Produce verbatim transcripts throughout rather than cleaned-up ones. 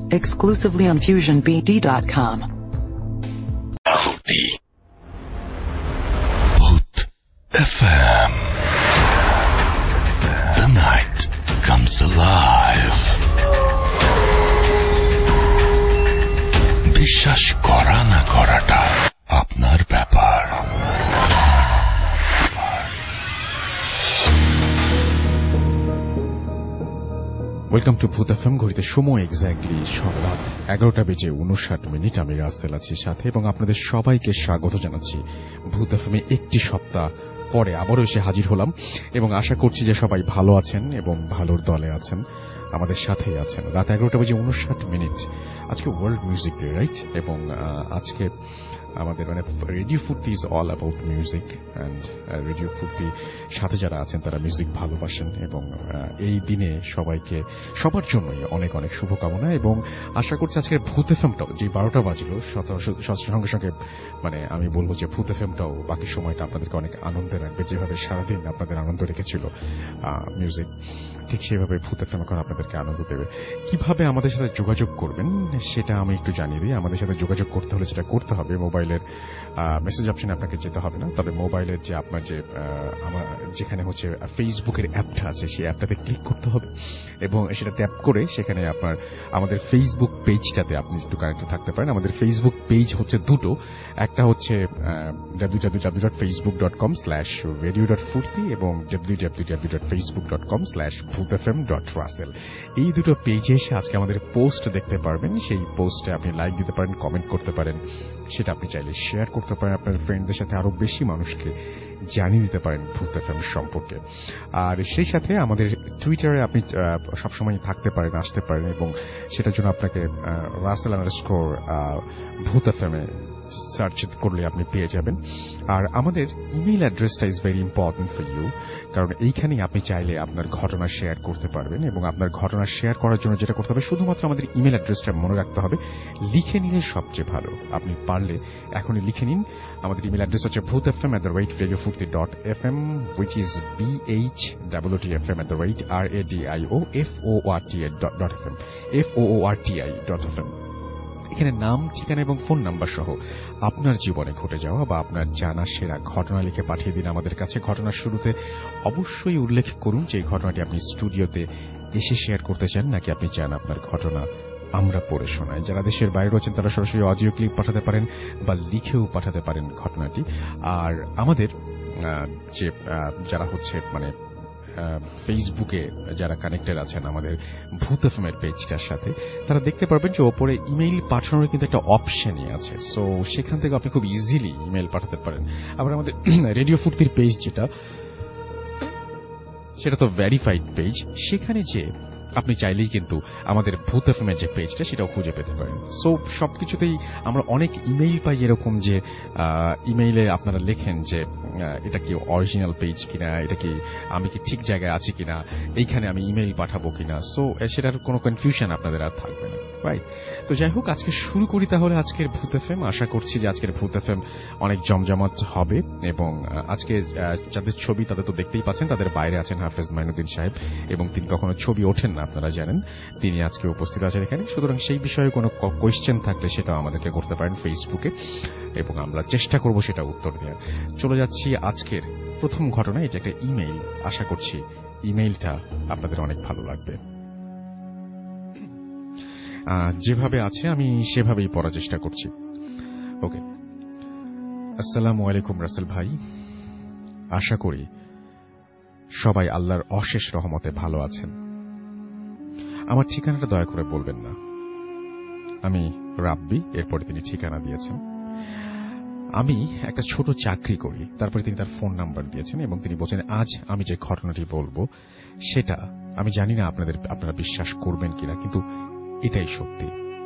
exclusively on fusion b d dot com. Bhoot F M. The night comes alive. বিশ্বাস করা না করাটা আপনার ব্যাপার। Welcome to Bhoot FM. ঘড়িতে সময় এক্স্যাক্টলি রাত এগারোটা বেজে উনষাট মিনিট। আমি রাসেল আছি সাথে এবং আপনাদের সবাইকে স্বাগত জানাচ্ছি ভূত এফএমে। একটি সপ্তাহ পরে আবারও এসে হাজির হলাম এবং আশা করছি যে সবাই ভালো আছেন এবং ভালোর দলে আছেন, আমাদের সাথেই আছেন। রাত এগারোটা বেজে উনষাট মিনিট। আজকে ওয়ার্ল্ড মিউজিক ডে, রাইট? এবং আজকে আমাদের মানে radio Foorti is all about music and radio Foorti সাথে যারা আছেন তারা মিউজিক ভালোবাসেন এবং এই দিনে সবাইকে সবার জন্যই অনেক অনেক শুভকামনা এবং আশা করছি আজকের ভূত এফএমটাও যে বারোটা বাজলো সঙ্গে সঙ্গে মানে আমি বলবো যে ভূত এফএমটাও বাকি সময়টা আপনাদেরকে অনেক আনন্দে রাখবে। যেভাবে সারাদিন আপনাদের আনন্দ রেখেছিল মিউজিক, ঠিক সেভাবে ভূত এফএম এখন আপনাদেরকে আনন্দ দেবে। কিভাবে আমাদের সাথে যোগাযোগ করবেন সেটা আমি একটু জানিয়ে দিই। আমাদের সাথে যোগাযোগ করতে হলে যেটা করতে হবে, মোবাইলের মেসেজ অপশনে আপনাকে যেতে হবে না, তবে মোবাইলের যে আপনার যে আমার যেখানে হচ্ছে ফেসবুকের অ্যাপটা আছে সেই অ্যাপটাতে ক্লিক করতে হবে এবং সেটা ট্যাপ করে সেখানে আপনার আমাদের ফেসবুক পেজটাতে আপনি একটু কানেক্ট থাকতে পারেন। আমাদের ফেসবুক পেজ হচ্ছে দুটো, একটা হচ্ছে W W W dot Facebook dot com slash radio dot Foorti এবং W W W dot Facebook dot com slash Bhoot FM dot Russell. এই দুটো পেজে এসে আজকে আমাদের পোস্ট দেখতে পারবেন। সেই পোস্টে আপনি লাইক দিতে পারেন, কমেন্ট করতে পারেন, সেটা আপনি চাইলে শেয়ার করতে পারেন আপনার ফ্রেন্ডদের সাথে, আরো বেশি মানুষকে জানিয়ে দিতে পারেন ভূত এফএম সম্পর্কে। আর সেই সাথে আমাদের টুইটারে আপনি সবসময় থাকতে পারেন, আসতে পারেন এবং সেটার জন্য আপনাকে রাসেল আন্ডারস্কোর ভূত এফএম এ সার্চ করলে আপনি পেয়ে যাবেন। আর আমাদের ইমেইল অ্যাড্রেসটা is very important for you, কারণ এইখানেই আপনি চাইলে আপনার ঘটনা শেয়ার করতে পারবেন এবং আপনার ঘটনা শেয়ার করার জন্য যেটা করতে হবে শুধুমাত্র আমাদের ইমেইল অ্যাড্রেসটা মনে রাখতে হবে। লিখে নিলে সবচেয়ে ভালো, আপনি পারলে এখনই লিখে নিন। আমাদের ইমেইল অ্যাড্রেস হচ্ছে Bhoot FM at the rate radio Foorti dot F M, which is B H double T F M at the rate R A D I O F O R T I dot F M F O R T I dot F M. এখানে নাম, ঠিকানা এবং phone number সহ আপনার জীবনে ঘটে যাওয়া বা আপনার জানা সেরা ঘটনা লিখে পাঠিয়ে দিন আমাদের কাছে। ঘটনার শুরুতে অবশ্যই উল্লেখ করুন যে ঘটনাটি আপনি স্টুডিওতে এসে শেয়ার করতে চান নাকি আপনি চান আপনার ঘটনা আমরা পড়ে শোনাই। যারা দেশের বাইরে রয়েছেন তারা সরাসরি অডিও ক্লিপ পাঠাতে পারেন বা লিখেও পাঠাতে পারেন ঘটনাটি। আর আমাদের যে যারা হচ্ছে মানে ফেসবুকে যারা কানেক্টেড আছেন আমাদের ভূত এফএম এর পেজটার সাথে, তারা দেখতে পারবেন যে ওপরে ইমেইল পাঠানোর কিন্তু একটা অপশনই আছে। সো সেখান থেকে আপনি খুব ইজিলি ইমেইল পাঠাতে পারেন। আবার আমাদের রেডিও ফুর্তির পেজ যেটা, সেটা তো ভেরিফাইড পেজ, সেখানে যে আপনি চাইলেই কিন্তু আমাদের ভূত এফএম এর যে পেজটা সেটাও খুঁজে পেতে পারেন। সো সবকিছুতেই আমরা অনেক ইমেইল পাই এরকম যে ইমেইলে আপনারা লেখেন যে এটা কি অরিজিনাল পেজ কিনা, এটা কি আমি কি ঠিক জায়গায় আছি কিনা, এইখানে আমি ইমেইল পাঠাবো কিনা। সো সেটার কোনো কনফিউশন আপনাদের আর থাকবে না, রাইট? তো যাই হোক, আজকে শুরু করি তাহলে আজকের ভূত এফএম। আশা করছি যে আজকের ভূত এফএম অনেক জমজমাট হবে এবং আজকে যাদের ছবি তাদের তো দেখতেই পাচ্ছেন, তাদের বাইরে আছেন হাফেজ মাইনুদ্দিন সাহেব এবং তিনি কখনো ছবি ওঠেন না, আপনারা জানেন। তিনি আজকে উপস্থিত আছেন এখানে। সুতরাং সেই বিষয়ে কোনো কোয়েশ্চেন থাকলে সেটাও আমাদেরকে করতে পারেন ফেসবুকে এবং আমরা চেষ্টা করব সেটা উত্তর দেওয়ার। চলে যাচ্ছি আজকের প্রথম ঘটনা। এটা একটা ইমেইল। আশা করছি ইমেইলটা আপনাদের অনেক ভালো লাগবে। যেভাবে আছে আমি সেভাবেই পড়ার চেষ্টা করছি। ওকে। আসসালামু আলাইকুম রাসেল ভাই, আশা করি সবাই আল্লাহর অশেষ রহমতে ভালো আছেন। আমার ঠিকানাটা দয়া করে বলবেন না। আমি রাব্বি। এরপরে তিনি ঠিকানা দিয়েছেন। আমি একটা ছোট চাকরি করি। তারপরে তিনি তার ফোন নাম্বার দিয়েছেন এবং তিনি বলছেন আজ আমি যে ঘটনাটি বলবো সেটা আমি জানি না আপনাদের আপনারা বিশ্বাস করবেন কিনা, কিন্তু এটাই সত্যি।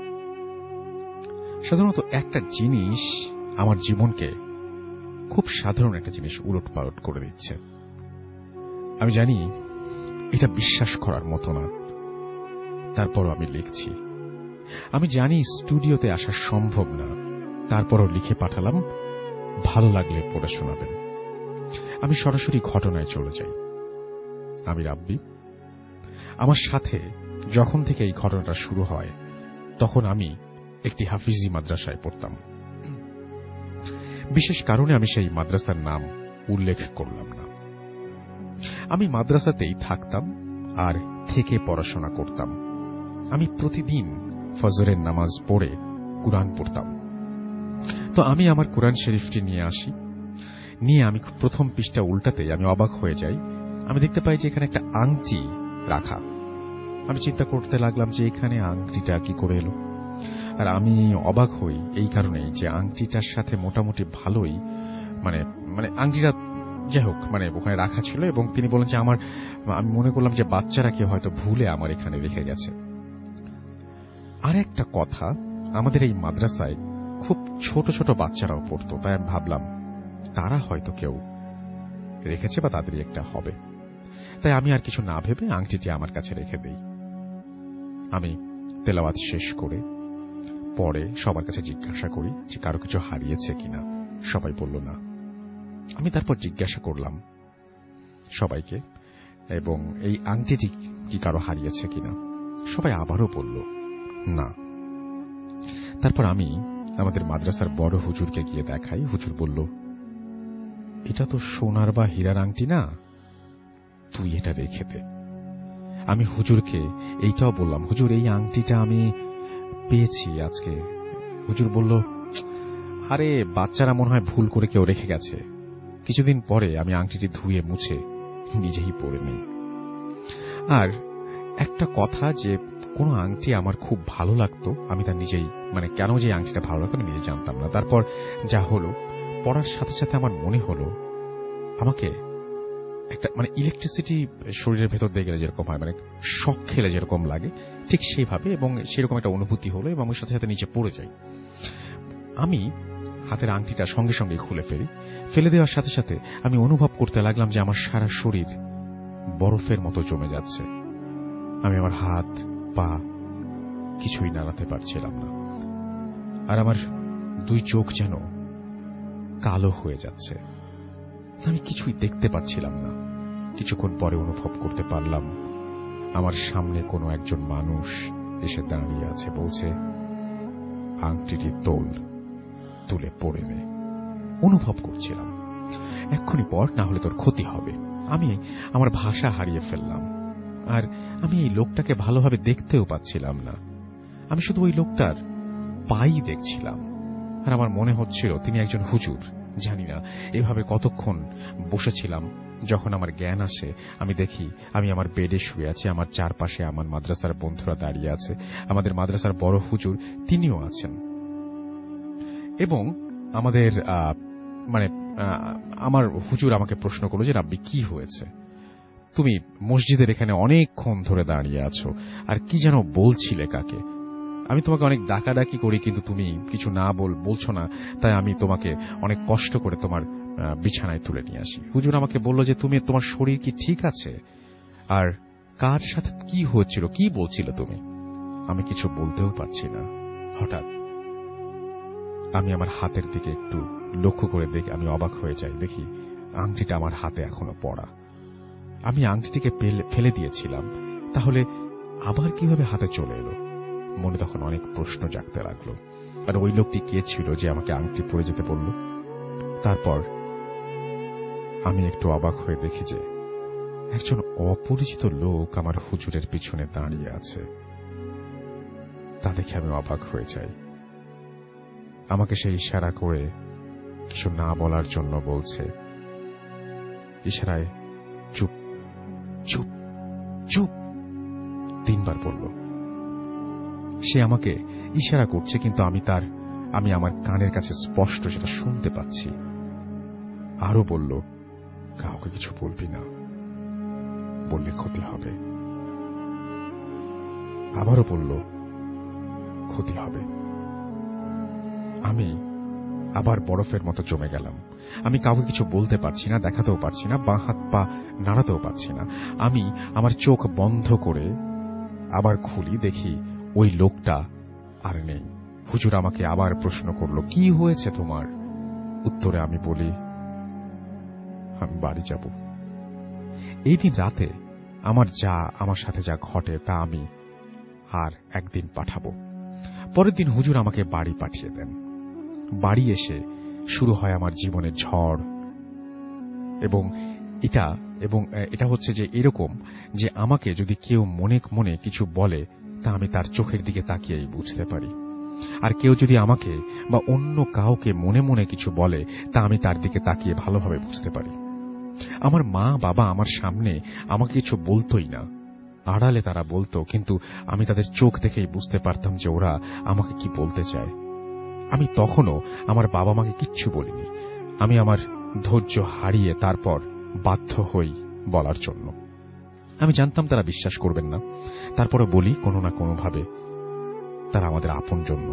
সাধারণত একটা জিনিস আমার জীবনকে, খুব সাধারণ একটা জিনিস উলট পালট করে দিচ্ছে। আমি জানি এটা বিশ্বাস করার মতো না, তারপরও আমি লিখছি। আমি জানি স্টুডিওতে আসা সম্ভব না, তারপরও লিখে পাঠালাম, ভালো লাগলে পড়ে শোনাবেন। আমি সরাসরি ঘটনায় চলে যাই। আমি রাব্বি। আমার সাথে যখন থেকে এই ঘটনাটা শুরু হয় তখন আমি একটি হাফিজি মাদ্রাসায় পড়তাম। বিশেষ কারণে আমি সেই মাদ্রাসার নাম উল্লেখ করলাম না। আমি মাদ্রাসাতেই থাকতাম আর থেকে পড়াশোনা করতাম। আমি প্রতিদিন ফজরের নামাজ পড়ে কুরআন পড়তাম। তো আমি আমার কুরআন শরীফটি নিয়ে আসি। নিয়ে আমি প্রথম পৃষ্ঠা উল্টাতেই আমি অবাক হয়ে যাই। আমি দেখতে পাই যে এখানে একটা আংটি রাখা। আমি চিন্তা করতে লাগলাম যে এখানে আংটিটা কি করে এলো। আর আমি অবাক হই এই কারণেই যে আংটিটার সাথে মোটামুটি ভালোই মানে মানে আংটিটা যাই হোক মানে ওখানে রাখা ছিল, এবং তিনি বলেন যে আমার আমি মনে করলাম যে বাচ্চারা কেউ হয়তো ভুলে আমার এখানে রেখে গেছে। আর একটা কথা, আমাদের এই মাদ্রাসায় খুব ছোট ছোট বাচ্চারাও পড়তো, তাই আমি ভাবলাম তারা হয়তো কেউ রেখেছে বা তাদেরই একটা হবে। তাই আমি আর কিছু না ভেবে আংটিটি আমার কাছে রেখে দেই। আমি তেলাওয়াত শেষ করে পরে সবার কাছে জিজ্ঞাসা করি যে কারো কিছু হারিয়েছে কিনা। সবাই বলল না। আমি তারপর জিজ্ঞাসা করলাম সবাইকে, এবং এই আংটিটি কি কারো হারিয়েছে কিনা। সবাই আবারও বলল না। তারপর আমি আমাদের মাদ্রাসার বড় হুজুরকে গিয়ে দেখাই। হুজুর বলল, এটা তো সোনার বা হীরার আংটি না, তুই এটা রেখে দে। আমি হুজুরকে এইটাও বললাম, হুজুর এই আংটিটা আমি পেয়েছি আজকে। হুজুর বলল, আরে বাচ্চারা মনে হয় ভুল করে কেউ রেখে গেছে। কিছুদিন পরে আমি আংটিটি ধুয়ে মুছে নিজেই পরে নিই। আর একটা কথা, যে কোন আংটি আমার খুব ভালো লাগতো, আমি তা নিজেই মানে কেন যে আংটিটা ভালো লাগতো আমি নিজে জানতাম না। তারপর যা হলো, পড়ার সাথে সাথে আমার মনে হলো আমাকে একটা মানে ইলেকট্রিসিটি শরীরের ভেতর দিয়ে গেলে যেরকম হয়, মানে শক খেলে যেরকম লাগে ঠিক সেইভাবে, এবং সেরকম একটা অনুভূতি হলো, এবং আমার সাথে সাথে নিচে পড়ে যাই। আমি হাতের আংটিটা সঙ্গে সঙ্গে খুলে ফেলি। ফেলে দেওয়ার সাথে সাথে আমি অনুভব করতে লাগলাম যে আমার সারা শরীর বরফের মতো জমে যাচ্ছে। আমি আমার হাত পা কিছুই নাড়াতে পারছিলাম না, আর আমার দুই চোখ যেন কালো হয়ে যাচ্ছে। আমি কিছুই দেখতে পাচ্ছিলাম না। কিছুক্ষণ পরে অনুভব করতে পারলাম আমার সামনে কোনো একজন মানুষ এসে দাঁড়িয়ে আছে, বলছে, আংটিটি তোল, তুলে পড়ে নে। অনুভব করছিলাম এক্ষুনি পর, না হলে তোর ক্ষতি হবে। আমি আমার ভাষা হারিয়ে ফেললাম, আর আমি এই লোকটাকে ভালোভাবে দেখতেও পাচ্ছিলাম না। আমি শুধু ওই লোকটার পাই দেখছিলাম, আর আমার মনে হচ্ছিল তিনি একজন হুজুর। জানি না এভাবে কতক্ষণ বসেছিলাম। যখন আমার জ্ঞান আসে, আমি দেখি আমি আমার বেডে শুয়ে আছি, আমার চারপাশে আমার মাদ্রাসার বন্ধুরা দাঁড়িয়ে আছে, আমাদের মাদ্রাসার বড় হুজুর তিনিও আছেন, এবং আমাদের মানে আমার হুজুর আমাকে প্রশ্ন করলো যে রাব্বি কি হয়েছে, তুমি মসজিদের এখানে অনেকক্ষণ ধরে দাঁড়িয়ে আছো, আর কি যেন বলছিলে কাকে? আমি তোমাকে অনেক ডাকাডাকি করি, কিন্তু তুমি কিছু না বল বলছো না, তাই আমি তোমাকে অনেক কষ্ট করে তোমার বিছানায় তুলে নিয়ে আসি। হুজুর আমাকে বলল যে তুমি, তোমার শরীর কি ঠিক আছে, আর কার সাথে কি হচ্ছিল, কি বলছিলে তুমি? আমি কিছু বলতেও পারছি না। হঠাৎ আমি আমার হাতের দিকে একটু লক্ষ্য করে দেখি, আমি অবাক হয়ে যাই। দেখি আংটিটা আমার হাতে এখনো পড়া। আমি আংটিটিকে ফেলে দিয়েছিলাম, তাহলে আবার কিভাবে হাতে চলে এলো? মনে তখন অনেক প্রশ্ন জাগতে লাগলো। আর ওই লোকটি কে ছিল যে আমাকে আংটি পরে যেতে বলল? তারপর আমি একটু অবাক হয়ে দেখি যে একজন অপরিচিত লোক আমার হুজুরের পিছনে দাঁড়িয়ে আছে। তা দেখে আমি অবাক হয়ে যাই। আমাকে সে ইশারা করে কিছু না বলার জন্য বলছে। ইশারায় চুপ চুপ চুপ তিনবার বলল। সে আমাকে ইশারা করছে, কিন্তু আমি তার আমি আমার কানের কাছে স্পষ্ট সেটা শুনতে পাচ্ছি। আরো বলল, কাউকে কিছু বলবি না, বললে ক্ষতি হবে। আবারও বলল, ক্ষতি হবে। আমি আবার বরফের মতো জমে গেলাম। আমি কাউকে কিছু বলতে পারছি না, দেখাতেও পারছি না, বাঁ হাত পা নাড়াতেও পারছি না। আমি আমার চোখ বন্ধ করে আবার খুলি, দেখি ওই লোকটা আর নেই। হুজুর আমাকে আবার প্রশ্ন করল, কি হয়েছে তোমার? উত্তরে আমি বলি, আমি বাড়ি যাব। এই দিন রাতে আমার যা আমার সাথে যা ঘটে তা আমি আর একদিন পাঠাবো। পরের দিন হুজুর আমাকে বাড়ি পাঠিয়ে দেন। বাড়ি এসে শুরু হয় আমার জীবনের ঝড়। এবং এটা এবং এটা হচ্ছে যে এরকম যে আমাকে যদি কেউ মনে মনে কিছু বলে তা আমি তার চোখের দিকে তাকিয়েই বুঝতে পারি, আর কেউ যদি আমাকে বা অন্য কাউকে মনে মনে কিছু বলে তা আমি তার দিকে তাকিয়ে ভালোভাবে বুঝতে পারি। আমার মা বাবা আমার সামনে আমাকে কিছু বলতোই না, আড়ালে তারা বলতো, কিন্তু আমি তাদের চোখ দেখেই বুঝতে পারতাম যে ওরা আমাকে কি বলতে চায়। আমি তখনও আমার বাবা মাকে কিচ্ছু বলিনি। আমি আমার ধৈর্য হারিয়ে তারপর বাধ্য হই বলার জন্য। আমি জানতাম তারা বিশ্বাস করবেন না, তারপরে বলি কোনো না কোনোভাবে, তারা আমাদের আপন জন্য।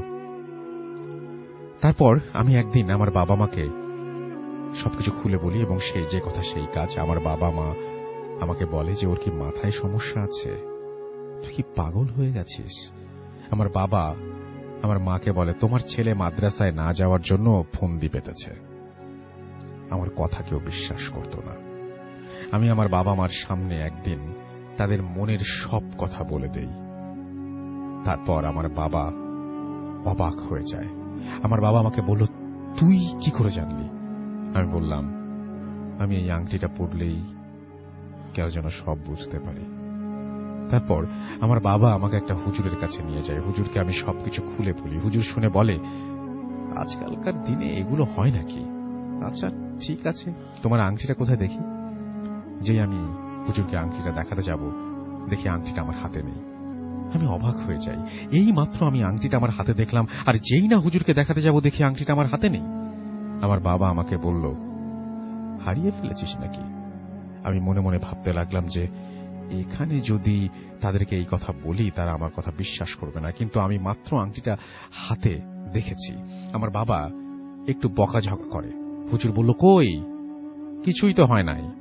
তারপর আমি একদিন আমার বাবা মাকে সবকিছু খুলে বলি এবং সেই যে কথা সেই কাজ। আমার বাবা মা আমাকে বলে যে ওর কি মাথায় সমস্যা আছে, তুই কি পাগল হয়ে গেছিস? আমার বাবা আমার মাকে বলে, তোমার ছেলে মাদ্রাসায় না যাওয়ার জন্য ফন্দি পেতেছে। আমার কথা কেউ বিশ্বাস করত না। আমি আমার বাবা মার সামনে একদিন তাদের মনের সব কথা বলে দেই। তারপর আমার বাবা অবাক হয়ে যায়। আমার বাবা আমাকে বলল, তুই কি করে জানলি? আমি বললাম, আমি এই আংটিটা পরলেই কেউ যেন সব বুঝতে পারি। তারপর আমার বাবা আমাকে একটা হুজুরের কাছে নিয়ে যায়। হুজুরকে আমি সবকিছু খুলে বলি। হুজুর শুনে বলে, আজকালকার দিনে এগুলো হয় নাকি? আচ্ছা ঠিক আছে, তোমার আংটিটা কোথায় দেখি। যেই আমি হুজুরকে আংটিটা দেখাতে যাব, দেখি আংটিটা আমার হাতে নেই। আমি অবাক হয়ে যাই। এই মাত্র আমি আংটিটা আমার হাতে দেখলাম, আর যেই না হুজুরকে দেখাতে যাব দেখি আংটিটা আমার হাতে নেই। আমার বাবা আমাকে বলল, হারিয়ে ফেলেছিস নাকি? আমি মনে মনে ভাবতে লাগলাম যে এখানে যদি তাদেরকে এই কথা বলি তারা আমার কথা বিশ্বাস করবে না, কিন্তু আমি মাত্র আংটিটা হাতে দেখেছি। আমার বাবা একটু বকাঝকা করে। হুজুর বলল, কই, কিছুই তো হয় নাই,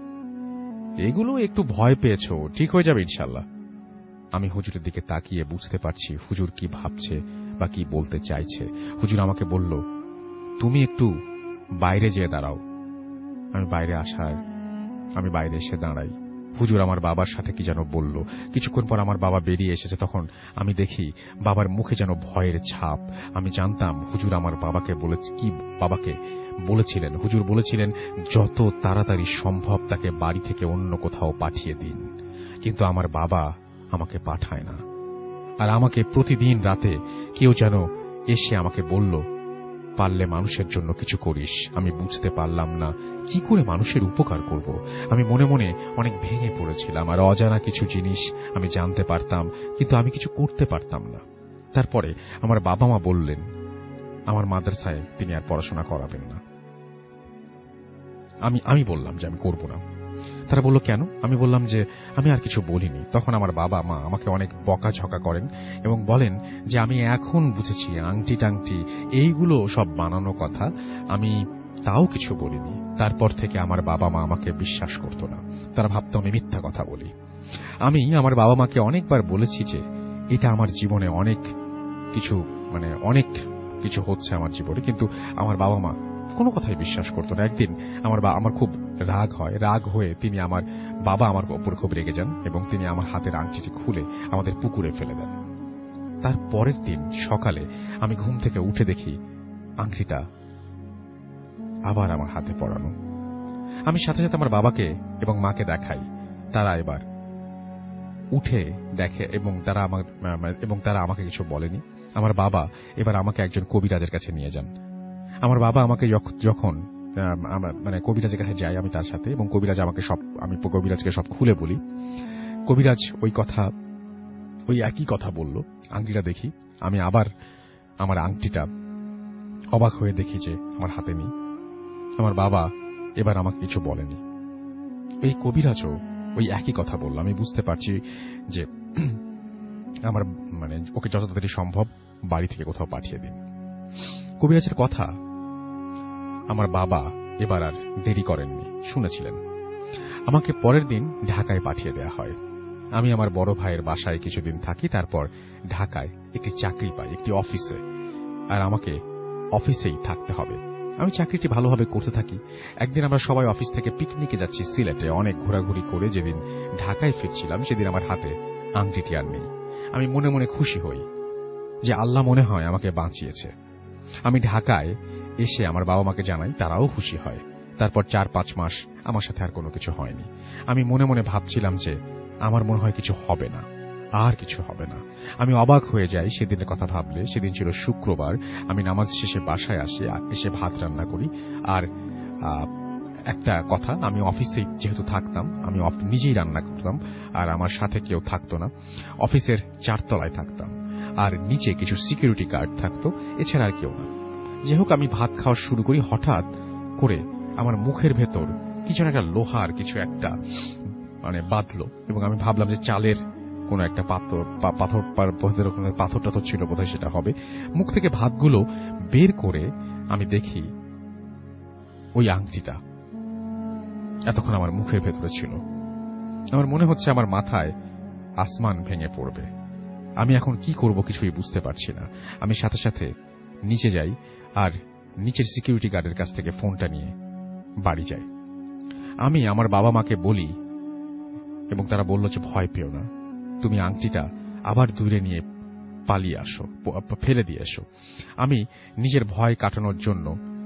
এগুলো একটু ভয় পেয়েছো, ঠিক হয়ে যাবে ইনশাল্লাহ। আমি হুজুরের দিকে তাকিয়ে বুঝতে পারছি হুজুর কি ভাবছে বা কি বলতে চাইছে। হুজুর আমাকে বলল, তুমি একটু বাইরে যেয়ে দাঁড়াও। আমি বাইরে আসার আমি বাইরে এসে দাঁড়াই। হুজুর আমার বাবার সাথে কি যেন বলল। কিছুক্ষণ পর আমার বাবা বেরিয়ে এসেছে। তখন আমি দেখি বাবার মুখে যেন ভয়ের ছাপ। আমি জানতাম হুজুর আমার বাবাকে বলে কি বাবাকে বলেছিলেন। হুজুর বলেছিলেন, যত তাড়াতাড়ি সম্ভব তাকে বাড়ি থেকে অন্য কোথাও পাঠিয়ে দিন। কিন্তু আমার বাবা আমাকে পাঠায় না। আর আমাকে প্রতিদিন রাতে কেউ যেন এসে আমাকে বলল, পারলে মানুষের জন্য কিছু করিস। আমি বুঝতে পারলাম না কি করে মানুষের উপকার করব। আমি মনে মনে অনেক ভেঙে পড়েছিলাম, আর অজানা কিছু জিনিস আমি জানতে পারতাম, কিন্তু আমি কিছু করতে পারতাম না। তারপরে আমার বাবা মা বললেন আমার মাদ্রাসায় তিনি আর পড়াশোনা করাবেন না। আমি আমি বললাম যে আমি করব না। তারা বলল, কেন? আমি বললাম যে আমি আর কিছু বলিনি। তখন আমার বাবা মা আমাকে অনেক বকাঝকা করেন এবং বলেন যে আমি এখন বুঝেছি আংটি টাংটি এইগুলো সব বানানো কথা, আমি তাও কিছু বলিনি। তারপর থেকে আমার বাবা মা আমাকে বিশ্বাস করত না, তারা ভাবত আমি মিথ্যা কথা বলি। আমি আমার বাবা মাকে অনেকবার বলেছি যে এটা আমার জীবনে অনেক কিছু মানে অনেক কিছু হচ্ছে আমার জীবনে, কিন্তু আমার বাবা মা কোনো কথাই বিশ্বাস করতো না। একদিন আমার আমার খুব রাগ হয়। রাগ হয়ে তিনি আমার বাবা আমার উপর খুব রেগে যান এবং তিনি আমার হাতের আংটিটি খুলে আমাদের পুকুরে ফেলে দেন। তার পরের দিন সকালে আমি ঘুম থেকে উঠে দেখি আংটিটা আবার আমার হাতে পরানো। আমি সাথে সাথে আমার বাবাকে এবং মাকে দেখাই। তারা এবার উঠে দেখে এবং তারা আমার এবং তারা আমাকে কিছু বলেনি। আমার বাবা এবার আমাকে একজন কবিরাজের কাছে নিয়ে যান। আমার বাবা আমাকে যখন মানে কবিরাজের কাছে যাই আমি তার সাথে, এবং কবিরাজ আমাকে সব আমি কবিরাজকে সব খুলে বলি। কবিরাজ ওই কথা ওই একই কথা বলল। আংটিটা দেখি, আমি আবার আমার আংটিটা অবাক হয়ে দেখি যে আমার হাতে নেই। আমার বাবা এবার আমাকে কিছু বলেনি। এই কবিরাজও ওই একই কথা বলল। আমি বুঝতে পারছি যে আমার মানে ওকে যত তাড়াতাড়ি সম্ভব বাড়ি থেকে কোথাও পাঠিয়ে দিন। কবিরাজের কথা আমার বাবা এবার আর দেরি করেননি, শুনেছিলেন। আমাকে পরের দিন ঢাকায় পাঠিয়ে দেয়া হয়। আমি আমার বড় ভাইয়ের বাসায় কিছুদিন থাকি। তারপর ঢাকায় একটি চাকরি পাই, একটি অফিসে, আর আমাকে অফিসেই থাকতে হবে। আমি চাকরিটি ভালোভাবে করতে থাকি। একদিন আমরা সবাই অফিস থেকে পিকনিকে যাচ্ছি সিলেটে। অনেক ঘোরাঘুরি করে যেদিন ঢাকায় ফিরছিলাম সেদিন আমার হাতে আংটিটি আর নেই। আমি মনে মনে খুশি হই। যে আল্লাহ মনে হয় আমাকে বাঁচিয়েছে। আমি ঢাকায় এসে আমার বাবা মাকে জানাই, তারাও খুশি হয়। তারপর চার পাঁচ মাস আমার সাথে আর কোনো কিছু হয়নি। আমি মনে মনে ভাবছিলাম যে আমার মনে হয় কিছু হবে না, আর কিছু হবে না। আমি অবাক হয়ে যাই সেদিনের কথা ভাবলে। সেদিন ছিল শুক্রবার। আমি নামাজ শেষে বাসায় আসি, এসে ভাত রান্না করি। আর একটা কথা, আমি অফিসে যেহেতু থাকতাম, আমি নিজেই রান্না করতাম, আর আমার সাথে কেউ থাকতো না। অফিসের চারতলায় থাকতাম, আর নিচে কিছু সিকিউরিটি গার্ড থাকতো, এছাড়া আর কেউ না। যাই হোক, আমি ভাত খাওয়া শুরু করি। হঠাৎ করে আমার মুখের ভেতর কি যেন একটা লোহার কিছু একটা মানে বাঁধলো, এবং আমি ভাবলাম যে চালের কোন একটা পাথর পাথর পাথর টাথর ছিল বোধহয়, সেটা হবে। মুখ থেকে ভাতগুলো বের করে আমি দেখি ওই আংটিটা এতক্ষণ আমার মুখের ভেতরে ছিল। আমার মনে হচ্ছে আমার মাথায় আসমান ভেঙে পড়বে। আমি এখন কি করব কিছুই বুঝতে পারছি না। আমি সাথে সাথে নিচে যাই, আর নিচের সিকিউরিটি গার্ডের কাছ থেকে ফোনটা নিয়ে বাড়ি যাই। আমি আমার বাবা মাকে বলি, এবং তারা বলল যে ভয় পেও না, তুমি আংটিটা আবার দূরে নিয়ে পালিয়ে আসো, ফেলে দিয়ে এসো। আমি নিজের ভয় কাটানোর জন্য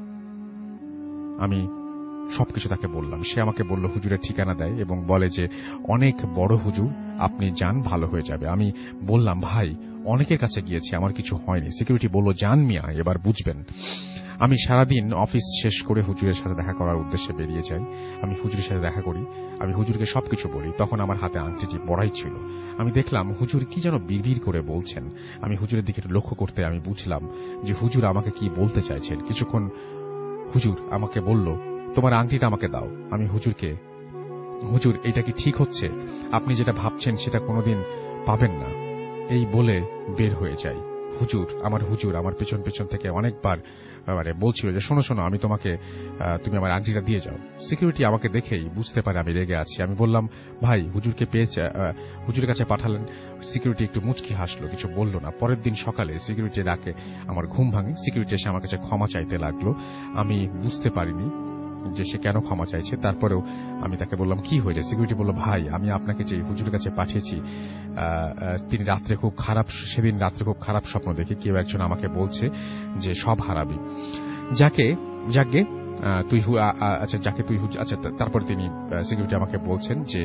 আমি সবকিছু তাকে বললাম। সে আমাকে বলল, হুজুরের ঠিকানা দেয় এবং বলে যে অনেক বড় হুজুর, আপনি যান, ভালো হয়ে যাবে। আমি বললাম, ভাই অনেকের কাছে গিয়েছি, আমার কিছু হয়নি। সিকিউরিটি বলল, যান মিয়া, এবার বুঝবেন। আমি সারাদিন অফিস শেষ করে হুজুরের সাথে দেখা করার উদ্দেশ্যে বেরিয়ে যাই। আমি হুজুরের সাথে দেখা করি, আমি হুজুরকে সবকিছু বলি। তখন আমার হাতে আংটিটি পড়াই ছিল। আমি দেখলাম হুজুর কি যেন বিড়বিড় করে বলছেন। আমি হুজুরের দিকে লক্ষ্য করতে আমি বুঝলাম যে হুজুর আমাকে কি বলতে চাইছেন। কিছুক্ষণ হুজুর আমাকে বলল, তোমার আংটিটা আমাকে দাও। আমি হুজুরকে, হুজুর এটা কি ঠিক হচ্ছে? আপনি যেটা ভাবছেন সেটা কোনোদিন পাবেন না, এই বলে বের হয়ে যাই। হুজুর, আমার হুজুর আমার পেছন পেছন থেকে অনেকবার মানে বলছিল যে শোনো শোনো, আমি তোমাকে, তুমি আমার আংটিটা দিয়ে যাও। সিকিউরিটি আমাকে দেখেই বুঝতে পারে আমি রেগে আছি। আমি বললাম, ভাই হুজুরকে পেয়েছে, হুজুরের কাছে পাঠালেন। সিকিউরিটি একটু মুচকি হাসলো, কিছু বলল না। পরের দিন সকালে সিকিউরিটি ডাকে, আমার ঘুম ভাঙে। সিকিউরিটি এসে আমার কাছে ক্ষমা চাইতে লাগলো। আমি বুঝতে পারিনি যে সে কেন ক্ষমা চাইছে। তারপরেও আমি তাকে বললাম, কি হয়েছে? সিকিউরিটি বলল, ভাই আমি আপনাকে যে হুজুরের কাছে পাঠিয়েছি, তিনি রাত্রে খুব খারাপ, সেদিন রাত্রে খুব খারাপ স্বপ্ন দেখে কেউ একজন আমাকে বলছে যে সব হারাবি, যাকে যাকে তুই আচ্ছা যাকে তুই আচ্ছা। তারপর তিনি সিকিউরিটি আমাকে বলছেন যে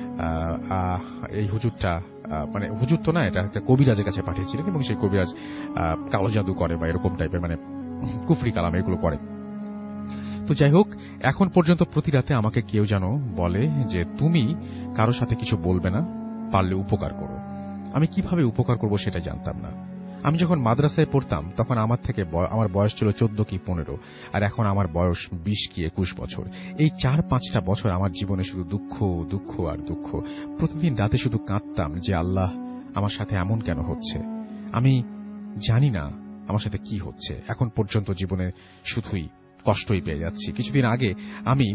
এই হুজুরটা মানে হুজুর তো না, এটা একটা কবিরাজের কাছে পাঠিয়েছিলেন, এবং সেই কবিরাজ কালো জাদু করে বা এরকম টাইপের মানে কুফরি কালাম এগুলো করে। তো যাই হোক, এখন পর্যন্ত প্রতি রাতে আমাকে কেউ যেন বলে যে তুমি কারো সাথে কিছু বলবে না, পারলে উপকার করো। আমি কিভাবে উপকার করব সেটা জানতাম না। আমি যখন মাদ্রাসায় পড়তাম তখন আমার থেকে আমার বয়স ছিল চোদ্দ কি পনেরো, আর এখন আমার বয়স বিশ কি একুশ বছর। এই চার পাঁচটা বছর আমার জীবনে শুধু দুঃখ দুঃখ আর দুঃখ। প্রতিদিন রাতে শুধু কাঁদতাম যে আল্লাহ, আমার সাথে এমন কেন হচ্ছে? আমি জানি না আমার সাথে কি হচ্ছে। এখন পর্যন্ত জীবনে শুধুই কষ্টই পেয়ে যাচ্ছি। কিছুদিন আগে আমি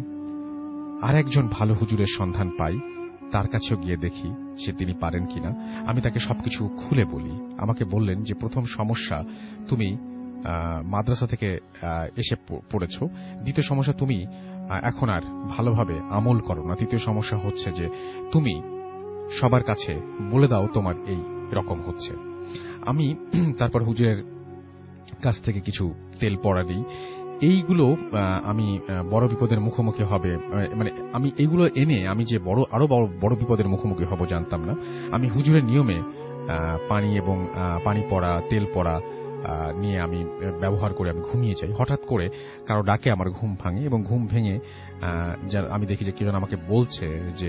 আর একজন ভালো হুজুরের সন্ধান পাই, তার কাছেও গিয়ে দেখি সে তিনি পারেন কিনা। আমি তাকে সবকিছু খুলে বলি। আমাকে বললেন যে প্রথম সমস্যা, তুমি মাদ্রাসা থেকে এসে পড়েছ। দ্বিতীয় সমস্যা, তুমি এখন আর ভালোভাবে আমল করো না। তৃতীয় সমস্যা হচ্ছে যে তুমি সবার কাছে বলে দাও তোমার এই রকম হচ্ছে। আমি তারপর হুজুরের কাছ থেকে কিছু তেল পড়া নিই। এইগুলো আমি বড় বিপদের মুখোমুখি হবে মানে আমি এইগুলো এনে আমি যে বড় আরো বড় বড় বিপদের মুখোমুখি হব জানতাম না। আমি হুজুরের নিয়মে পানি এবং পানি পড়া, তেল পড়া নিয়ে আমি ব্যবহার করে আমি ঘুমিয়ে যাই। হঠাৎ করে কারো ডাকে আমার ঘুম ভাঙে, এবং ঘুম ভেঙে আমি দেখি যে কেউ আমাকে বলছে যে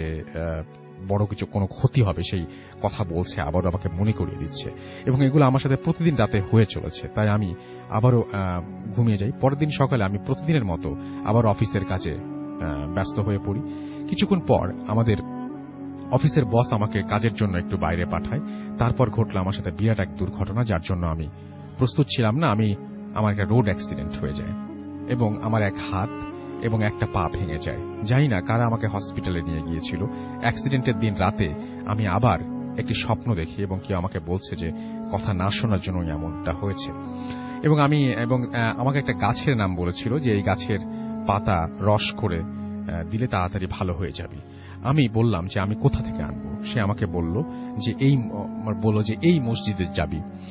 বড় কিছু কোনো ক্ষতি হবে, সেই কথা বলছে, আবারও আমাকে মনে করিয়ে দিচ্ছে, এবং এগুলো আমার সাথে প্রতিদিন রাতে হয়ে চলেছে। তাই আমি আবারও ঘুমিয়ে যাই। পরের দিন সকালে আমি প্রতিদিনের মতো আবার অফিসের কাজে ব্যস্ত হয়ে পড়ি। কিছুক্ষণ পর আমাদের অফিসের বস আমাকে কাজের জন্য একটু বাইরে পাঠায়। তারপর ঘটল আমার সাথে বিরাট এক দুর্ঘটনা, যার জন্য আমি প্রস্তুত ছিলাম না। আমি আমার একটা রোড অ্যাক্সিডেন্ট হয়ে যায়, এবং আমার এক হাত এবং একটা পা ভেঙে যায়। জানি না কারা আমাকে হসপিটালে নিয়ে গিয়েছিল। অ্যাক্সিডেন্টের দিন রাতে আমি আবার একটি স্বপ্ন দেখি, এবং কেউ আমাকে বলছে যে কথা না শোনার জন্য এমনটা হয়েছে। এবং আমি এবং আমাকে একটা গাছের নাম বলেছিল যে এই গাছের পাতা রস করে দিলে তাড়াতাড়ি ভালো হয়ে যাবে। আমি বললাম যে আমি কোথা থেকে আনবো। সে আমাকে বলল যে এই বলল যে এই মসজিদে যাবি।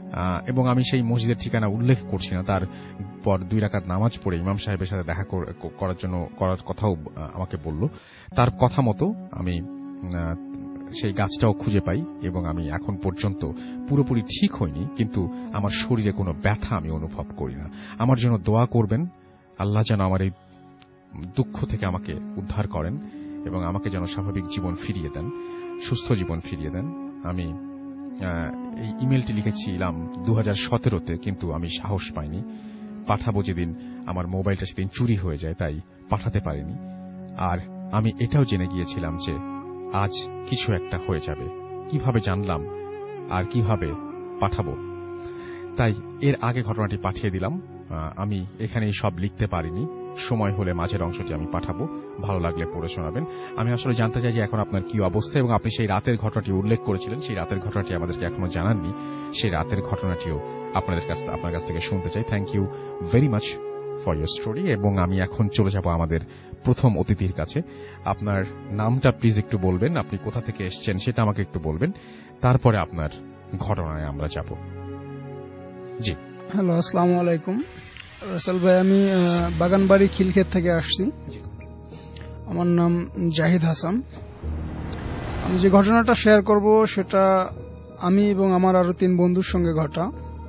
এবং আমি সেই মসজিদের ঠিকানা উল্লেখ করছি না, তার পর দুই রাকাত নামাজ পড়ে ইমাম সাহেবের সাথে দেখা করার জন্য করার কথাও আমাকে বলল। তার কথা মতো আমি সেই গাছটাও খুঁজে পাই এবং আমি এখন পর্যন্ত পুরোপুরি ঠিক হইনি, কিন্তু আমার শরীরে কোনো ব্যথা আমি অনুভব করি না। আমার জন্য দোয়া করবেন, আল্লাহ যেন আমার এই দুঃখ থেকে আমাকে উদ্ধার করেন এবং আমাকে যেন স্বাভাবিক জীবন ফিরিয়ে দেন, সুস্থ জীবন ফিরিয়ে দেন। আমি এই ইমেলটি লিখেছিলাম দু হাজার সতেরোতে, কিন্তু আমি সাহস পাইনি। পাঠাবো যেদিন আমার মোবাইলটা সেদিন চুরি হয়ে যায়, তাই পাঠাতে পারিনি। আর আমি এটাও জেনে গিয়েছিলাম যে আজ কিছু একটা হয়ে যাবে। কিভাবে জানলাম আর কিভাবে পাঠাবো, তাই এর আগে ঘটনাটি পাঠিয়ে দিলাম। আমি এখানে সব লিখতে পারিনি, সময় হলে মাঝের অংশটি আমি পাঠাবো, ভালো লাগলে পড়ে শোনাবেন। আমি আসলে জানতে চাই যে এখন আপনার কি অবস্থা, এবং আপনি সেই রাতের ঘটনাটি উল্লেখ করেছিলেন, সেই রাতের ঘটনাটি আমাদেরকে এখনো জানাননি। সেই রাতের ঘটনাটিও আপনাদের কাছ আপনার কাছ থেকে শুনতে চাই। Thank you very much for your story. এবং আমি এখন চলে যাব আমাদের প্রথম অতিথির কাছে। আপনার নামটা প্লিজ একটু বলবেন, আপনি কোথা থেকে এসেছেন সেটা আমাকে একটু বলবেন, তারপরে আপনার ঘটনায় আমরা যাব। জি, হ্যালো, আসসালামু আলাইকুম। রাসেল ভাই, আমি বাগানবাড়ি খিলক্ষেত থেকে আসছি। আমার নাম জাহিদ হাসান। আমি যে ঘটনাটা শেয়ার করব সেটা আমি এবং আমার আরো তিন বন্ধুর সঙ্গে ঘটা।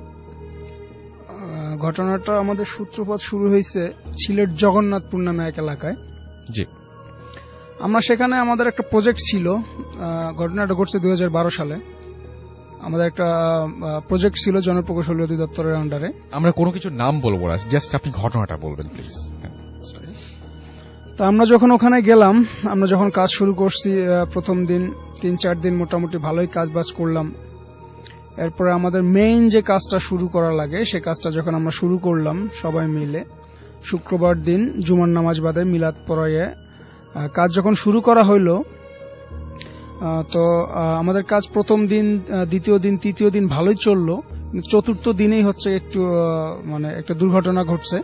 ঘটনাটা আমাদের সূত্রপাত শুরু হয়েছে সিলেট জগন্নাথপুর নামে এক এলাকায়। জি, আমরা সেখানে আমাদের একটা প্রজেক্ট ছিল। ঘটনাটা ঘটছে দুই হাজার বারো সালে। আমাদের একটা প্রজেক্ট ছিল জনপ্রকৌশল অধিদপ্তরের আন্ডারে। আমরা কোনো কিছু নাম বলবো না, জাস্ট আপনি ঘটনাটা বলবেন প্লিজ। তা আমরা যখন ওখানে গেলাম, আমরা যখন কাজ শুরু করছি, প্রথম দিন তিন চার দিন মোটামুটি ভালোই কাজ বাজ করলাম। এরপরে আমাদের মেইন যে কাজটা শুরু করা লাগে, সে কাজটা যখন আমরা শুরু করলাম সবাই মিলে, শুক্রবার দিন জুমার নামাজ বাদে মিলাদ পড়াইয়ে কাজ যখন শুরু করা হইল, তো আমাদের কাজ প্রথম দিন, দ্বিতীয় দিন, তৃতীয় দিন ভালোই চললো। চতুর্থ দিনেই হচ্ছে একটু মানে একটা দুর্ঘটনা ঘটছে।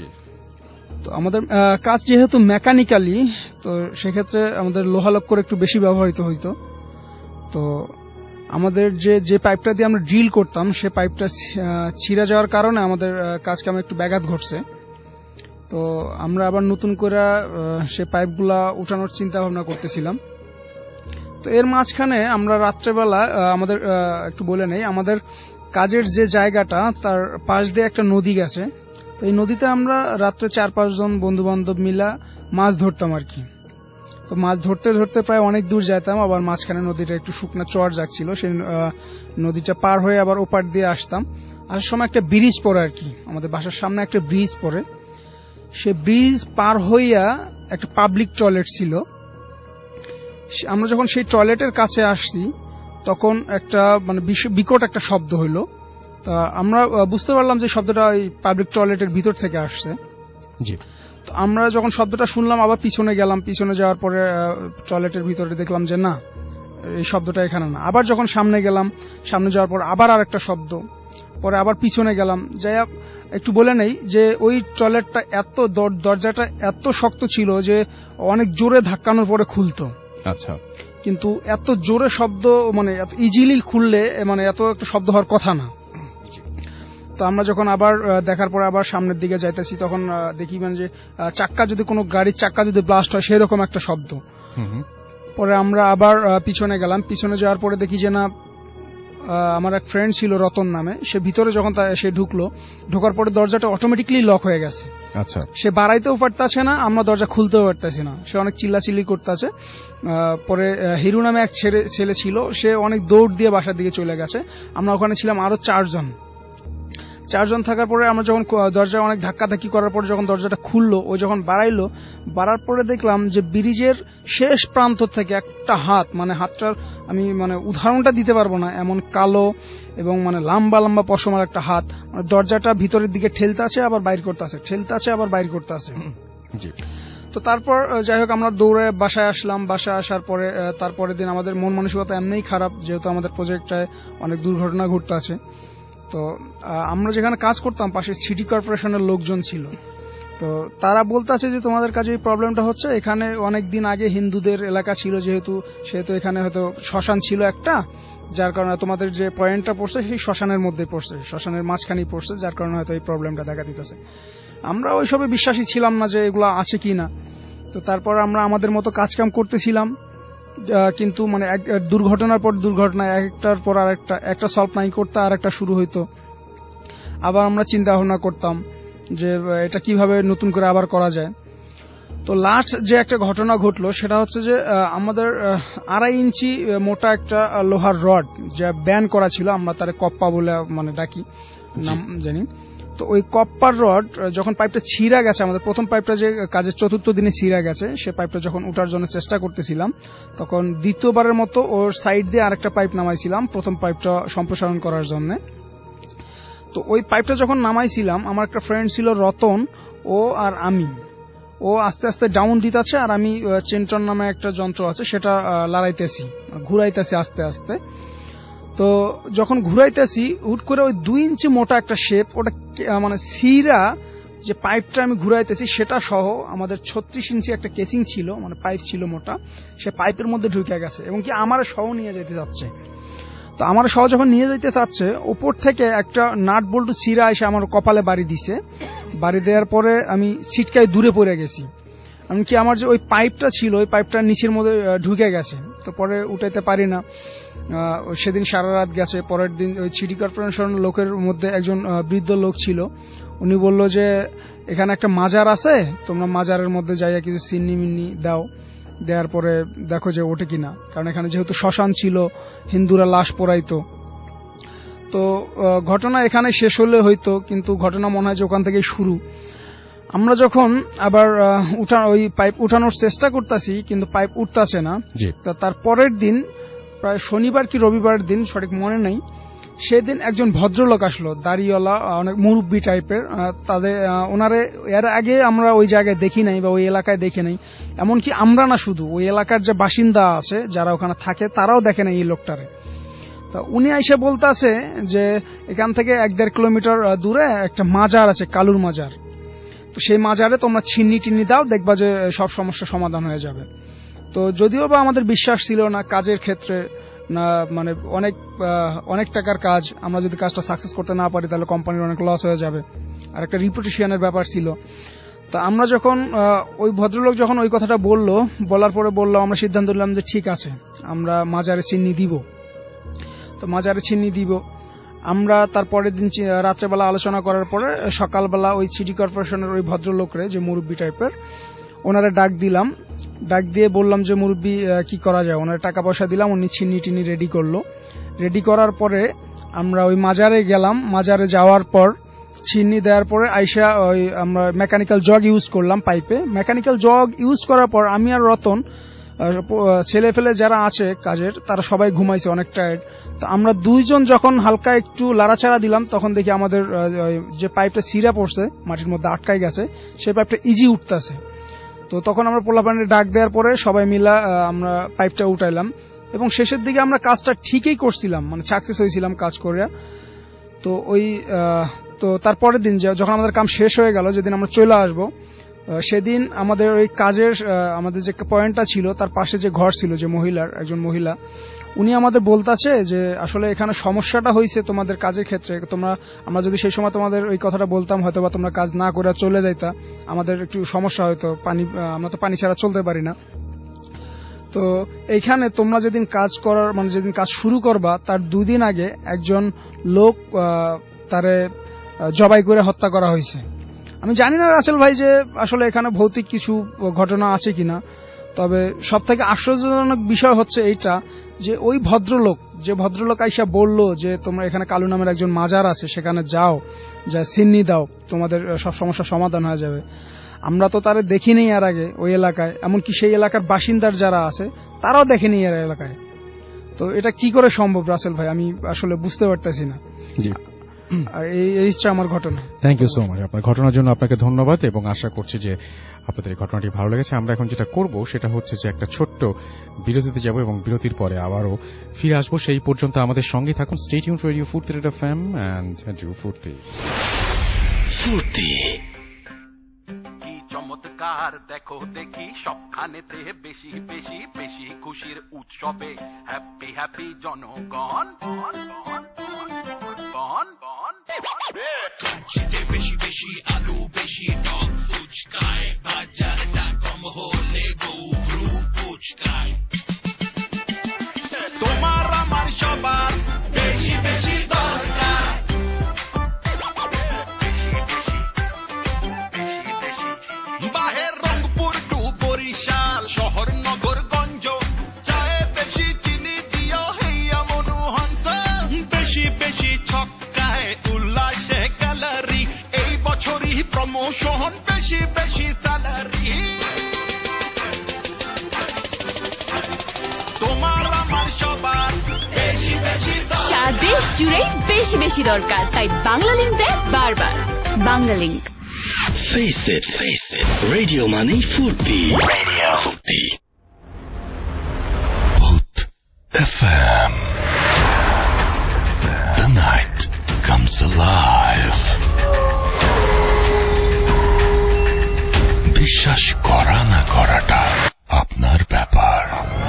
তো আমাদের কাজ যেহেতু মেকানিক্যালি, তো সেক্ষেত্রে আমাদের লোহালক্কর একটু বেশি ব্যবহৃত হইতো। তো আমাদের যে যে পাইপটা দিয়ে আমরা ড্রিল করতাম, সে পাইপটা ছিঁড়ে যাওয়ার কারণে আমাদের কাজ কামে একটু ব্যাঘাত ঘটছে। তো আমরা আবার নতুন করে সে পাইপগুলা উঠানোর চিন্তা ভাবনা করতেছিলাম। তো এর মাঝখানে আমরা রাত্রেবেলা আমাদের একটু বলে নেই, আমাদের কাজের যে জায়গাটা তার পাশ দিয়ে একটা নদী গেছে। তো এই নদীতে আমরা রাত্রে চার পাঁচজন বন্ধু বান্ধব মিলা মাছ ধরতাম আর কি। তো মাছ ধরতে ধরতে প্রায় অনেক দূর যেতাম, আবার মাঝখানে নদীটা একটু শুকনো চর যাচ্ছিল, সেই নদীটা পার হয়ে আবার ওপার দিয়ে আসতাম। আসার সময় একটা ব্রিজ পড়ে আর কি, আমাদের বাসার সামনে একটা ব্রিজ পড়ে। সে ব্রিজ পার হইয়া একটা পাবলিক টয়লেট ছিল। আমরা যখন সেই টয়লেটের কাছে আসছি, তখন একটা মানে বিকট একটা শব্দ হইল। তা আমরা বুঝতে পারলাম যে শব্দটা ওই পাবলিক টয়লেটের ভিতর থেকে আসছে। জি। তো আমরা যখন শব্দটা শুনলাম, আবার পিছনে গেলাম। পিছনে যাওয়ার পরে টয়লেটের ভিতরে দেখলাম যে না, এই শব্দটা এখানে না। আবার যখন সামনে গেলাম, সামনে যাওয়ার পর আবার আর একটা শব্দ। পরে আবার পিছনে গেলাম। যাই হোক, একটু বলে নেই যে ওই টয়লেটটা এত দরজাটা এত শক্ত ছিল যে অনেক জোরে ধাক্কানোর পরে খুলতো। আচ্ছা। কিন্তু এত জোরে শব্দ, মানে এত ইজিলি খুললে মানে এত একটা শব্দ হওয়ার কথা না। তো আমরা যখন আবার দেখার পরে আবার সামনের দিকে যাইতেছি, তখন দেখি মানে যে চাক্কা যদি কোনো গাড়ির চাক্কা যদি ব্লাস্ট হয় সেরকম একটা শব্দ। পরে আমরা আবার পিছনে গেলাম। পিছনে যাওয়ার পরে দেখি যে না, আমার এক ফ্রেন্ড ছিল রতন নামে, সে ভিতরে যখন সে ঢুকলো, ঢোকার পরে দরজাটা অটোমেটিকলি লক হয়ে গেছে। আচ্ছা। সে বাড়াইতেও পারতেছে না, আমরা দরজা খুলতেও পারতেছি না। সে অনেক চিল্লাচিল্লি করতেছে। পরে হিরু নামে এক ছেলে ছিল, সে অনেক দৌড় দিয়ে বাসার দিকে চলে গেছে। আমরা ওখানে ছিলাম আরো চারজন। চারজন থাকার পরে আমরা যখন দরজা অনেক ধাক্কাধাক্কি করার পরে যখন দরজাটা খুললো, ওই যখন বাড়াইলো, বাড়ার পরে দেখলাম যে ব্রিজের শেষ প্রান্ত থেকে একটা হাত, মানে হাতটার আমি মানে উদাহরণটা দিতে পারবো না, এমন কালো এবং মানে লম্বা লম্বা পশমার একটা হাত, মানে দরজাটা ভিতরের দিকে ঠেলতে আছে আবার বাইর করতে আছে, ঠেলতে আছে আবার বাইর করতে আছে। তো তারপর যাই হোক আমরা দৌড়ে বাসায় আসলাম। বাসায় আসার পরে তারপরের দিন আমাদের মন মানসিকতা এমনিই খারাপ, যেহেতু আমাদের প্রজেক্টটায় অনেক দুর্ঘটনা ঘটতে আছে। তো আমরা যেখানে কাজ করতাম পাশে সিটি কর্পোরেশনের লোকজন ছিল। তো তারা বলতে আছে যে তোমাদের কাছে এই প্রবলেমটা হচ্ছে, এখানে অনেক দিন আগে হিন্দুদের এলাকা ছিল, যেহেতু সেহেতু এখানে হয়তো শ্মশান ছিল একটা, যার কারণে তোমাদের যে পয়েন্টটা পড়ছে সেই শ্মশানের মধ্যে পড়ছে, শ্মশানের মাঝখানেই পড়ছে, যার কারণে হয়তো এই প্রবলেমটা দেখা দিতেছে। আমরা ওইসবে বিশ্বাসী ছিলাম না যে এগুলো আছে কি না। তো তারপর আমরা আমাদের মতো কাজকাম করতেছিলাম, কিন্তু মানে দুর্ঘটনার পর দুর্ঘটনা, একটার পর আরেকটা, একটা সলভ নাই করতে আর একটা শুরু হইতো। আবার আমরা চিন্তা ভাবনা করতাম যে এটা কিভাবে নতুন করে আবার করা যায়। তো লাস্ট যে একটা ঘটনা ঘটলো সেটা হচ্ছে যে আমাদের আড়াই ইঞ্চি মোটা একটা লোহার রড যা ব্যান করা ছিল, আমরা তার কপ্পা বলে মানে ডাকি, নাম জানি। তো ওই কপ্পার রড যখন পাইপটা ছিঁড়া গেছে, আমাদের প্রথম পাইপটা যে কাজের চতুর্থ দিনে ছিঁড়া গেছে, সে পাইপটা যখন উঠার জন্য চেষ্টা করতেছিলাম, তখন দ্বিতীয়বারের মতো ওর সাইড দিয়ে আরেকটা পাইপ নামাইছিলাম প্রথম পাইপটা সম্প্রসারণ করার জন্য। তো ওই পাইপটা যখন নামাইছিলাম, আমার একটা ফ্রেন্ড ছিল রতন, ও আর আমি, ও আস্তে আস্তে ডাউন দিতেছে আর আমি চেন্টন নামে একটা যন্ত্র আছে সেটা লড়াইতেছি, ঘুরাইতেছি আস্তে আস্তে। তো যখন ঘুরাইতেছি হুট করে ওই দুই ইঞ্চি মোটা একটা শেপ, ওটা মানে সিরা যে পাইপটা আমি ঘুরাইতেছি সেটা সহ আমাদের ছত্রিশ ইঞ্চি একটা কেচিং ছিল, মানে পাইপ ছিল মোটা, সে পাইপের মধ্যে ঢুকে গেছে এবং কি আমার সহ নিয়ে যেতে যাচ্ছে। তো আমার সহ যখন নিয়ে যেতে চাচ্ছে, ওপর থেকে একটা নাট বল্টু সিরা এসে আমার কপালে বাড়ি দিছে। বাড়ি দেওয়ার পরে আমি ছিটকায় দূরে পড়ে গেছি, এমনকি আমার যে ওই পাইপটা ছিল ওই পাইপটা নিচের মধ্যে ঢুকে গেছে। তো পরে উঠাইতে পারি না, সেদিন সারা রাত গেছে। পরের দিন ওই সিটি কর্পোরেশন লোকের মধ্যে একজন বৃদ্ধ লোক ছিল, উনি বলল যে এখানে একটা মাজার আছে, তোমরা মাজারের মধ্যে যাইয়া কিছু সিন্নি মিন্নি দাও, দেওয়ার পরে দেখো যে ওঠে কিনা, কারণ এখানে যেহেতু শ্মশান ছিল, হিন্দুরা লাশ পোড়াইতো। তো ঘটনা এখানে শেষ হলে হইতো, কিন্তু ঘটনা মনে হয় যে ওখান থেকেই শুরু। আমরা যখন আবার উঠা ওই পাইপ উঠানোর চেষ্টা করতেছি, কিন্তু পাইপ উঠতেছে না। তো তার পরের দিন, প্রায় শনিবার কি রবিবার দিন, সঠিক মনে নেই, সেদিন একজন ভদ্রলোক আসলো, দাড়িওয়ালা, অনেক মুরব্বী টাইপের। তাদের ওনারে এর আগে আমরা ওই জায়গায় দেখি নাই বা ওই এলাকায় দেখি নাই, এমনকি আমরা না, শুধু ওই এলাকার যে বাসিন্দা আছে যারা ওখানে থাকে তারাও দেখে নাই এই লোকটারে। তা উনি এসে বলতেছে যে এখান থেকে এক দেড় কিলোমিটার দূরে একটা মাজার আছে, কালুর মাজার, তো সেই মাজারে তোমরা ছিন্নি টিন্নি দাও, দেখবা যে সব সমস্যা সমাধান হয়ে যাবে। তো যদিও বা আমাদের বিশ্বাস ছিল না, কাজের ক্ষেত্রে না, মানে অনেক অনেক টাকার কাজ, আমরা যদি কাজটা সাকসেস করতে না পারি তাহলে কোম্পানির অনেক লস হয়ে যাবে, আর একটা রিপুটেশনের ব্যাপার ছিল। তা আমরা যখন ওই ভদ্রলোক যখন ওই কথাটা বললো, বলার পরে বললো, আমরা সিদ্ধান্ত নিলাম যে ঠিক আছে, আমরা মাজারে চিন্নি দিব। তো মাজারে চিন্নি দিব আমরা। তারপরের দিন রাত্রেবেলা আলোচনা করার পরে সকালবেলা ওই সিটি কর্পোরেশনের ওই ভদ্রলোকরে, যে মুরব্বী টাইপের, ওনারা ডাক দিলাম। ডাক দিয়ে বললাম যে মুরব্বী কি করা যায়, ওনার টাকা পয়সা দিলাম, উনি চিন্নি টিনি রেডি করলো। রেডি করার পরে আমরা ওই মাজারে গেলাম। মাজারে যাওয়ার পর চিন্নি দেওয়ার পরে আইসা ওই আমরা মেকানিক্যাল জগ ইউজ করলাম পাইপে। মেকানিক্যাল জগ ইউজ করার পর আমি আর রতন, ছেলে ফেলে যারা আছে কাজের, তারা সবাই ঘুমাইছে, অনেক টায়ার্ড। তো আমরা দুইজন যখন হালকা একটু লাড়াচাড়া দিলাম, তখন দেখি আমাদের যে পাইপটা সিরা পড়ছে, মাটির মধ্যে আটকাই গেছে, সেই পাইপটা ইজি উঠতেছে। তো তখন আমরা পোলাপানির ডাক দেওয়ার পরে সবাই মিলা আমরা পাইপটা উঠাইলাম, এবং শেষের দিকে আমরা কাজটা ঠিকই করছিলাম, মানে সাকসেস হয়েছিলাম কাজ করে। তো ওই তো তারপরের দিন যখন আমাদের কাম শেষ হয়ে গেল, যেদিন আমরা চলে আসবো, সেদিন আমাদের ওই কাজের আমাদের যে পয়েন্টটা ছিল তার পাশে যে ঘর ছিল, যে মহিলার একজন মহিলা, উনি আমাদের বলতেছে যে আসলে এখানে সমস্যাটা হয়েছে তোমাদের কাজের ক্ষেত্রে, তোমরা আমরা যদি সেই সময় তোমাদের ওই কথাটা বলতাম, হয়তো বা তোমরা কাজ না করে চলে যাইতা, আমাদের একটু সমস্যা হয়তো, পানি আমরা তো পানি ছাড়া চলতে পারি না। তো এইখানে তোমরা যেদিন কাজ করার মানে যেদিন কাজ শুরু করবা, তার দুই দিন আগে একজন লোক তারে জবাই করে হত্যা করা হয়েছে। আমি জানি না রাসেল ভাই যে আসলে এখানে ভৌতিক কিছু ঘটনা আছে কিনা, তবে সব থেকে আশ্চর্যজনক বিষয় হচ্ছে এইটা যে ওই ভদ্রলোক, যে ভদ্রলোক আইসা বলল যে তোমরা এখানে কালু নামের একজন মাজার আছে, সেখানে যাও, যা সিন্নি দাও, তোমাদের সব সমস্যার সমাধান হয়ে যাবে। আমরা তো তারে দেখিনি এর আগে ওই এলাকায়, এমনকি সেই এলাকার বাসিন্দার যারা আছে তারাও দেখেনি এর এলাকায়। তো এটা কি করে সম্ভব রাসেল ভাই, আমি আসলে বুঝতে পারতেছি না। আর এই হচ্ছে আমার ঘটনা। Thank you so much. আপনার ঘটনার জন্য আপনাকে ধন্যবাদ, এবং আশা করছি যে আপনাদের এই ঘটনাটি ভালো লেগেছে। আমরা এখন যেটা করব সেটা হচ্ছে যে একটা ছোট্ট বিরতিতে যাব, এবং বিরতির পরে আবারও ফিরে আসবো। সেই পর্যন্ত আমাদের সঙ্গে থাকুন। Stay tuned radio Foorti FM and do ফুর্তি ফুর্তি। দরকার দেখো দেখি সবখানেতে বেশি বেশি বেশি খুশির উৎসবে হ্যাপি হ্যাপি জনগণ বন বন বন বন খাচ্ছিতে বেশি বেশি আলু বেশি টক ফুচকায় বাজারটা কম হলে বউ ব্রু ফুচকায় তোমার আমার সবার বেশি বেশি দরকার বাহের রংপুর টু বরিশাল শহর নগর গঞ্জ চায়ে বেশি চিনি দিও হেয়া মনোহংস বেশি বেশি ছক্কায় উল্লাসে গ্যালারি এই বছরই প্রমোশন বেশি বেশি স্যালারি তোমার আমার সবার বেশি বেশি সারা দেশ জুড়ে বেশি বেশি দরকার তাই বাংলা লিংক দেয় বারবার Banglalink Face it, face it. Radio Money Furti. Radio Furti. Bhoot F M. The night comes alive. বিশ্বাস করা না করাটা আপনার ব্যাপার।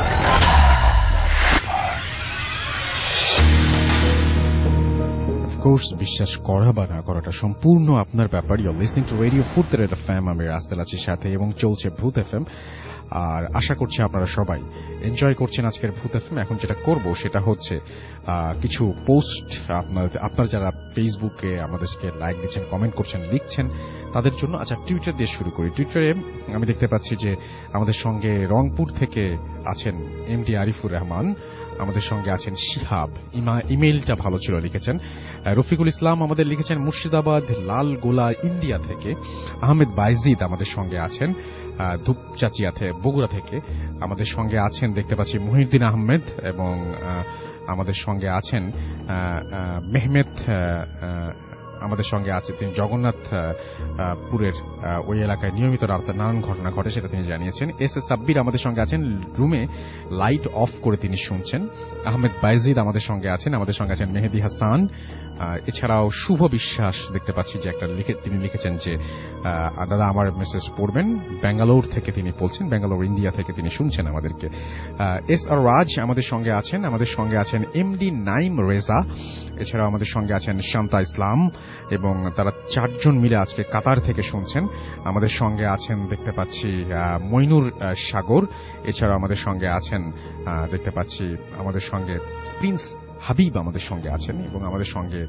কোর্স বিশ্বাস করা বা না করাটা সম্পূর্ণ আপনার ব্যাপার। You're listening to radio Foorti F M, আমি রাস্তেল আছি সাথে এবং চলছে ভূত এফ এম। আর আশা করছি আপনারা সবাই এনজয় করছেন আজকের ভূত এফ এম। এখন যেটা করব সেটা হচ্ছে কিছু পোস্ট আপনার আপনার যারা ফেসবুকে আমাদেরকে লাইক দিচ্ছেন, কমেন্ট করছেন, লিখছেন তাদের জন্য। আচ্ছা, টুইটার দিয়ে শুরু করি। টুইটারে আমি দেখতে পাচ্ছি যে আমাদের সঙ্গে রংপুর থেকে আছেন এম ডি আরিফুর রহমান, আমাদের সঙ্গে আছেন শিহাব, ইমেইলটা ভালো ছিল লিখেছেন। রফিকুল ইসলাম আমাদের লিখেছেন মুর্শিদাবাদ লাল গোলা ইন্ডিয়া থেকে। আহমেদ বাইজিদ আমাদের সঙ্গে আছেন ধূপচাচিয়া থেকে বগুড়া থেকে। আমাদের সঙ্গে আছেন দেখতে পাচ্ছি মহিউদ্দিন আহমেদ এবং আমাদের সঙ্গে আছেন মেহমেদ, আমাদের সঙ্গে আছে তিনি জগন্নাথ পুরের ওই এলাকায় নিয়মিত নানান ঘটনা ঘটে সেটা তিনি জানিয়েছেন। এস এস সাব্বির আমাদের সঙ্গে আছেন, রুমে লাইট অফ করে তিনি শুনছেন। আহমেদ বাইজিদ আমাদের সঙ্গে আছেন, আমাদের সঙ্গে আছেন মেহেদি হাসান। এছাড়াও শুভ বিশ্বাস দেখতে পাচ্ছি যে একটা লিখে তিনি লিখেছেন যে দাদা আমার মেসেজ পড়বেন, ব্যাঙ্গালোর থেকে তিনি বলছেন, ব্যাঙ্গালোর ইন্ডিয়া থেকে তিনি শুনছেন আমাদেরকে। এস আর রাজ আমাদের সঙ্গে আছেন, আমাদের সঙ্গে আছেন এমডি নাইম রেজা, এছাড়াও আমাদের সঙ্গে আছেন শান্তা ইসলাম এবং তারা চারজন মিলে আজকে কাতার থেকে শুনছেন। আমাদের সঙ্গে আছেন দেখতে পাচ্ছি মইনুর সাগর, এছাড়াও আমাদের সঙ্গে আছেন দেখতে পাচ্ছি আমাদের সঙ্গে প্রিন্স হাবিব আমাদের সঙ্গে আছেন এবং আমাদের সঙ্গে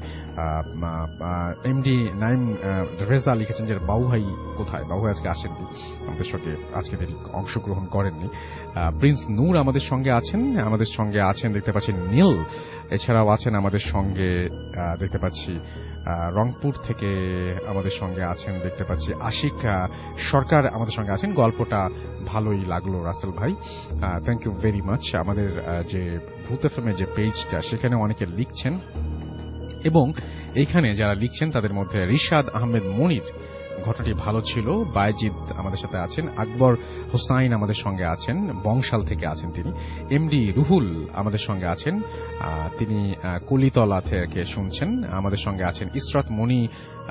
এমডি নাইম রেজা লিখেছেন যে বাবুভাই কোথায়, বাবুভাই আজকে আসেননি আমাদের সঙ্গে, আজকে তিনি অংশগ্রহণ করেননি। প্রিন্স নূর আমাদের সঙ্গে আছেন, আমাদের সঙ্গে আছেন দেখতে পাচ্ছি নীল, এছাড়াও আছেন আমাদের সঙ্গে দেখতে পাচ্ছি রংপুর থেকে আমাদের সঙ্গে আছেন দেখতে পাচ্ছি আশিক সরকার আমাদের সঙ্গে আছেন। গল্পটা ভালোই লাগলো রাসেল ভাই, থ্যাংক ইউ ভেরি মাচ। আমাদের যে ভূত এফ এম এর যে পেজটা সেখানে অনেকে লিখছেন এবং এইখানে যারা লিখছেন তাদের মধ্যে রিশাদ আহমেদ মনির ঘটনাটি ভালো ছিল, বাইজিদ আমাদের সাথে আছেন, আকবর হোসাইন আমাদের সঙ্গে আছেন, বংশাল থেকে আছেন তিনি, এমডি রুহুল আমাদের সঙ্গে আছেন, তিনি কলিতলা থেকে শুনছেন। আমাদের সঙ্গে আছেন ইসরাত মনি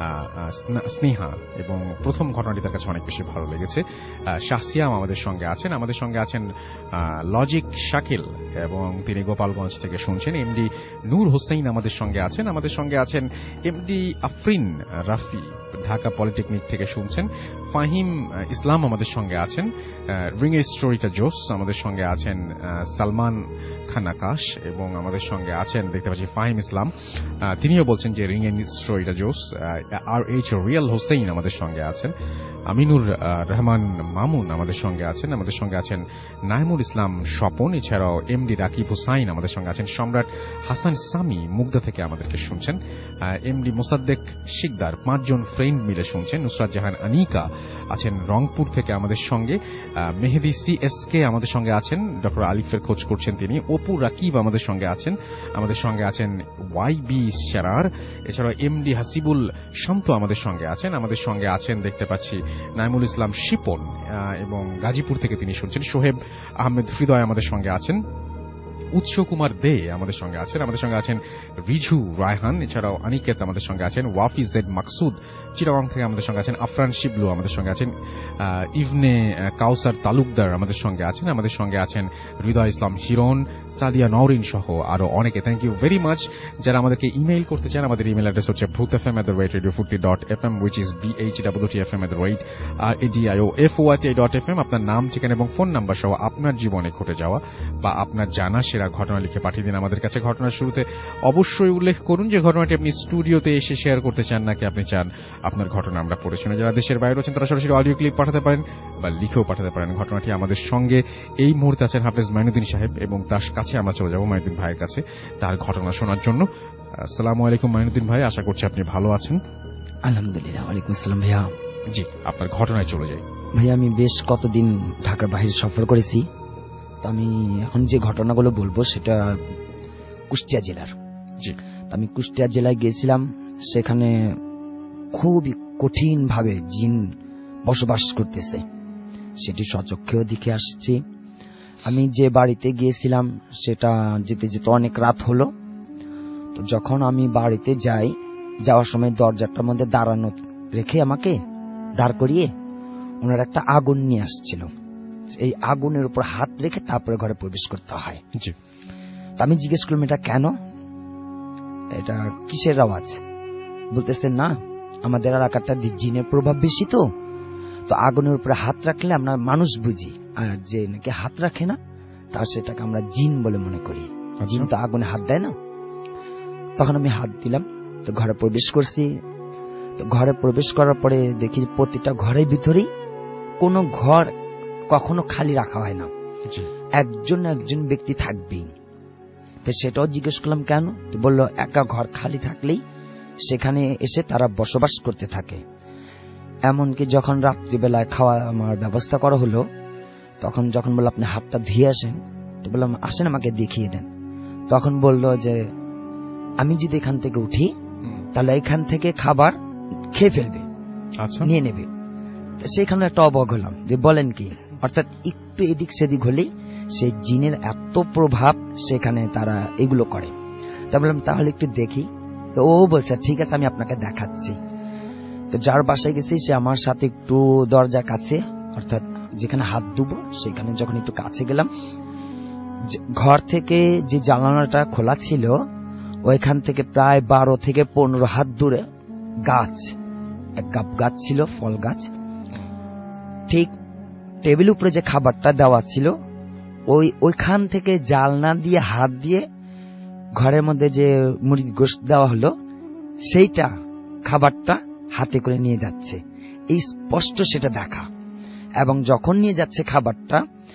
স্নেহা এবং প্রথম ঘটনাটি তার কাছে অনেক বেশি ভালো লেগেছে। শাহসিয়াম আমাদের সঙ্গে আছেন, আমাদের সঙ্গে আছেন লজিক শাকিল এবং তিনি গোপালগঞ্জ থেকে শুনছেন। এমডি নূর হোসেন আমাদের সঙ্গে আছেন, আমাদের সঙ্গে আছেন এমডি আফরিন রাফি ঢাকা পলিটেকনিক থেকে শুনছেন। ফাহিম ইসলাম আমাদের সঙ্গে আছেন, রিং এর স্টোরিটা জোস আমাদের সঙ্গে আছেন সালমান খান আকাশ এবং আমাদের সঙ্গে আছেন দেখতে পাচ্ছি ফাহিম ইসলাম, তিনিও বলছেন যে রিং এর স্টোরিটা জোস। আর এইচ রিয়াল হোসেন আমাদের সঙ্গে আছেন, আমিনুর রহমান মামুন আমাদের সঙ্গে আছেন, আমাদের সঙ্গে আছেন নাইমুল ইসলাম স্বপন, এছাড়াও এমডি রাকিব হুসাইন আমাদের সঙ্গে আছেন, সম্রাট হাসান সামি মুগদা থেকে আমাদেরকে শুনছেন, এমডি মোসাদ্দেক শিকদার, পাঁচজন ফ্রেন্ড মিলে শুনছেন। নুসরাত জাহান আনিকা আছেন রংপুর থেকে আমাদের সঙ্গে, মেহেদি সি এস কে আমাদের সঙ্গে আছেন, ডক্টর আলিফের খোঁজ করছেন তিনি, অপু রাকিব আমাদের সঙ্গে আছেন, আমাদের সঙ্গে আছেন ওয়াই বি শারার, এছাড়াও এমডি হাসিবুল শান্ত আমাদের সঙ্গে আছেন, আমাদের সঙ্গে আছেন দেখতে পাচ্ছি নাইমুল ইসলাম শিপন এবং গাজীপুর থেকে তিনি শুনছেন, সোহেব আহমেদ হৃদয় আমাদের সঙ্গে আছেন, উৎস কুমার দে আমাদের সঙ্গে আছেন, আমাদের সঙ্গে আছেন রিজু রায়হান, এছাড়াও অনিকেত আমাদের সঙ্গে আছেন, ওয়াফি জেড মাকসুদ চিটাগং থেকে আমাদের সঙ্গে আছেন, আফরান শিবলু আমাদের সঙ্গে আছেন, ইভনে কাউসার তালুকদার আমাদের সঙ্গে আছেন, আমাদের সঙ্গে আছেন হৃদয় ইসলাম হিরণ, সাদিয়া নওরিন সহ আরো অনেকে। Thank you very much. যারা আমাদেরকে ইমেইল করতে চান, আমাদের ইমেল অ্যাড্রেস হচ্ছে Bhoot F M at the rate radio Foorti dot F M, which is B H W T F M at the rate R A D I O F O T dot F M. আপনার নাম, ঠিকানা এবং phone number সহ আপনার জীবনে ঘটে যাওয়া বা আপনার জানা সেরা ঘটনা লিখে পাঠিয়ে দিন আমাদের কাছে। ঘটনার শুরুতে অবশ্যই উল্লেখ করুন যে ঘটনাটি আপনি স্টুডিওতে এসে শেয়ার করতে চান, নাকি আপনি চান আপনার ঘটনা আমরা পড়ে শুনে। যারা দেশের বাইরে আছেন তারা সরাসরি অডিও ক্লিপ পাঠাতে পারেন বা লিখেও পাঠাতে পারেন। ঘটনাটি আমাদের সঙ্গে এই মুহূর্তে আছেন হাফেজ মাইনুদ্দিন সাহেব, এবং তার কাছে আমরা চলে যাব মাইনুদ্দিন ভাইয়ের কাছে তার ঘটনা শোনার জন্য। আসসালামু আলাইকুম মাইনুদ্দিন ভাই, আশা করছি আপনি ভালো আছেন। আলহামদুলিল্লাহ। ওয়ালাইকুম আসসালাম ভাইয়া। জি, আপনার ঘটনায় চলে যাই। ভাইয়া, আমি বেশ কতদিন ঢাকার বাইরে সফর করেছি, তো আমি এখন যে ঘটনাগুলো বলবো সেটা কুষ্টিয়া জেলার। জি, আমি কুষ্টিয়া জেলায় গিয়েছিলাম, সেখানে খুবই কঠিন ভাবে জিন বসবাস করতেছে, সেটি সচক্ষেও দেখে আসছি। আমি যে বাড়িতে গিয়েছিলাম সেটা যেতে যেতে অনেক রাত হলো। তো যখন আমি বাড়িতে যাই, যাওয়ার সময় দরজাটার মধ্যে দাঁড়ানো রেখে আমাকে দাঁড় করিয়ে ওনার একটা আগুন নিয়ে আসছিল। এই আগুনের উপর হাত রেখে তারপরে ঘরে প্রবেশ করতে হয়। জি। আমি জিজ্ঞেস করলাম এটা কেন, এটা কিসের আওয়াজ? বলতেছেন না, আমাদের এলাকাটা জিনের প্রভাব বেশি, তো তো আগুনের উপরে হাত রাখলে আমরা মানুষ বুঝি, আর যে নাকি হাত রাখে না তার সেটাকে আমরা জিন বলে মনে করি। জিন তো আগুনে হাত দেয় না। তখন আমি হাত দিলাম, তো ঘরে প্রবেশ করছি। তো ঘরে প্রবেশ করার পরে দেখি প্রতিটা ঘরের ভিতরেই কোনো ঘর কখনো খালি রাখা হয় না, একজন একজন ব্যক্তি থাকবেই। তো সেটাও জিজ্ঞেস করলাম কেন, তো বললো একা ঘর খালি থাকলেই সেখানে এসে তারা বসবাস করতে থাকে। এমনকি যখন রাত্রিবেলায় খাওয়া আমার ব্যবস্থা করা হলো, তখন যখন বললো আপনি হাতটা ধুয়ে আসেন, তো বললাম আসেন আমাকে দেখিয়ে দেন। তখন বলল যে আমি যদি এখান থেকে উঠি তাহলে এখান থেকে খাবার খেয়ে ফেলবে, নিয়ে নেবে। সেখানে একটা অবাক হলাম যে বলেন কি, অর্থাৎ একটু এদিক সেদিক হলেই সেই জিনের এত প্রভাব সেখানে তারা এগুলো করে। তা বললাম তাহলে একটু দেখি। তো ও বলছে ঠিক আছে আমি আপনাকে দেখাচ্ছি। তো যার বাসায় গেছি সে আমার সাথে একটু দরজার কাছে, অর্থাৎ যেখানে হাত ধুবো সেখানে যখন একটু কাছে গেলাম, ঘর থেকে যে জানালাটা খোলা ছিল ওইখান থেকে প্রায় বারো থেকে পনেরো হাত দূরে গাছ, এক গাব গাছ ছিল, ফল গাছ। ঠিক টেবিল উপরে যে খাবারটা দেওয়া ছিল ওই ওইখান থেকে জালনা দিয়ে হাত দিয়ে ঘরের মধ্যে যে মুরগি গোশত দেওয়া হলো সেইটা খাবারটা হাতে করে নিয়ে যাচ্ছে, এই স্পষ্ট সেটা দেখা। এবং যখন নিয়ে যাচ্ছে খাবারটা,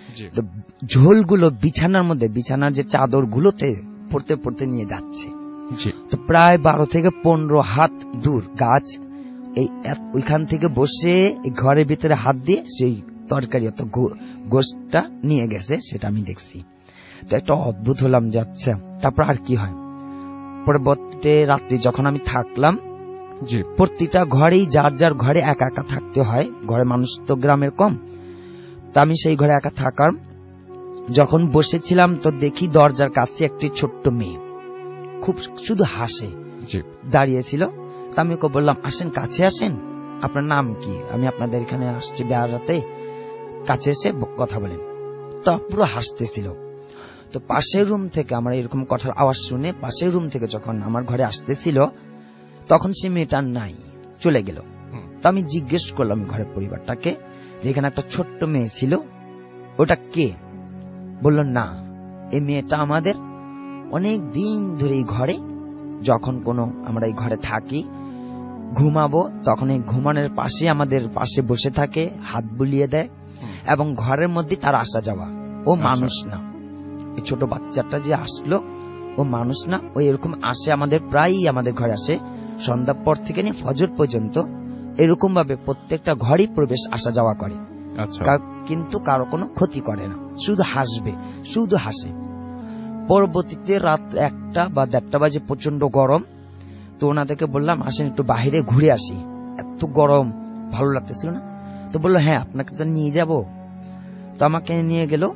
ঝোলগুলো বিছানার মধ্যে, বিছানার যে চাদর গুলোতে পড়তে পড়তে নিয়ে যাচ্ছে। তো প্রায় বারো থেকে পনেরো হাত দূর গাছ, এই ওইখান থেকে বসে ঘরের ভিতরে হাত দিয়ে সেই তরকারি অত গোশতটা নিয়ে গেছে, সেটা আমি দেখছি। তো একটা অদ্ভুত হলাম যে আচ্ছা তারপর আর কি হয়। পরবর্তীতে রাত্রি যখন আমি থাকলাম, প্রতিটা ঘরেই যার যার ঘরে একা একা থাকতে হয়, ঘরে মানুষ তো গ্রামের কম। তা আমি সেই ঘরে একা থাকার যখন বসেছিলাম তো দেখি দরজার কাছে একটি ছোট্ট মেয়ে খুব শুধু হাসে দাঁড়িয়েছিল। তা আমি ওকে বললাম আসেন কাছে আসেন, আপনার নাম কি, আমি আপনাদের এখানে আসছি বেড়াতে, কাছে এসে কথা বলেন। তো পুরো হাসতেছিল। তো পাশের রুম থেকে আমার এরকম কথার আওয়াজ শুনে পাশের রুম থেকে যখন আমার ঘরে আসতেছিল তখন সে মেয়েটা নাই, চলে গেল। তো আমি জিজ্ঞেস করলাম ঘরের পরিবারটাকে যে এখানে একটা ছোট্ট মেয়ে ছিল, ওটা কে? বলল না, এই মেয়েটা আমাদের অনেক দিন ধরে এই ঘরে, যখন কোনো আমরা এই ঘরে থাকি ঘুমাবো তখন এই ঘুমানোর পাশে আমাদের পাশে বসে থাকে, হাত বুলিয়ে দেয় এবং ঘরের মধ্যে তার আসা যাওয়া। ও মানুষ না, এই ছোট বাচ্চাটা যে আসলো ও মানুষ না, ও এরকম আসে আমাদের প্রায়ই আমাদের ঘরে আসে, সন্ধ্যা পর থেকে নিয়ে ফজর পর্যন্ত এরকম ভাবে প্রত্যেকটা ঘরই প্রবেশ আসা যাওয়া করে, কিন্তু কারো কোনো ক্ষতি করে না, শুধু হাসবে, শুধু হাসে। পরবর্তীতে রাত একটা বা দেড়টা বাজে প্রচন্ড গরম। তো ওনাদেরকে বললাম আসেন একটু বাহিরে ঘুরে আসি, এত গরম ভালো লাগতেছিল না। তো বললো হ্যাঁ আপনাকে তো নিয়ে যাব। তো আমাকে নিয়ে গেল।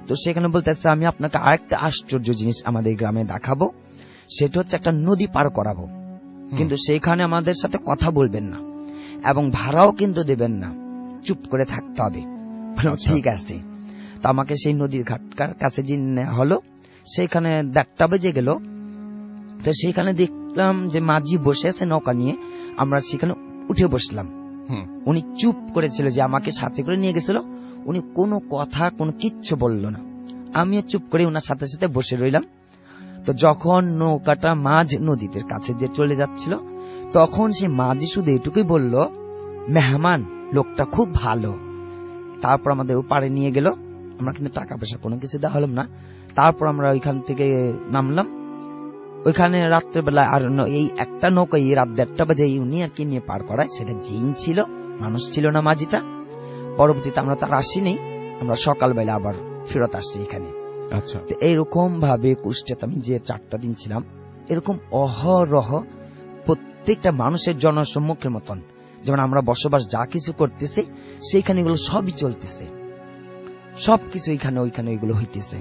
তো সেখানে বলতেছে আমি আপনাকে আরেকটা আশ্চর্য জিনিস আমাদের গ্রামে দেখাবো, সেটা হচ্ছে একটা নদী পার করাবো, কিন্তু সেইখানে আমাদের সাথে কথা বলবেন না এবং ভাড়াও কিন্তু দেবেন না, চুপ করে থাকতে হবে। ঠিক আছে। তো আমাকে সেই নদীর ঘাটকার কাছে যে হলো, সেইখানে দেড়টা বেজে গেল। তো সেইখানে দেখলাম যে মাঝি বসে আছে নৌকা নিয়ে, আমরা সেখানে উঠে বসলাম। উনি চুপ করেছিল, যে আমাকে সাথে করে নিয়ে গেছিল, উনি কোনো কথা কোনো কিচ্ছু বলল না। আমিও চুপ করে ওনার সাথে সাথে বসে রইলাম। তো যখন নৌকাটা মাঝ নদীতে কাছে দিয়ে চলে যাচ্ছিল, তখন সে মাঝি শুধু এটুকুই বলল, মেহমান লোকটা খুব ভালো। তারপর আমাদের পাড়ে নিয়ে গেল। আমরা কিন্তু টাকা পয়সা কোনো কিছু দেওয়া হলাম না। তারপর আমরা ওইখান থেকে নামলাম। ওইখানে রাত্রেবেলা আর এই একটা নৌকা এই রাত দেড়টা বাজে উনি আর কি নিয়ে পার করায়, সেটা জিন ছিল, মানুষ ছিল না মাঝিটা। পরবর্তীতে আমরা তার আসিনি, আমরা সকালবেলা আবার ফেরত আসছি এখানে। আচ্ছা। তো এইরকম ভাবে কুষ্টিয়াতে আমি যে চারটা দিন ছিলাম, এরকম অহরহ প্রত্যেকটা মানুষের জনসম্মুখের মতন, যেমন আমরা বসবাস যা কিছু করতেছি সেইখানে এগুলো সবই চলতেছে, সবকিছু এখানে ওইখানে ওইগুলো হইতেছে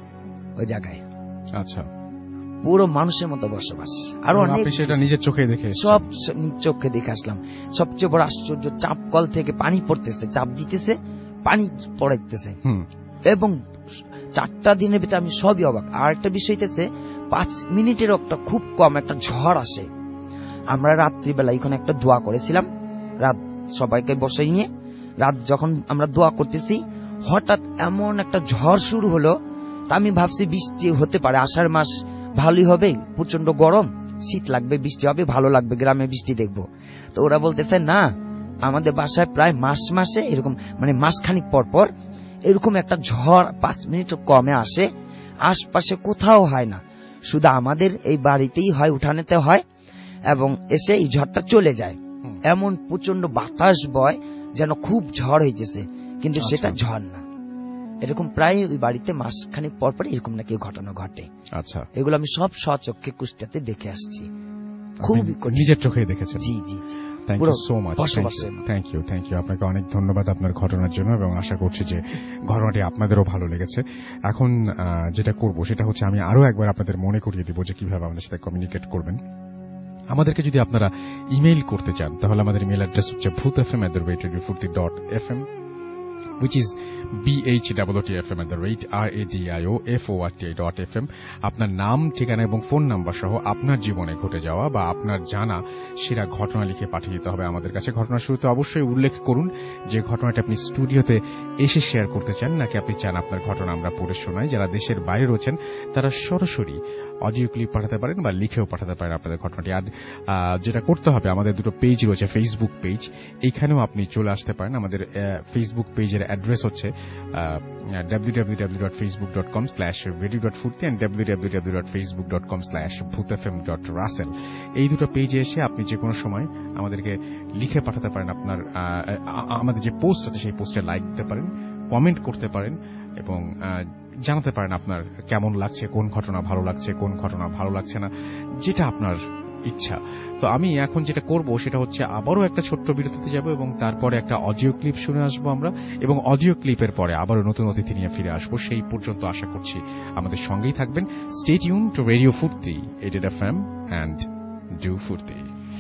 ওই জায়গায়। আচ্ছা। পুরো মানুষের মতো বসবাস। আর অনেক সেটা নিজের চোখে দেখে, সব চোখে দেখে আসলাম। সবচেয়ে বড় আশ্চর্য, চাপ কল থেকে পানি পড়তেছে, চাপ দিতেছে, পানি পড়াইতেছে। এবং চারটা দিনের ভিতরে আমি সবই অবাক। আর একটা বিষয় হইতেছে, পাঁচ মিনিটের একটা খুব কম একটা ঝড় আসে। আমরা রাত্রিবেলা এখানে একটা দোয়া করেছিলাম, রাত সবাইকে বসে নিয়ে রাত যখন আমরা দোয়া করতেছি, হঠাৎ এমন একটা ঝড় শুরু হলো। তা আমি ভাবছি বৃষ্টি হতে পারে, আষাঢ় মাস ভালোই হবে, প্রচন্ড গরম, শীত লাগবে, বৃষ্টি হবে, ভালো লাগবে, গ্রামে বৃষ্টি দেখবো। তো ওরা বলতেছে না, আমাদের বাসায় প্রায় মাস মাসে এরকম, মানে মাসখানিক পর পর এরকম একটা ঝড় পাঁচ মিনিট কমে আসে, আশপাশে কোথাও হয় না, শুধু আমাদের এই বাড়িতেই হয়, উঠানেতে হয়, এবং এসে এই ঝড়টা চলে যায়। এমন প্রচন্ড বাতাস বয় যেন খুব ঝড় হইতেছে, কিন্তু সেটা ঝড় না। এরকম প্রায় ওই বাড়িতে মাসখানিক পর পর এরকম নাকি ঘটনা ঘটে। আচ্ছা। এগুলো আমি সব স্বচক্ষে কুষ্টিয়াতে দেখে আসছি, খুব নিজের চোখে দেখেছেন। জি জি। Thank you so much. Thank you thank you আপনাকে অনেক ধন্যবাদ আপনার ঘটনার জন্য, এবং আশা করছি যে ঘটনাটি আপনাদেরও ভালো লেগেছে। এখন যেটা করব সেটা হচ্ছে, আমি আরো একবার আপনাদের মনে করিয়ে দিব যে কিভাবে আমাদের সাথে কমিউনিকেট করবেন। আমাদেরকে যদি আপনারা ইমেইল করতে চান, তাহলে আমাদের ইমেইল অ্যাড্রেস হচ্ছে Bhoot F M at the rate radio Foorti dot F M, which is b h o o t f m at the rate r a d i o f o r t i dot f m। আপনার নাম, ঠিকানা এবং phone number সহ আপনার জীবনে ঘটে যাওয়া বা আপনার জানা সেরা ঘটনা লিখে পাঠিয়ে দিতে হবে আমাদের কাছে। ঘটনার শুরুতে অবশ্যই উল্লেখ করুন যে ঘটনাটা আপনি স্টুডিওতে এসে শেয়ার করতে চান, নাকি আপনি চান আপনার ঘটনা আমরা পড়ে শোনাই। যারা দেশের বাইরে রয়েছেন তারা সরাসরি অডিও ক্লিপ পাঠাতে পারেন বা লিখেও পাঠাতে পারেন আপনাদের ঘটনাটি। আর যেটা করতে হবে, আমাদের দুটো পেজ রয়েছে, ফেসবুক পেজ, এইখানেও আপনি চলে আসতে পারেন। আমাদের ফেসবুক পেজের অ্যাড্রেস হচ্ছে W W W dot Facebook dot com slash radio dot Foorti and W W W dot Facebook dot com slash Bhoot F M dot Russell. এই দুটো পেজে এসে আপনি যে কোনো সময় আমাদেরকে লিখে পাঠাতে পারেন। আপনার আমাদের যে পোস্ট আছে সেই পোস্টে লাইক দিতে পারেন, কমেন্ট করতে পারেন, এবং জানাতে পারেন আপনার কেমন লাগছে, কোন ঘটনা ভালো লাগছে, কোন ঘটনা ভালো লাগছে না, যেটা আপনার ইচ্ছা। তো আমি এখন যেটা করব সেটা হচ্ছে, আবারও একটা ছোট্ট বিরতিতে যাব এবং তারপরে একটা অডিও ক্লিপ শুনে আসবো আমরা, এবং অডিও ক্লিপের পরে আবারও নতুন অতিথি নিয়ে ফিরে আসবো। সেই পর্যন্ত আশা করছি আমাদের সঙ্গেই থাকবেন। Stay tune to radio Foorti eight F M and do ফুর্তি।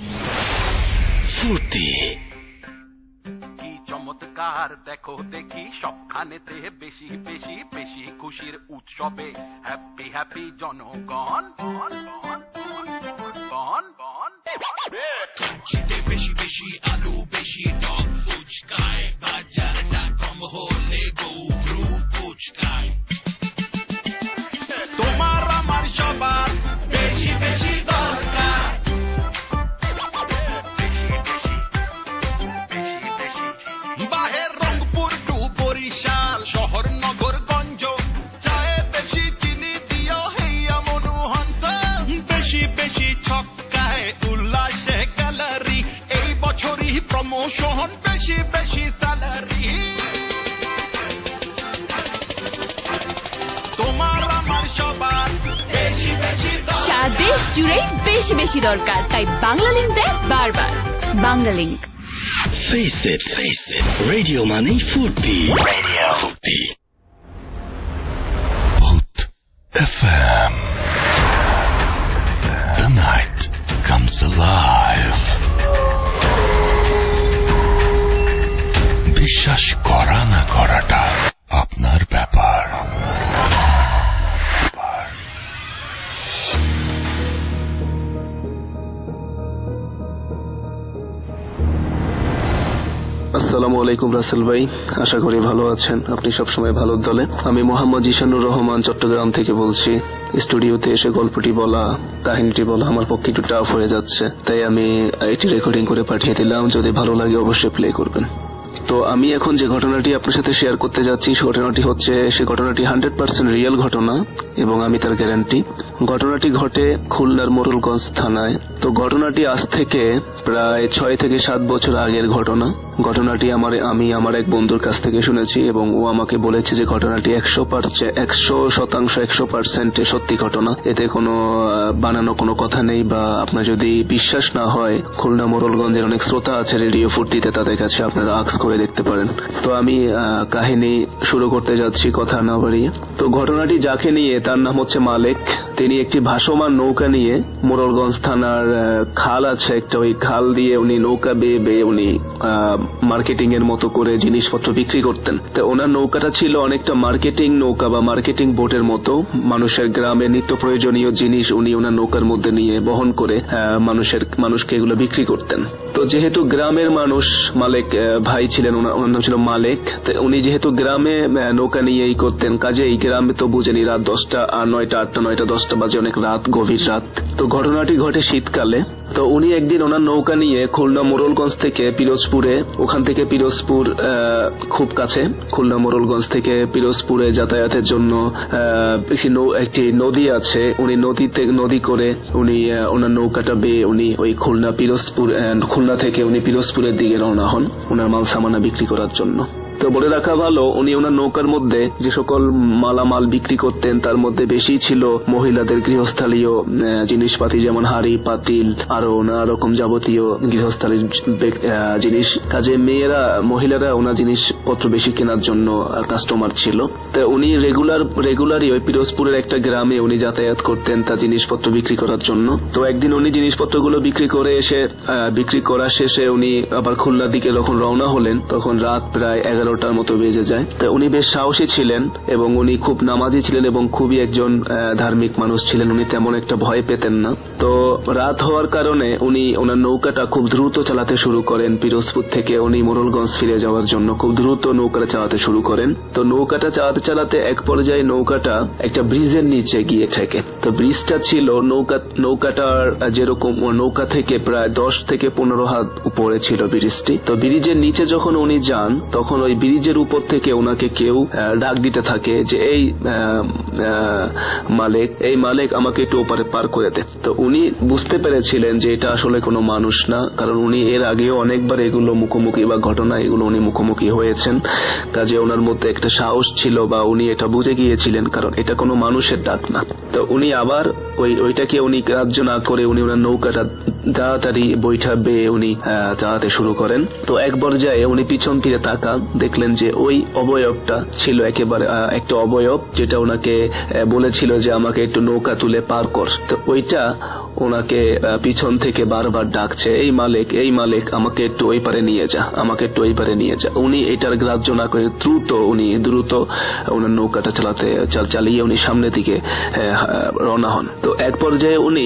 ফুর্তি কি চমৎকার দেখো দেখি, সবখানেতে বেশি বেশি বেশি খুশির উৎসবে হ্যাপি হ্যাপি জনগণ। বন বন বন বন কাচ্চিতে বেশি বেশি আলু বেশি, টক ফুচকায় বাজারটা কম হলে বউ ব্রু ফুচকায়। তোমার আমার সবার বেশি বেশি দরকার, বাহের রংপুর টু বরিশাল, শহর নগর গঞ্জ, চায়ে বেশি চিনি দিও হেয়া মনু হংস। বেশি বেশি ছক্কায় উল্লাসে গ্যালারি, এই বছরই প্রমোশন, বেশি বেশি স্যালারি। তোমার আমার সবার বেশি বেশি দরকার, সারা দেশ জুড়েই বেশি বেশি দরকার, তাই বাংলা লিংক দেয় বারবার। Banglalink. Face it, face it, radio money Foorti, radio Foorti. F M. The night comes alive. বিশ্বাস করা না করাটা আপনার ব্যাপার। আসসালামু আলাইকুম রাসেল ভাই, আশা করি ভালো আছেন। আপনি সবসময় ভালো দলে। আমি মোহাম্মদ জিশানুর রহমান চট্টগ্রাম থেকে বলছি। স্টুডিওতে এসে গল্পটি বলা, কাহিনীটি বলা আমার পক্ষে একটু টাফ হয়ে যাচ্ছে, তাই আমি এটি রেকর্ডিং করে পাঠিয়ে দিলাম। যদি ভালো লাগে অবশ্যই প্লে করবেন। তো আমি এখন যে ঘটনাটি আপনার সাথে শেয়ার করতে যাচ্ছি, সে ঘটনাটি হচ্ছে সে ঘটনাটি হান্ড্রেড পার্সেন্ট রিয়েল ঘটনা এবং আমি তার গ্যারান্টি। ঘটনাটি ঘটে খুলনার মোরলগঞ্জ থানায়। তো ঘটনাটি আজ থেকে প্রায় ছয় থেকে সাত বছর আগের ঘটনা। ঘটনাটি আমার আমি আমার এক বন্ধুর কাছ থেকে শুনেছি এবং ও আমাকে বলেছে যে ঘটনাটি একশো পার্সেন্ট একশো শতাংশ একশো পার্সেন্ট সত্যি ঘটনা। এতে কোনো বানানো কোনো কথা নেই, বা আপনার যদি বিশ্বাস না হয়, খুলনা মোরলগঞ্জের অনেক শ্রোতা আছে রেডিও ফুর্তিতে, তাদের কাছে আপনারা আক্স করে দেখতে পারেন। তো আমি কাহিনী শুরু করতে যাচ্ছি কথা না বাড়িয়ে। তো ঘটনাটি যাকে নিয়ে, তার নাম হচ্ছে মালেক। তিনি একটি ভাসমান নৌকা নিয়ে মোরলগঞ্জ থানার খাল আছে একটা, ওই খাল দিয়ে উনি নৌকা বেয়ে বেয়ে উনি মার্কেটিং এর মতো করে জিনিসপত্র বিক্রি করতেন। তো ওনার নৌকাটা ছিল অনেকটা মার্কেটিং নৌকা বা মার্কেটিং বোটের মতো। মানুষের গ্রামে নিত্য প্রয়োজনীয় জিনিস উনি ওনার নৌকার মধ্যে নিয়ে বহন করে মানুষের মানুষকে এগুলো বিক্রি করতেন। তো যেহেতু গ্রামের মানুষ, মালেক ভাই ছিলেন, ওনার নাম ছিল মালেক। উনি যেহেতু গ্রামে নৌকা নিয়েই করতেন, কাজে এই গ্রামে তো বুঝেনি রাত দশটা আর নয়টা আটটা নয়টা দশটা বাজে, অনেক রাত, গভীর রাত। তো ঘটনাটি ঘটে শীতকালে। তো উনি একদিন ওনার নৌকা নিয়ে খুলনা মোরলগঞ্জ থেকে পিরোজপুরে, ওখান থেকে পিরোজপুর খুব কাছে, খুলনা মোরলগঞ্জ থেকে পিরোজপুরে যাতায়াতের জন্য একটি নদী আছে, উনি নদীতে নদী করে উনি ওনার নৌকাটা বেয়ে উনি ওই খুলনা পিরোজপুর খুলনা থেকে উনি পিরোজপুরের দিকে রওনা হন ওনার মাল সামানা বিক্রি করার জন্য। তো বলে রাখা ভালো, উনি ওনার নৌকার মধ্যে যে সকল মালামাল বিক্রি করতেন তার মধ্যে বেশি ছিল মহিলাদের গৃহস্থালীয় জিনিসপাতি, যেমন হাড়ি পাতিল, আরো নানা রকম যাবতীয় গৃহস্থালীর জিনিস। কাজে মেয়েরা, মহিলারা ওনার জিনিসপত্র বেশি কেনার জন্য কাস্টমার ছিল। তো উনি রেগুলার রেগুলারই ওই পিরোজপুরের একটা গ্রামে উনি যাতায়াত করতেন তার জিনিসপত্র বিক্রি করার জন্য। তো একদিন উনি জিনিসপত্রগুলো বিক্রি করে এসে বিক্রি করা শেষে উনি আবার খুলনার দিকে যখন রওনা হলেন, তখন রাত প্রায় এগারোটার মতো বেজে যায়। তো উনি বেশ সাহসী ছিলেন এবং উনি খুব নামাজি ছিলেন এবং খুবই একজন ধার্মিক মানুষ ছিলেন। উনি তেমন একটা ভয় পেতেন না। তো রাত হওয়ার কারণে উনি ওনার নৌকাটা খুব দ্রুত চালাতে শুরু করেন। পিরোজপুর থেকে উনি মোরলগঞ্জ ফিরে যাওয়ার জন্য খুব দ্রুত নৌকাটা চালাতে শুরু করেন। তো নৌকাটা চালাতে চালাতে এক পর্যায়ে নৌকাটা একটা ব্রিজের নিচে গিয়ে ঠেকে। তো ব্রিজটা ছিল নৌকা নৌকাটার যেরকম নৌকা থেকে প্রায় দশ থেকে পনেরো হাত উপরে ছিল ব্রিজটি। তো ব্রিজের নিচে যখন উনি যান, তখন ওই ব্রিজের উপর থেকে ওনাকে কেউ ডাক দিতে থাকে যে এই মালিক, এই মালিক আমাকে একটু ওপারে পার করে দে। তো উনি বুঝতে পেরেছিলেন যে এটা আসলে কোনো মানুষ না, কারণ উনি এর আগেও অনেকবার এগুলো মুখোমুখি বা ঘটনা এগুলো উনি মুখোমুখি হয়েছেন। কাজে ওনার মধ্যে একটা সাহস ছিল বা উনি এটা বুঝে গিয়েছিলেন, কারণ এটা কোনো মানুষের ডাক না। তো উনি আবার ওই ওইটাকে উনি গ্রাহ্য না করে উনি ওনার নৌকাটা তাড়াতাড়ি বৈঠা বেয়ে উনি চালাতে শুরু করেন। তো এক পর্যায়ে উনি পিছন ফিরে তাকান, দেখলেন যে ওই অবয়বটা ছিল একেবারে একটা অবয়ব যেটা ওনাকে বলেছিল যে আমাকে একটু নৌকা তুলে পার কর। তো ওইটা ওনাকে পিছন থেকে বারবার ডাকছে, এই মালিক, এই মালিক, আমাকে একটু ওই পারে নিয়ে যা, আমাকে একটু ওই পারে নিয়ে যা। উনি এটার গ্রাহ্য না করে দ্রুত উনি দ্রুত ওনার নৌকাটা চালাতে চালিয়ে উনি সামনের দিকে রওনা হন। তো এক পর্যায়ে উনি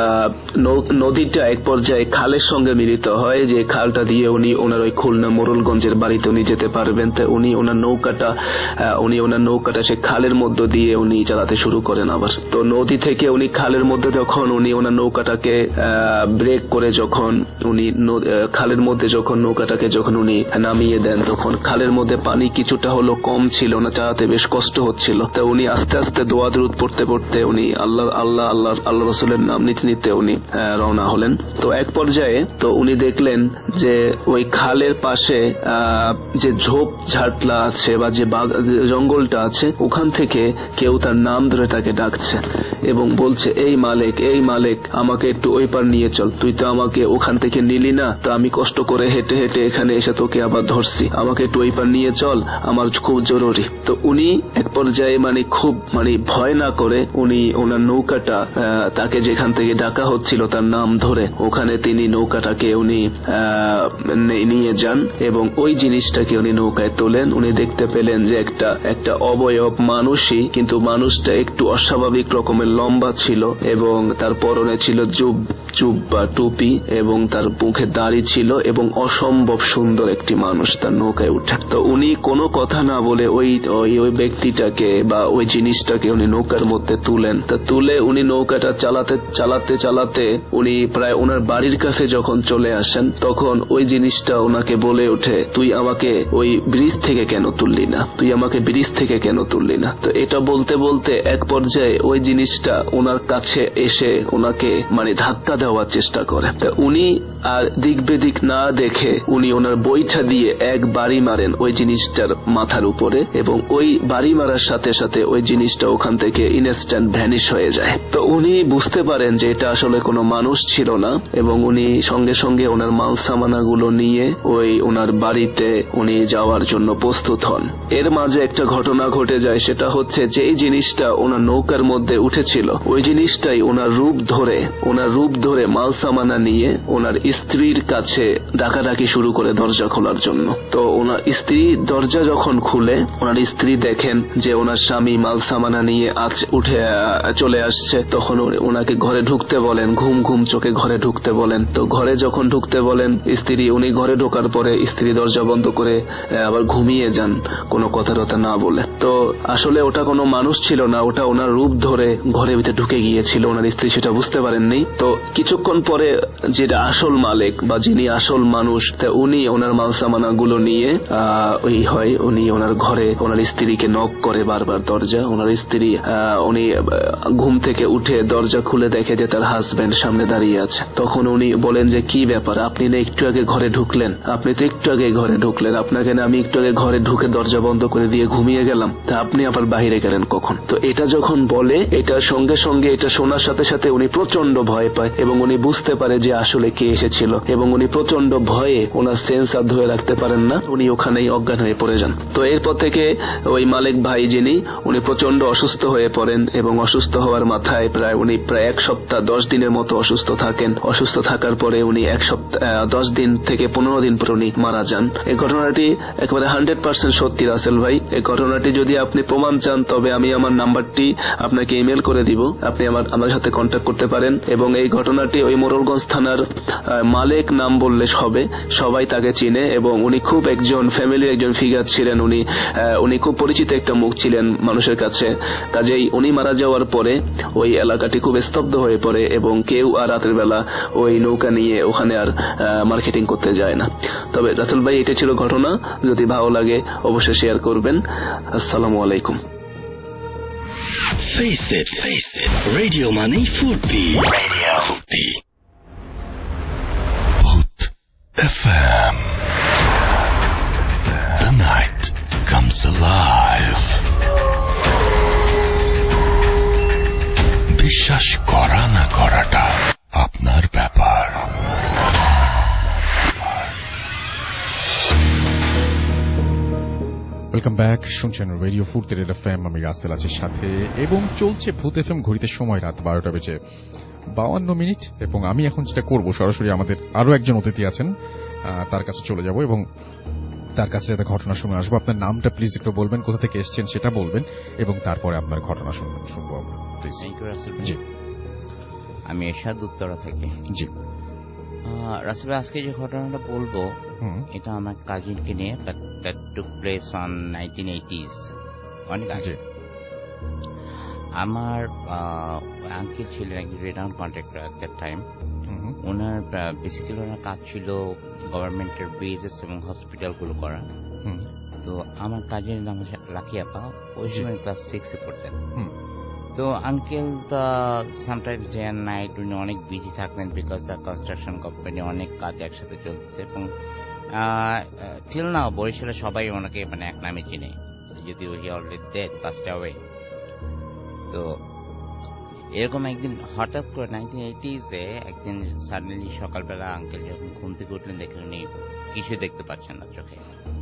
নদীটা এক পর্যায়ে খালের সঙ্গে মিলিত হয়, যে খালটা দিয়ে উনি ওনার ওই খুলনা মোরলগঞ্জের বাড়িতে উনি যেতে পারবেন। তো উনি ওনার নৌকাটা উনি ওনার নৌকাটা সে খালের মধ্য দিয়ে উনি চালাতে শুরু করেন আবার। তো নদী থেকে উনি খালের মধ্যে যখন উনি ওনার নৌকাটাকে ব্রেক করে যখন উনি খালের মধ্যে যখন নৌকাটাকে যখন উনি নামিয়ে দেন, তখন খালের মধ্যে পানি কিছুটা হলো কম ছিল না, চালাতে বেশ কষ্ট হচ্ছিল। তো উনি আস্তে আস্তে দোয়া দুরূদ পড়তে পড়তে উনি আল্লাহ আল্লাহ আল্লাহ আল্লাহ রসুলের নাম নিতে নিতে উনি রওনা হলেন। তো এক পর্যায়ে তো উনি দেখলেন যে ওই খালের পাশে যে ঝোপ ঝাটলা আছে বা যে জঙ্গলটা আছে, ওখান থেকে কেউ তার নাম ধরে তাকে ডাকছে এবং বলছে, এই মালিক, এই মালিক, আমাকে একটু ওই পার নিয়ে চল, তুই তো আমাকে ওখান থেকে নিলি না, তো আমি কষ্ট করে হেঁটে হেঁটে এখানে এসে তোকে আবার ধরছি, আমাকে একটু ওই পার নিয়ে চল, আমার খুব জরুরি। তো উনি এক পর্যায়ে মানে খুব মানে ভয় না করে উনি ওনার নৌকাটা তাকে যেখান থেকে ডাকা হচ্ছিল তার নাম ধরে ওখানে তিনি নৌকাটাকে উনি নিয়ে যান এবং ওই জিনিসটাকে উনি নৌকায় তোলেন। উনি দেখতে পেলেন যে একটা একটা অবয়ব মানুষই, কিন্তু মানুষটা একটু অস্বাভাবিক রকমের লম্বা ছিল এবং তার পরনে ছিল জুব জুব বা টুপি এবং তার মুখে দাড়ি ছিল এবং অসম্ভব সুন্দর একটি মানুষ তার নৌকায় উঠে। তো উনি কোনো কথা না বলে ওই ওই ব্যক্তিটাকে বা ওই জিনিসটাকে উনি নৌকার মধ্যে তুলেন। তা তুলে উনি নৌকাটা চালাতে চালাতে চালাতে উনি প্রায় ওনার বাড়ির কাছে যখন চলে আসেন তখন ওই জিনিসটা ওনাকে বলে ওঠে, তুই আমাকে ওই ব্রিজ থেকে কেন তুললি না, তুই আমাকে ব্রিজ থেকে কেন তুললি না। তো এটা বলতে বলতে এক পর্যায়ে ওই জিনিসটা ওনার কাছে এসে ওনাকে মানে ধাক্কা দেওয়ার চেষ্টা করে। তা উনি আর দিক বেদিক না দেখে উনি ওনার বৈঠা দিয়ে এক বাড়ি মারেন ওই জিনিসটার মাথার উপরে এবং ওই বাড়ি মারার সাথে সাথে ওই জিনিসটা ওখান থেকে ইনস্ট্যান্ট ভ্যানিশ হয়ে যায়। তো উনি বুঝতে পারেন যে এটা আসলে কোনো মানুষ ছিল না এবং উনি সঙ্গে সঙ্গে ওনার মাল সামানাগুলো নিয়ে ওই ওনার বাড়িতে উনি যাওয়ার জন্য প্রস্তুত হন। এর মাঝে একটা ঘটনা ঘটে যায়, সেটা হচ্ছে যে এই জিনিসটা ওনার নৌকার মধ্যে উঠেছিল ওই জিনিসটাই ওনার রূপ ধরে ওনার রূপ ধরে মাল সামানা নিয়ে ওনার স্ত্রীর কাছে ডাকাডাকি শুরু করে দরজা খোলার জন্য। তো ওনার স্ত্রী দরজা যখন খুলে ওনার স্ত্রী দেখেন যে ওনার স্বামী মাল সামানা নিয়ে আজ উঠে চলে আসছে, তখন ওনাকে ঘরে ঢুকতে বলেন, ঘুম ঘুম চোখে ঘরে ঢুকতে বলেন। তো ঘরে যখন ঢুকতে বলেন স্ত্রী, উনি ঘরে ঢোকার পরে স্ত্রী দরজা বন্ধ করে আবার ঘুমিয়ে যান কোনো কথা টথা না বলে। তো আসলে ওটা কোনো মানুষ ছিল না, ওটা ওনার রূপ ধরে ঘরের ভিতরে ঢুকে গিয়েছিল, ওনার স্ত্রী সেটা বুঝতে পারেননি। তো কিছুক্ষণ পরে যেটা আসল মালিক বা যিনি আসল মানুষ উনি ওনার মালসামানা গুলো নিয়ে ওই হয় উনি ওনার ঘরে ওনার স্ত্রীকে নক করে বারবার দরজা। ওনার স্ত্রী উনি ঘুম থেকে উঠে দরজা খুলে দেখে যে তার হাজবেন্ড সামনে দাঁড়িয়ে আছে। তখন উনি বলেন যে কি ব্যাপার, আপনি না একটু আগে ঘরে ঢুকলেন, আপনি তো একটু আগে ঘরে ঢুকলেন, আপনাকে না আমি একটু আগে ঘরে ঢুকে দরজা বন্ধ করে দিয়ে ঘুমিয়ে গেলাম, তা আপনি আবার বাইরে গেলেন কখন? তো এটা যখন বলে এটার সঙ্গে সঙ্গে এটা শোনার সাথে সাথে উনি প্রচন্ড ভয় পায় এবং উনি বুঝতে পারে যে আসলে কে এসেছিল এবং উনি প্রচন্ড ভয়ে ওনার সেন্স আর ধরে রাখতে পারেন না, উনি ওখানেই অজ্ঞান হয়ে পড়ে যান। তো এরপর থেকে ওই মালিক ভাই যিনি উনি প্রচন্ড অসুস্থ হয়ে পড়েন এবং অসুস্থ হওয়ার মাথায় প্রায় উনি প্রায় এক সপ্তাহ দশ দিনের মতো অসুস্থ থাকেন। অসুস্থ থাকার পরে উনি এক সপ্তাহ দশ দিন থেকে পনেরো দিন পরে উনি মারা যান। এই ঘটনাটি একেবারে হান্ড্রেড পার্সেন্ট সত্যি রাসেল ভাই। এই ঘটনাটি যদি আপনি প্রমাণ চান তবে আমি আমার নাম্বারটি আপনাকে ইমেল করে দিব, আপনি আমার আমার সাথে কন্ট্যাক্ট করতে পারেন। এবং এই ঘটনাটি ওই মোরলগঞ্জ থানার মালিক নাম বললে হবে, সবাই তাকে চিনে এবং উনি খুব একজন ফ্যামিলির একজন ফিগার ছিলেন, উনি উনি খুব পরিচিত একটা মুখ ছিলেন মানুষের কাছে। কাজেই উনি মারা যাওয়ার পরে ওই এলাকাটি খুব স্তব্ধ হয়ে পড়ে এবং কেউ আর রাতের বেলা ওই নৌকা নিয়ে ওখানে আর মার্কেটিং করতে যায় না। তবে রাসেল ভাই এটা ছিল ঘটনা, যদি ভালো লাগে অবশ্যই শেয়ার করবেন। আসসালামু আলাইকুম। Face it, face it. Radio Money Furti. Radio Furti. Put F M. The night comes alive. বিশ্বাস করা না করাটা আপনার ব্যাপার। ওয়েলকাম ব্যাক, শুনছেন radio Foorti red F M, আমি রাসেল আছি সাথে এবং চলছে ভূত এফ এম। ঘড়িতে সময় রাত বারোটা বেজে বাউান্ন মিনিট এবং আমি এখন যেটা করব সরাসরি আমাদের আরো একজন অতিথি আছেন তার কাছে চলে যাব এবং তার কাছে যাতে ঘটনা শুনে আসবো। আপনার নামটা প্লিজ একটু বলবেন, কোথা থেকে এসছেন সেটা বলবেন এবং তারপরে আপনার ঘটনা শুনবেন শুনবো আমরা প্লিজ। জি, আমি এরশাদ উত্তরা থেকে। জি রাসেল ভাই, আজকে যে ঘটনাটা বলবো এটা আমার কাজিনকে নিয়ে, but that took place on nineteen eighties, অনেক আগে। আমার আঙ্কেল ছিলেন একজন renowned contractor at that time. ওনার বেসিক্যালি ওনার কাজ ছিল গভর্নমেন্টের বেজেস এবং হসপিটালগুলো করা। তো আমার কাজিন নাম হচ্ছে লাকি আপা, ওই সময় ক্লাস সিক্সে পড়তেন। তো uncle sometimes day and night উনি অনেক বিজি থাকতেন বিকজ দ্য কনস্ট্রাকশন কোম্পানি অনেক কাজ একসাথে চলছে এবং টিল নাও বরিশালে সবাই ওনাকে মানে এক নামে চিনে, যদিও he already dead, passed away. তো এরকম একদিন হঠাৎ করে নাইনটিন এইটিজে একদিন সাডেনলি সকালবেলা আঙ্কেল যখন ঘুম থেকে উঠলেন দেখলেন উনি কিছু দেখতে পাচ্ছেন না চোখে,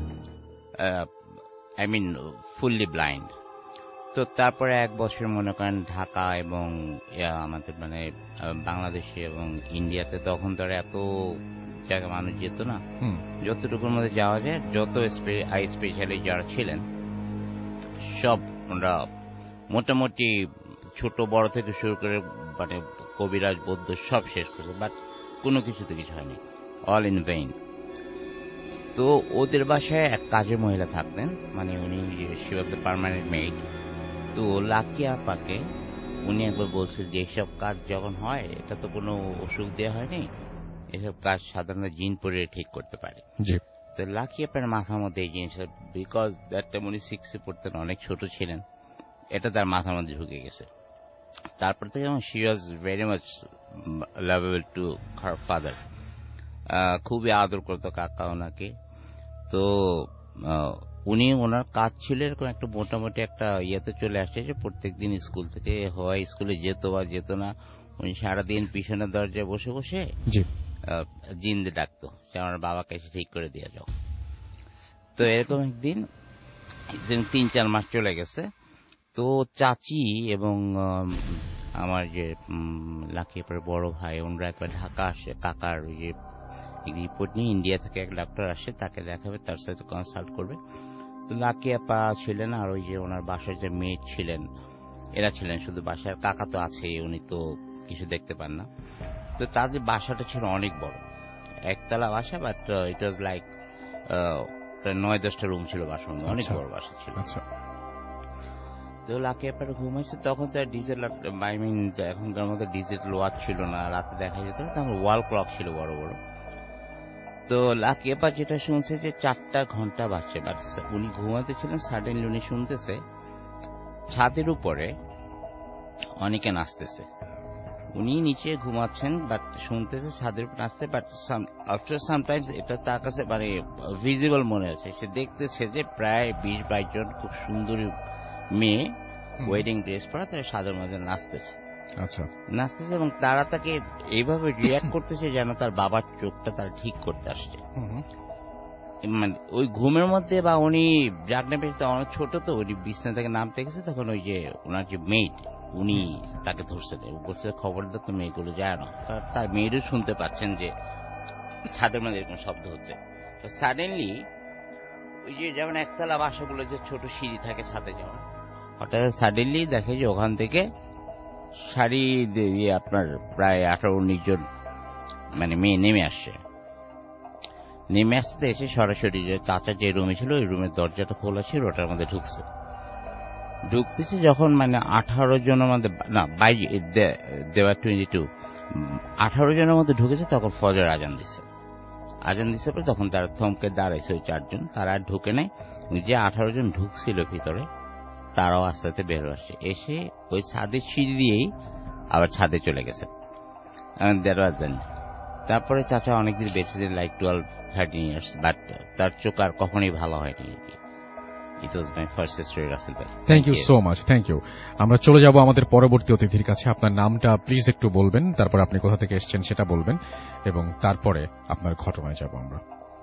আই মিন ফুললি ব্লাইন্ড। তো তারপরে এক বছর মনে করেন ঢাকা এবং আমাদের মানে বাংলাদেশে এবং ইন্ডিয়াতে তখন তো এত জায়গা মানুষ যেত না, যতটুকুর মধ্যে যাওয়া যায়, যত আই স্পেশালি যারা ছিলেন সব আমরা মোটামুটি ছোট বড় থেকে শুরু করে মানে কবিরাজ বৌদ্ধ সব শেষ করেছে, বাট কোনো কিছুতে কিছু হয়নি, অল ইন ভেইন। তো ওদের বাসায় এক কাজের মহিলা থাকতেন, মানে উনি she was the permanent maid. তো লাকি আপাকে উনি একবার বলছেন যে এইসব কাজ যখন হয় এটা তো কোনো ওষুধ দেওয়া হয়নি, এসব কাজ সাধারণত জিন পরে ঠিক করতে পারে। তো লাকি আপার মাথার মধ্যে এই জিনিসটা, বিকজ দ্যাট টাইম উনি সিক্সে পড়তেন, অনেক ছোট ছিলেন, এটা তার মাথার মধ্যে ঢুকে গেছে। তারপর থেকে she was very much lovable to her father, খুবই আদর করতো কাকা ওনাকে। তো উনি ওনার কাজ ছিল এরকম একটা মোটামুটি একটা ইয়েতে চলে আসছে যে প্রত্যেকদিন স্কুল থেকে হয় স্কুলে যেত বা যেত না, উনি সারাদিন পিছনের দরজায় বসে বসে জিন্দে ডাকতো যে আমার বাবাকে এসে ঠিক করে দিয়ে যাও। তো এরকম একদিন তিন চার মাস চলে গেছে। তো চাচি এবং আমার যে লাকিয়াপার বড় ভাই ওনারা একবার ঢাকা আসে, কাকার ওই যে রিপোর্ট নিয়ে ইন্ডিয়া থেকে এক ডাক্তার আসে, তাকে দেখাবে, তার সাথে কনসাল্ট করবে। তো লাকিয়াপা ছিলেন আর ওই যে ওনার বাসার যে মেয়ে ছিলেন এরা ছিলেন, শুধু বাসার কাকা তো আছে, উনি তো কিছু দেখতে পান না। তো তাদের বাসাটা ছিল অনেক বড়, একতলা বাসা, বাট ইট ওয়াজ লাইক নয় দশটা রুম ছিল বাসার মধ্যে, অনেক বড় বাসা ছিল। তো লাকিয়াপার ঘুমাইছে, তখন তো ডিজেল আই মিন এখনকার মধ্যে ডিজিটাল ওয়াচ ছিল না, রাতে দেখা যেত, তখন ওয়াল ক্লক ছিল বড় বড়। তো লাকিয়াপা যেটা শুনছে যে চারটা ঘন্টা বাজছে, উনি ঘুমাতে ছিলেন, সাডেনলি উনি শুনতেছে ছাদের উপরে অনেকে নাচতেছে। উনি নিচে ঘুমাচ্ছেন বাট শুনতেছে ছাদের উপর নাচতে, বাট আফটার সামটাইমস এটা তার কাছে মানে ভিজিবল মনে হচ্ছে, সে দেখতেছে যে প্রায় বিশ বাইশ জন খুব সুন্দরী মেয়ে ওয়েডিং ড্রেস পরা তারা সাদের মধ্যে নাচতেছে। আচ্ছা, নাচতেছে এবং তারা তাকে এইভাবে রিয়াক্ট করতেছে যেন তার বাবার চোখটা তারা ঠিক করতে আসছে। মানে ওই ঘুমের মধ্যে বা উনি জাগনা পেয়েছে, অনেক ছোট তো, উনি বিছনা থেকে নামতে গেছে, তখন ওই যে ওনার যে মেয়েট উনি তাকে ধরছে, বলছে খবরদার তো মেয়েগুলো যায় না। তার মেয়েরও শুনতে পাচ্ছেন যে ছাদের মধ্যে এরকম শব্দ হচ্ছে। তো সাডেনলি ওই যে যেমন একতলা বাসাগুলো যে ছোট সিঁড়ি থাকে ছাদে যাওয়া, হঠাৎ সাডেনলি দেখে যে ওখান থেকে শাড়ি দিয়ে আপনার প্রায় আঠারো উনিশ জন মানে মেয়ে নেমে আসছে। নেমে আসতে এসে সরাসরি যে চাচা যে রুমে ছিল ওই রুমের দরজাটা খোলা ছিল, ওটার মধ্যে ঢুকছে। ঢুকতেছে যখন মানে আঠারো জনের মধ্যে না বাই দেওয়া টোয়েন্টি টু আঠারো জনের মধ্যে ঢুকেছে, তখন ফজর আজান দিছে। আজান দিছে পরে তখন তারা থমকে দাঁড়াইছে ওই চারজন, তারা আর ঢুকে নেই। যে আঠারো জন ঢুকছিল ভিতরে তারাও আস্তে আস্তে বের আসছে, এসে ওই ছাদের সিঁড়ি দিয়েই আবার ছাদে চলে গেছে। তারপরে চাচা অনেকদিন বেঁচেছে, like twelve thirteen years, but তার চোখ আর কখনোই ভালো হয়নি। It was my first story Russell ভাই। Thank you so much, thank you. আমরা চলে যাব আমাদের পরবর্তী অতিথির কাছে। আপনার নামটা প্লিজ একটু বলবেন, তারপর আপনি কোথা থেকে এসেছেন সেটা বলবেন, এবং তারপরে আপনার ঘটনায় যাব আমরা।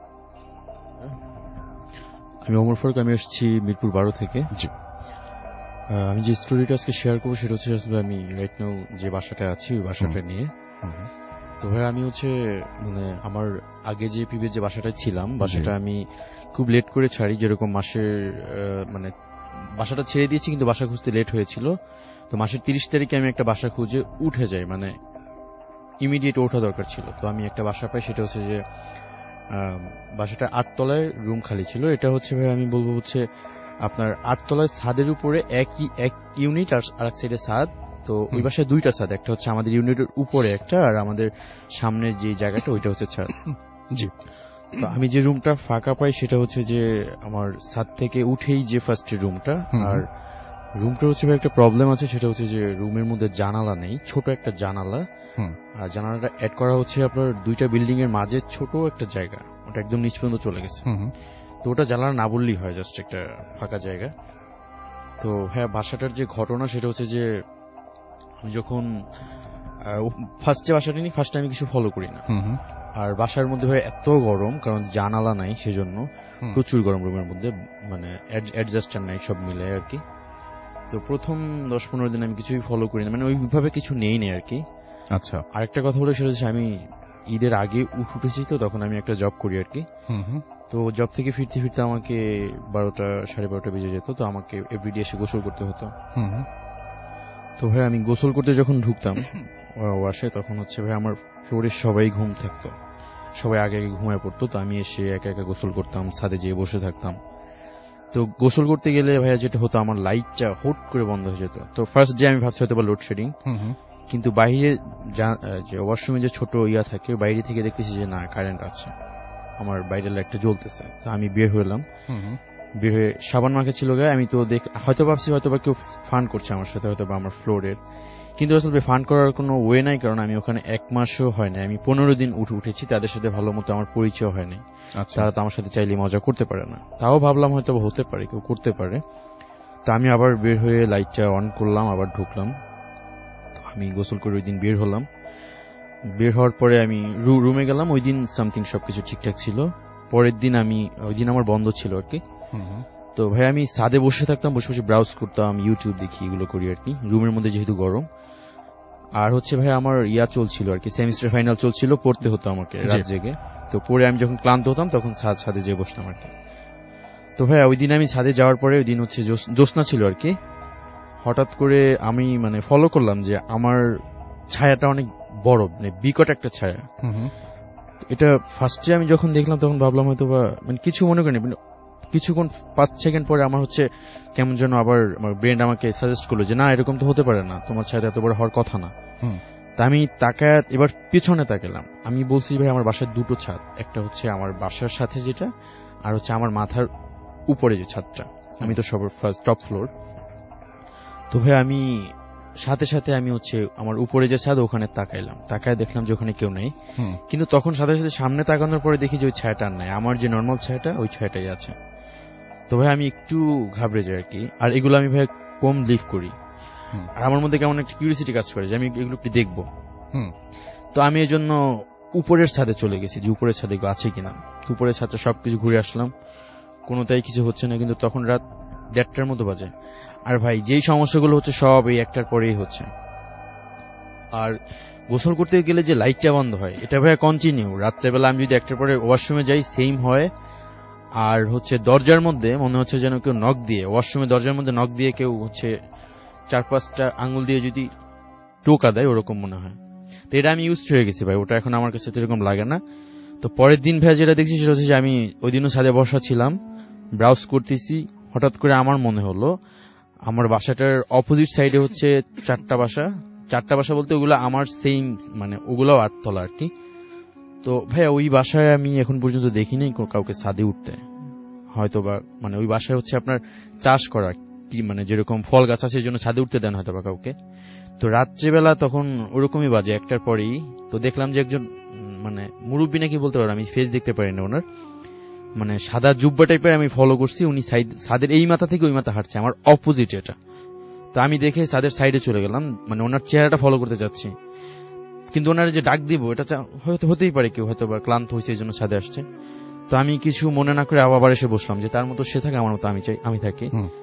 আমি ওমর ফারুক, আমি এসেছি মিরপুর বারো থেকে। জি, আমি যে স্টোরিটা আজকে শেয়ার করবো সেটা হচ্ছে আসলে আমি রাইট নাও যে বাসাটা আছি ওই বাসাটা নিয়ে। তো ভাই আমি হচ্ছে মানে আমার আগে যে প্রিভিয়াস যে বাসাটায় ছিলাম, বাসাটা আমি খুব লেট করে ছাড়ি, যেরকম মাসের মানে বাসাটা ছেড়ে দিয়েছি কিন্তু বাসা খুঁজতে লেট হয়েছিল। তো মাসের তিরিশ তারিখে আমি একটা বাসা খুঁজে উঠে যাই, মানে ইমিডিয়েট ওঠা দরকার ছিল। তো আমি একটা বাসা পাই, সেটা হচ্ছে যে বাসাটা আটতলায় রুম খালি ছিল। এটা হচ্ছে ভাই আমি বলবো হচ্ছে আপনার আটতলায় ছাদের উপরে একই এক ইউনিট আর আরেক সাইডে ছাদ। তো ওই বাসায় দুইটা ছাদ, একটা হচ্ছে আমাদের ইউনিটের উপরে একটা, আর আমাদের সামনের যে জায়গাটা ওইটা হচ্ছে ছাদ। জি, তো আমি যে রুমটা ফাঁকা পাই সেটা হচ্ছে যে আমার ছাদ থেকে উঠেই যে ফার্স্ট রুমটা। আর রুমটা হচ্ছে একটা প্রবলেম আছে, সেটা হচ্ছে যে রুমের মধ্যে জানালা নেই, ছোট একটা জানালা। আর জানালাটা অ্যাড করা হচ্ছে আপনার দুইটা বিল্ডিং এর মাঝে ছোট একটা জায়গা, ওটা একদম নিচ পর্যন্ত চলে গেছে। তো ওটা জানালা না বললেই হয়, জাস্ট একটা ফাঁকা জায়গা। তো হ্যাঁ, বাসাটার যে ঘটনা সেটা হচ্ছে যে আমি যখন ফার্স্টে বাসাটা নিই, ফার্স্টে আমি কিছু ফলো করি না। আর বাসার মধ্যে ভাই এত গরম, কারণ জানালা নাই, সেজন্য প্রচুর গরম রুমের মধ্যে, মানে অ্যাডজাস্টার নাই, সব মিলে আর কি। তো প্রথম দশ পনেরো দিন আমি কিছুই ফলো করি না, মানে ওইভাবে কিছু নেই নেই আর কি। আচ্ছা, আরেকটা কথা বলে সেটা হচ্ছে আমি ঈদের আগে উঠ উঠেছি, তো তখন আমি একটা জব করি আর কি। তো জব থেকে ফিরতে ফিরতে আমাকে বারোটা সাড়ে বারোটা বেজে যেত, তো আমাকে এভরিডে এসে গোসল করতে হতো। তো ভাই আমি গোসল করতে যখন ঢুকতাম ওয়াশে, তখন হচ্ছে ভাই আমার ফ্লোরে সবাই ঘুম থাকতো, সবাই আগে আগে ঘুমায় পড়তো। তো আমি এসে একা একা গোসল করতাম, ছাদে যেয়ে বসে থাকতাম। তো গোসল করতে গেলে ভাইয়া যেটা হতো, আমার লাইটটা হুট করে বন্ধ হয়ে যেত। তো ফার্স্ট ডে আমি ভাবছি হয়তো বা লোডশেডিং, কিন্তু বাইরে যে ওয়াশরুমে যে ছোট ইয়া থাকে, বাইরে থেকে দেখতেছি যে না, কারেন্ট আছে, আমার বাইরের লাইটটা জ্বলতেছে। তো আমি বের হলাম, বের হয়ে সাবান মাখা ছিল গায়ে। আমি তো দেখ হয়তো ভাবছি হয়তো বা কেউ ফান করছে আমার সাথে, হয়তো বা আমার ফ্লোরের, কিন্তু আসলে ফান করার কোনো ওয়ে নাই, কারণ আমি ওখানে এক মাসও হয় না, আমি পনেরো দিন উঠে উঠেছি, তাদের সাথে ভালো মতো আমার পরিচয় হয় নাই। তারা তো আমার সাথে চাইলে মজা করতে পারে না। তাও ভাবলাম হয়তো হতে পারে, কেউ করতে পারে। তো আমি আবার বের হয়ে লাইটটা অন করলাম, আবার ঢুকলাম। আমি গোসল করে ওই দিন বের হলাম। বের হওয়ার পরে আমি রুমে গেলাম। ওই দিন সামথিং সবকিছু ঠিকঠাক ছিল। পরের দিন আমি ওই দিন আমার বন্ধ ছিল আর কি। তো ভাই আমি ছাদে বসে থাকতাম, বসে বসে ব্রাউজ করতাম, ইউটিউব দেখি, এগুলো করি আর কি, রুমের মধ্যে যেহেতু গরম। আর হচ্ছে ভাই আমার ইয়া চলছিল আর কি, সেমিস্টার ফাইনাল চলছিল, পড়তে হতো আমাকে রাত জেগে। তো পরে আমি যখন ক্লান্ত হতাম তখন ছাদ ছাদে যেয়ে বসতাম আর কি। তো ভাই ওই দিন আমি ছাদে যাওয়ার পরে, ওই দিন হচ্ছে জ্যোৎস্না ছিল আর কি, হঠাৎ করে আমি মানে ফলো করলাম যে আমার ছায়াটা অনেক বড়, মানে বিকট একটা ছায়া। এটা ফার্স্টে আমি যখন দেখলাম তখন ভাবলাম হয়তো বা, মানে কিছু মনে করিনি, কিছুক্ষণ পাঁচ সেকেন্ড পরে আমার হচ্ছে কেমন যেন আবার আমার ব্রেন আমাকে সাজেস্ট করলো যে না, এরকম তো হতে পারে না, তোমার ছায়াটা এত বড় হওয়ার কথা না। তা আমি তাকায় এবার পিছনে তাকালাম। আমি বলছি ভাই আমার বাসার দুটো ছাদ, একটা হচ্ছে আমার বাসার সাথে যেটা, আর হচ্ছে আমার মাথার উপরে যে ছাদটা, আমি তো সবার ফার্স্ট টপ ফ্লোর। তো ভাই আমি সাথে সাথে আমি হচ্ছে আমার উপরে যে ছাদ ওখানে তাকাইলাম, তাকায় দেখলাম যে ওখানে কেউ নেই। কিন্তু তখন সাথে সাথে সামনে তাকানোর পরে দেখি যে ওই ছায়াটা আর নাই, আমার যে নর্মাল ছায়াটা ওই ছায়াটাই আছে। তো ভাই আমি একটু ঘাবড়ে যাই আর কি। আর এগুলো আমি ভাই কম লিভ করি, আর আমার মধ্যে কেমন একটা কিউরিয়াসিটি কাজ করে যে আমি এগুলো একটু দেখবো। তো আমি এই জন্য উপরের ছাদে চলে গেছি যে উপরের ছাদে আছে কিনা। উপরের ছাদে সবকিছু ঘুরে আসলাম, কোনোটাই কিছু হচ্ছে না। কিন্তু তখন রাত দেড়টার মতো বাজে। আর ভাই যেই সমস্যাগুলো হচ্ছে সব এই একটার পরেই হচ্ছে। আর গোসল করতে গেলে যে লাইটটা বন্ধ হয়, এটা ভাই কন্টিনিউ রাত্রেবেলা আমি যদি একটার পরে ওয়াশরুমে যাই সেম হয়। আর হচ্ছে দরজার মধ্যে মনে হচ্ছে যেন কেউ নক দিয়ে, ওয়াশরুমে দরজার মধ্যে নক দিয়ে কেউ হচ্ছে চার পাঁচটা আঙুল দিয়ে যদি টোকা দেয় ওরকম মনে হয়। তো এটা আমি ইউজ হয়ে গেছি ভাই, ওটা এখন আমার কাছে এরকম লাগে না। তো পরের দিন ভাই যেটা দেখছি সেটা হচ্ছে যে আমি ওই দিনও ছাদে বসা ছিলাম, ব্রাউজ করতেছি, হঠাৎ করে আমার মনে হলো আমার বাসাটার অপোজিট সাইডে হচ্ছে চারটা বাসা, চারটা বাসা বলতে ওগুলো আমার সেম, মানে ওগুলোও আটতলা আর কি। তো ভাই ওই বাসায় আমি এখন পর্যন্ত দেখিনি কাউকে ছাদে উঠতে, হয়তো বা মানে ওই বাসায় হচ্ছে আপনার চাষ করা কি, মানে যেরকম ফল গাছ আছে জন্য ছাদে উঠতে দেন হয়তো বা কাউকে। তো রাত্রেবেলা তখন ওরকমই বাজে একটার পরেই, তো দেখলাম যে একজন মানে মুরব্বী নাকি বলতে পারো, আমি ফেস দেখতে পারি না ওনার, মানে সাদা জুব্বা টাইপের আমি ফলো করছি, উনি ছাদের এই মাথা থেকে ওই মাথা হাঁটছে, আমার অপোজিট এটা। তো আমি দেখে ছাদের সাইডে চলে গেলাম, মানে ওনার চেহারাটা ফলো করতে যাচ্ছি। কিন্তু ওনার যে ডাক দিব এটা হয়তো হতেই পারে কেউ হয়তো বা ক্লান্ত হয়েছে এই জন্য ছাদে আসছে। তো আমি কিছু মনে না করে আবার এসে বসলাম যে তার মতো সে থাকে আমার মতো আমি চাই আমি থাকি।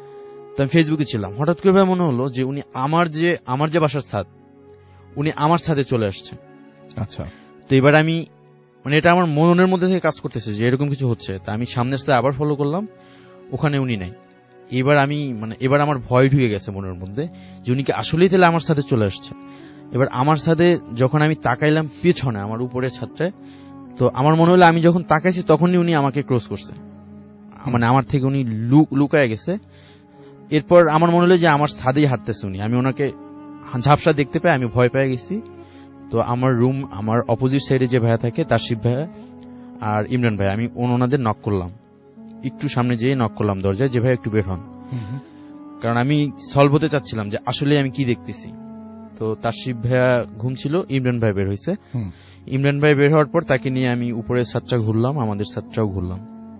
তো আমি ফেসবুকে ছিলাম, হঠাৎ করে ভাই মনে হলো যে উনি আমার যে আমার যে বাসার ছাদ, উনি আমার ছাদে চলে আসছে। আচ্ছা, তো এবার আমি মানে এটা আমার মনের মধ্যে থেকে কাজ করতেছে যে এরকম কিছু হচ্ছে। তা আমি সামনের সাথে আবার ফলো করলাম, ওখানে উনি নাই। এবার আমি মানে এবার আমার ভয় ঢুকে গেছে মনের মধ্যে যে উনি কি আসলেই তাহলে আমার সাথে চলে আসছে। এবার আমার সাথে যখন আমি তাকাইলাম পেছনে আমার উপরে ছাদটায়, তো আমার মনে হলো আমি যখন তাকাইছি তখনই উনি আমাকে ক্রস করছে, মানে আমার থেকে উনি লুকায় গেছে। এরপর আমার মনে হলো যে আমার ছাদেই হাঁটতেছে উনি, আমি ওনাকে ঝাপসা দেখতে পাই, আমি ভয় পেয়ে গেছি। তো আমার রুম আমার অপোজিট সাইডে যে ভাইয়া থাকে তাসিফ ভাইয়া আর ইমরান ভাই, আমি ওনাদের নক করলাম, একটু সামনে যেয়ে নক করলাম দরজায় যে ভাই একটু বের হন, কারণ আমি সলভ হতে চাচ্ছিলাম যে আসলে আমি কি দেখতেছি। তো তাসিফ ভাইয়া ঘুমছিল, ইমরান ভাই বের হয়েছে। ইমরান ভাই বের হওয়ার পর তাকে নিয়ে আমি উপরের ছাদটা ঘুরলাম, আমাদের ছাদটাও ঘুরলাম,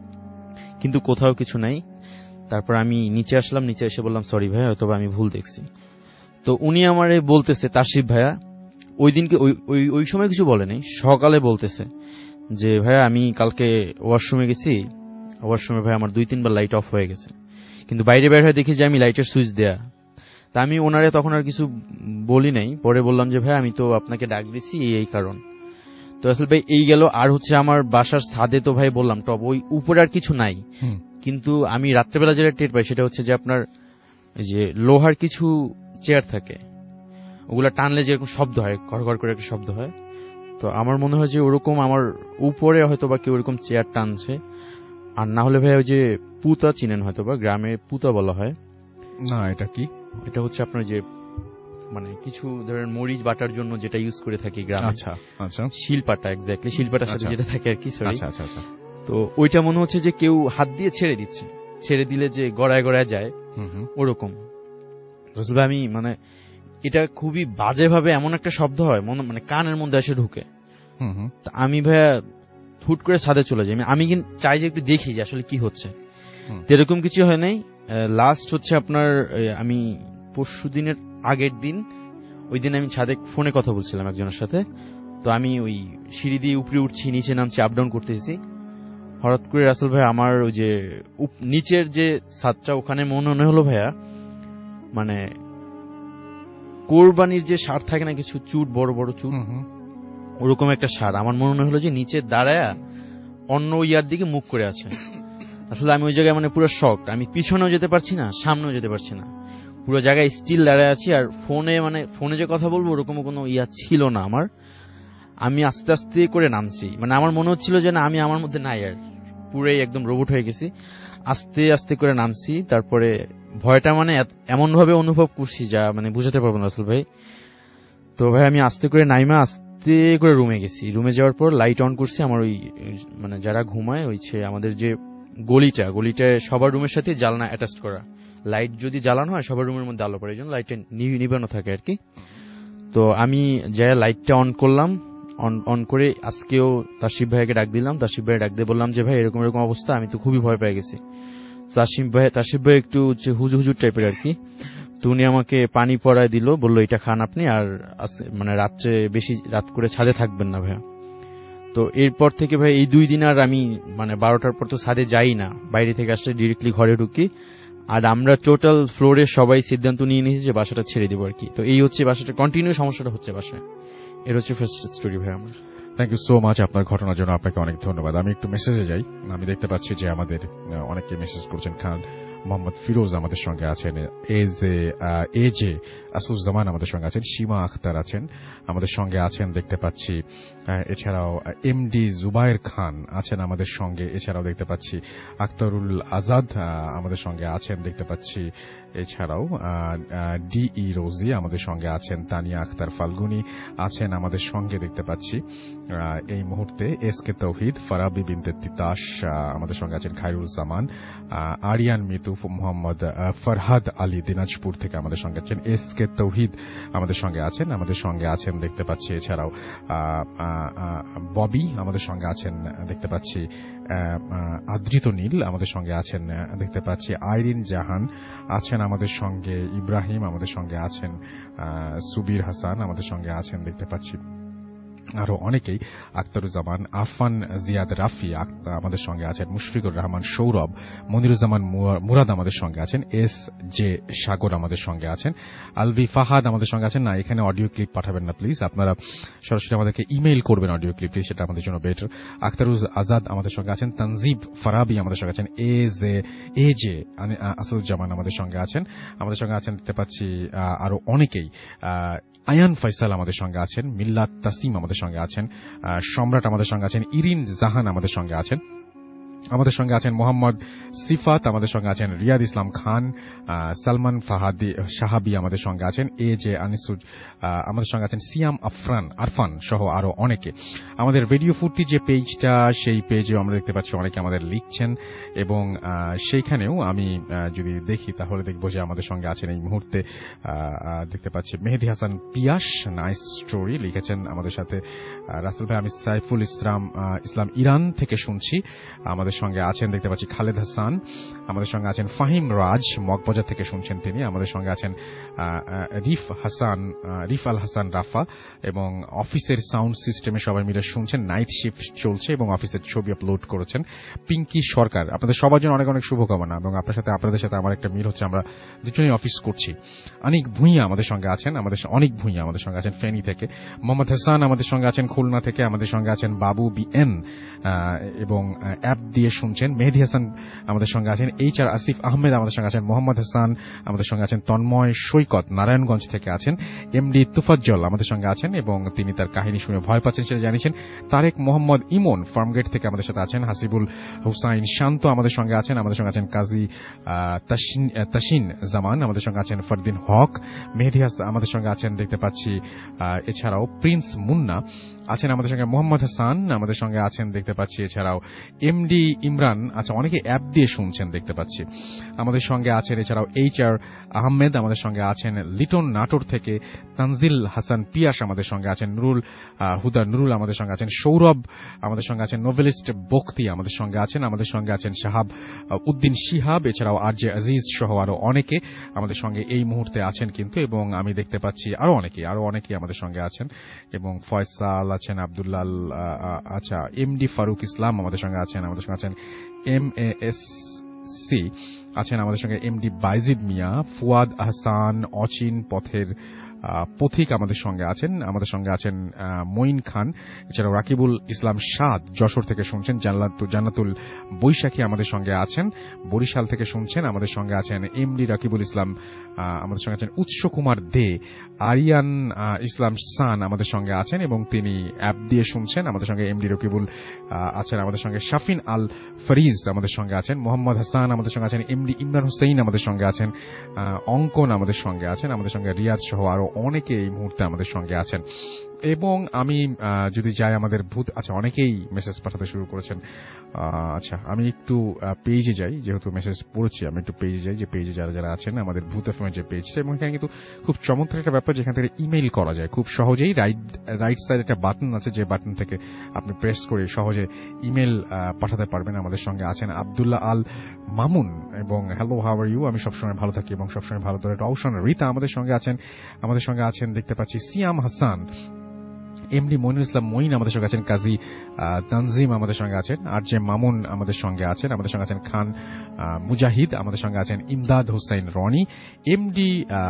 কিন্তু কোথাও কিছু নাই। তারপর আমি নিচে আসলাম, নিচে এসে বললাম সরি ভাই হয়তো আমি ভুল দেখছি। তো উনি আমারে বলতেছে, তাসিফ ভাইয়া ওই দিনকে ওই ওই সময় কিছু বলেনি, সকালে বলতেছে যে ভাইয়া আমি কালকে ওয়াশরুমে গেছি, ওয়াশরুমে ভাই আমার দুই তিনবার লাইট অফ হয়ে গেছে, কিন্তু বাইরে বের হয়ে দেখি যে আমি লাইটের সুইচ দেয়া। তা আমি ওনারে তখন আর কিছু বলি নাই, পরে বললাম যে ভাই আমি তো আপনাকে ডাক দিছি এই কারণ। তো আসলে ভাই এই গেল। আর হচ্ছে আমার বাসার ছাদে তো ভাই বললাম টপ, ওই উপরে আর কিছু নাই, কিন্তু আমি রাত্রেবেলা যেটা টের পাই সেটা হচ্ছে যে আপনার যে লোহার কিছু চেয়ার থাকে, ওগুলা টানলে যেরকম শব্দ হয়, ঘর ঘর করে একটা শব্দ হয়, তো আমার মনে হয় যে ওরকম আমার উপরে হয়তো বা কেউ ওরকম চেয়ার টানছে। আর না হলে ভাই ওই যে পুতা চিনেন হয়তো বা, গ্রামে পুতা বলা হয় না, এটা কি? এটা হচ্ছে আপনার যে মানে কিছু ধরেন মরিচ বাটার জন্য যেটা ইউজ করে থাকি গ্রামে। আচ্ছা আচ্ছা, শিলপাটা, এক্স্যাক্টলি শিলপাটার সাথে যেটা থাকে আর কি, সরি। আচ্ছা আচ্ছা আচ্ছা। তো ওইটা মনে হচ্ছে যে কেউ হাত দিয়ে ছেড়ে দিচ্ছে, ছেড়ে দিলে যে গড়ায় গড়ায় যায় ওরকম। আসলে আমি মানে এটা খুবই বাজেভাবে এমন একটা শব্দ হয় মানে কানের মধ্যে এসে ঢুকে। আমি ভাইয়া হুট করে ছাদে চলে যাই, আমি কিন্তু চাই যে একটু দেখি যে আসলে কি হচ্ছে। এরকম কিছু হয় নাই। লাস্ট হচ্ছে আপনার আমি পরশু দিনের আগের দিন, ওই দিন আমি ছাদে ফোনে কথা বলছিলাম একজনের সাথে। তো আমি ওই সিঁড়ি দিয়ে উপরে উঠছি, নিচে নামছি, আপ ডাউন করতেছি। হঠাৎ করে রাসেল ভাই আমার ওই যে নিচের যে ছাদটা ওখানে মনে হলো ভাইয়া মানে কোরবানির যে সার থাকে না কিছু চুট, বড় বড় চুট, ওরকম একটা সার আমার মনে হলো যে নিচে দাঁড়ায় অন্য ইয়ার দিকে মুখ করে আছে। আসলে আমি ওই জায়গায় মানে পুরো শকড, আমি পিছনেও যেতে পারছি না, সামনেও যেতে পারছি না, পুরো জায়গায় স্টিল দাঁড়ায় আছি। আর ফোনে মানে ফোনে যে কথা বলবো ওরকম কোনো ইয়া ছিল না আমার। আমি আস্তে আস্তে করে নামছি, মানে আমার মনে হচ্ছিল যে না আমি আমার মধ্যে নাই, আর পুরাই একদম রোবট হয়ে গেছি। আস্তে আস্তে করে নামছি, তারপরে ভয়টা মানে এমন ভাবে অনুভব করছি যা মানে বুঝাতে পারবো না আসলে ভাই। তো ভাই আমি আস্তে করে নাইমা আস্তে করে রুমে গেছি। রুমে যাওয়ার পর লাইট অন করছি। আমার ওই মানে যারা ঘুমায় ওই আমাদের যে গলিটা, গলিটায় সবার রুমের সাথে জানলা অ্যাটাচ করা, লাইট যদি জ্বালানো হয় সবার রুমের মধ্যে আলো পড়ে, এই জন্য লাইটটা নিবানো থাকে আর কি। তো আমি যাই লাইটটা অন করলাম, অন অন করে আজকেও তাসিফ ভাইকে ডাক দিলাম। তাসিফ ভাই ডাক দিয়ে বললাম যে ভাই এরকম এরকম অবস্থা, আমি তো খুবই ভয় পেয়ে গেছি। তাসিফ ভাই তাসিফ ভাই একটু হুজুর হুজুর টাইপের আর কি। তো উনি আমাকে পানি পড়ায় দিল, বললো এটা খান আপনি, আর মানে রাত্রে বেশি রাত করে ছাদে থাকবেন না ভাইয়া। তো এরপর থেকে ভাই এই দুই দিন আর আমি মানে বারোটার পর তো ছাদে যাই না, বাইরে থেকে আসলে ডিরেক্টলি ঘরে ঢুকি। আর আমরা টোটাল ফ্লোরে সবাই সিদ্ধান্ত নিয়ে নিয়েছি যে বাসাটা ছেড়ে দেবো আর কি। তো এই হচ্ছে বাসাটা কন্টিনিউ সমস্যাটা হচ্ছে বাসায়। এর হচ্ছে ফার্স্ট স্টোরি ভাই আমার। থ্যাংক ইউ সো মাচ আপনার ঘটনার জন্য, আপনাকে অনেক ধন্যবাদ। আমি একটু মেসেজে যাই। আমি দেখতে পাচ্ছি যে আমাদের অনেকে মেসেজ করছেন। খান মোহাম্মদ ফিরোজ আমাদের সঙ্গে আছেন, এ জে আসুজ্জামান আমাদের সঙ্গে আছেন, সীমা আখতার আছেন আমাদের সঙ্গে আছেন দেখতে পাচ্ছি। এছাড়াও এমডি জুবায়ের খান আছেন আমাদের সঙ্গে। এছাড়াও দেখতে পাচ্ছি আখতারুল আজাদ আমাদের সঙ্গে আছেন দেখতে পাচ্ছি। এছাড়াও ডিই রোজি আমাদের সঙ্গে আছেন। তানিয়া আখতার ফাল্গুনি আছেন আমাদের সঙ্গে দেখতে পাচ্ছি এই মুহূর্তে। এস কে তৌহিদ, ফারাবি বিনতে তিতাস আমাদের সঙ্গে আছেন। খায়রুল জামান, আরিয়ান মিতু, মোহাম্মদ ফরহাদ আলী দিনাজপুর থেকে আমাদের সঙ্গে আছেন। এস কে তৌহিদ আমাদের সঙ্গে আছেন আমাদের সঙ্গে আছেন দেখতে পাচ্ছি। এছাড়াও ববি আমাদের সঙ্গে আছেন দেখতে পাচ্ছি। আদৃত নীল আমাদের সঙ্গে আছেন দেখতে পাচ্ছি। আইরিন জাহান আছেন আমাদের সঙ্গে। ইব্রাহিম আমাদের সঙ্গে আছেন। সুবির হাসান আমাদের সঙ্গে আছেন দেখতে পাচ্ছি। আরো অনেকেই, আখতারুজ্জামান, আফান জিয়াদ রাফি আমাদের সঙ্গে আছেন। মুশফিকুর রহমান সৌরভ, মনিরুজ্জামান মুরাদ আমাদের সঙ্গে আছেন। এস জে সাগর আমাদের সঙ্গে আছেন। আলভি ফাহাদ আমাদের সঙ্গে আছেন। না, এখানে অডিও ক্লিপ পাঠাবেন না প্লিজ, আপনারা সরাসরি আমাদেরকে ইমেইল করবেন অডিও ক্লিপ প্লিজ, সেটা আমাদের জন্য বেটার। আখতারুজ আজাদ আমাদের সঙ্গে আছেন। তানজিব ফারাবি আমাদের সঙ্গে আছেন। A J A J Asuzzaman আমাদের সঙ্গে আছেন আমাদের সঙ্গে আছেন দেখতে পাচ্ছি। আরো অনেকেই, আয়ান ফয়সাল আমাদের সঙ্গে আছেন। মিল্লাত তাসিম আমাদের সঙ্গে আছেন। সম্রাট আমাদের সঙ্গে আছেন। ইরিন জাহান আমাদের সঙ্গে আছেন আমাদের সঙ্গে আছেন। মোহাম্মদ সিফাত আমাদের সঙ্গে আছেন। রিয়াদ ইসলাম খান, সালমান ফাহাদি সাহাবি আমাদের সঙ্গে আছেন। এ জে আনিসুজ আমাদের সঙ্গে আছেন। সিয়াম আফরান আরফান সহ আরো অনেকে। আমাদের রেডিও ফুর্তি যে পেজটা, সেই পেজেও আমরা দেখতে পাচ্ছি অনেকে আমাদের লিখছেন, এবং সেইখানেও আমি যদি দেখি তাহলে দেখবো যে আমাদের সঙ্গে আছেন এই মুহূর্তে দেখতে পাচ্ছি মেহেদি হাসান পিয়াস, নাইস স্টোরি লিখেছেন আমাদের সাথে। রাসেল ভাই, আমি সাইফুল ইসলাম ইসলাম ইরান থেকে শুনছি, আমাদের আমাদের সঙ্গে আছেন দেখতে পাচ্ছি খালেদ হাসান, আমাদের সঙ্গে আছেন ফাহিম রাজ, মগবাজার থেকে শুনছেন তিনি, আমাদের সঙ্গে আছেন রিফ হাসান, রিফ আল হাসান রাফা, এবং অফিসের সাউন্ড সিস্টেমে সবাই মিলে শুনছেন, নাইট শিফট চলছে এবং অফিসের ছবি আপলোড করেছেন পিঙ্কি সরকার। আপনাদের সবার জন্য অনেক অনেক শুভকামনা, এবং আপনার সাথে আপনাদের সাথে আমার একটা মিল হচ্ছে, আমরা দুজনেই অফিস করছি। অনেক ভূঁইয়া আমাদের সঙ্গে আছেন, আমাদের অনেক ভূঁইয়া আমাদের সঙ্গে আছেন ফেনী থেকে, মোহাম্মদ হাসান আমাদের সঙ্গে আছেন খুলনা থেকে, আমাদের সঙ্গে আছেন বাবু বি এন এবং অ্যাপ দিয়ে শুনছেন, মেহেদি হাসান আমাদের সঙ্গে আছেন, এইচ আর আসিফ আহমেদ আমাদের সঙ্গে আছেন, মোহাম্মদ হাসান আমাদের সঙ্গে আছেন, তন্ময় সৈকত নারায়ণগঞ্জ থেকে আছেন, এমডি তুফাজ্জল আমাদের সঙ্গে আছেন এবং তিনি তার কাহিনী শুনে ভয় পাচ্ছেন সেটা জানিয়েছেন, তারেক মোহাম্মদ ইমন ফার্মগেট থেকে আমাদের সাথে আছেন, হাসিবুল হুসাইন শান্ত আমাদের সঙ্গে আছেন, আমাদের সঙ্গে আছেন কাজী তাসিন জামান আমাদের সঙ্গে আছেন, ফরদিন হক, মেহেদি হাসান আমাদের সঙ্গে আছেন দেখতে পাচ্ছি, এছাড়াও প্রিন্স মুন্না আছেন আমাদের সঙ্গে, মোহাম্মদ হাসান আমাদের সঙ্গে আছেন দেখতে পাচ্ছি, এছাড়াও এমডি ইমরান, আচ্ছা অনেকে অ্যাপ দিয়ে শুনছেন দেখতে পাচ্ছি, আমাদের সঙ্গে আছেন, এছাড়াও এইচ আর আহমেদ আমাদের সঙ্গে আছেন, লিটন নাটোর থেকে তানজিল হাসান পিয়াস আমাদের সঙ্গে আছেন, নুরুল হুদা নুরুল আমাদের সঙ্গে আছেন, সৌরভ আমাদের সঙ্গে আছেন, নোভেলিস্ট বক্তি আমাদের সঙ্গে আছেন, আমাদের সঙ্গে আছেন শাহাব উদ্দিন শিহাব, এছাড়াও আর জে আজিজ সহ আরো অনেকে আমাদের সঙ্গে এই মুহূর্তে আছেন কিন্তু, এবং আমি দেখতে পাচ্ছি আরো অনেকে আরো অনেকে আমাদের সঙ্গে আছেন, এবং ফয়সাল আছেন, আব্দুল্লাহ, আচ্ছা এমডি ফারুক ইসলাম আমাদের সঙ্গে আছেন, আমাদের সঙ্গে আছেন এম এ এস সি আছেন, আমাদের সঙ্গে এমডি বাইজিদ মিয়া, ফুয়াদ আহসান, অচিন পথের পথিক আমাদের সঙ্গে আছেন, আমাদের সঙ্গে আছেন মঈন খান, এছাড়াও রাকিবুল ইসলাম সাদ যশোর থেকে শুনছেন, জান্নাতুল বৈশাখী আমাদের সঙ্গে আছেন, বরিশাল থেকে শুনছেন, আমাদের সঙ্গে আছেন এমডি রাকিবুল ইসলাম, আমাদের সঙ্গে আছেন উৎস কুমার দে, আরিয়ান ইসলাম সান আমাদের সঙ্গে আছেন এবং তিনি অ্যাপ দিয়ে শুনছেন, আমাদের সঙ্গে এমডি রকিবুল আছেন, আমাদের সঙ্গে শাফিন আল ফরিজ আমাদের সঙ্গে আছেন, মোহাম্মদ হাসান আমাদের সঙ্গে আছেন, এমডি ইমরান হুসেইন আমাদের সঙ্গে আছেন, অঙ্কন আমাদের সঙ্গে আছেন, আমাদের সঙ্গে রিয়াজ সহ আরো অনেকে এই মুহূর্তে আমাদের সঙ্গে আছেন। এবং আমি যদি যাই আমাদের ভূত, আচ্ছা অনেকেই মেসেজ পাঠাতে শুরু করেছেন, আচ্ছা আমি একটু পেজে যাই, যেহেতু মেসেজ পড়েছি আমি একটু পেজে যাই, যে পেজে যারা যারা আছেন আমাদের ভূত এফএম এর যে পেজটা, এবং এখানে কিন্তু খুব চমৎকার একটা ব্যাপার, যেখান থেকে ইমেইল করা যায় খুব সহজেই, রাইট রাইট সাইড একটা বাটন আছে, যে বাটন থেকে আপনি প্রেস করে সহজে ইমেইল পাঠাতে পারবেন। আমাদের সঙ্গে আছেন আব্দুল্লাহ আল মামুন, এবং হ্যালো হাউ আর ইউ, আমি সবসময় ভালো থাকি এবং সবসময় ভালো ধরে রওশন রিতা আমাদের সঙ্গে আছেন, আমাদের সঙ্গে আছেন দেখতে পাচ্ছি সিয়াম হাসান, এমডি মইনুল ইসলাম মঈন আমাদের সঙ্গে আছেন, কাজী তানজিম আমাদের সঙ্গে আছেন, আর জে মামুন আমাদের সঙ্গে আছেন, আমাদের সঙ্গে আছেন খান মুজাহিদ, আমাদের সঙ্গে আছেন ইমদাদ হোসেন রনি, এমডি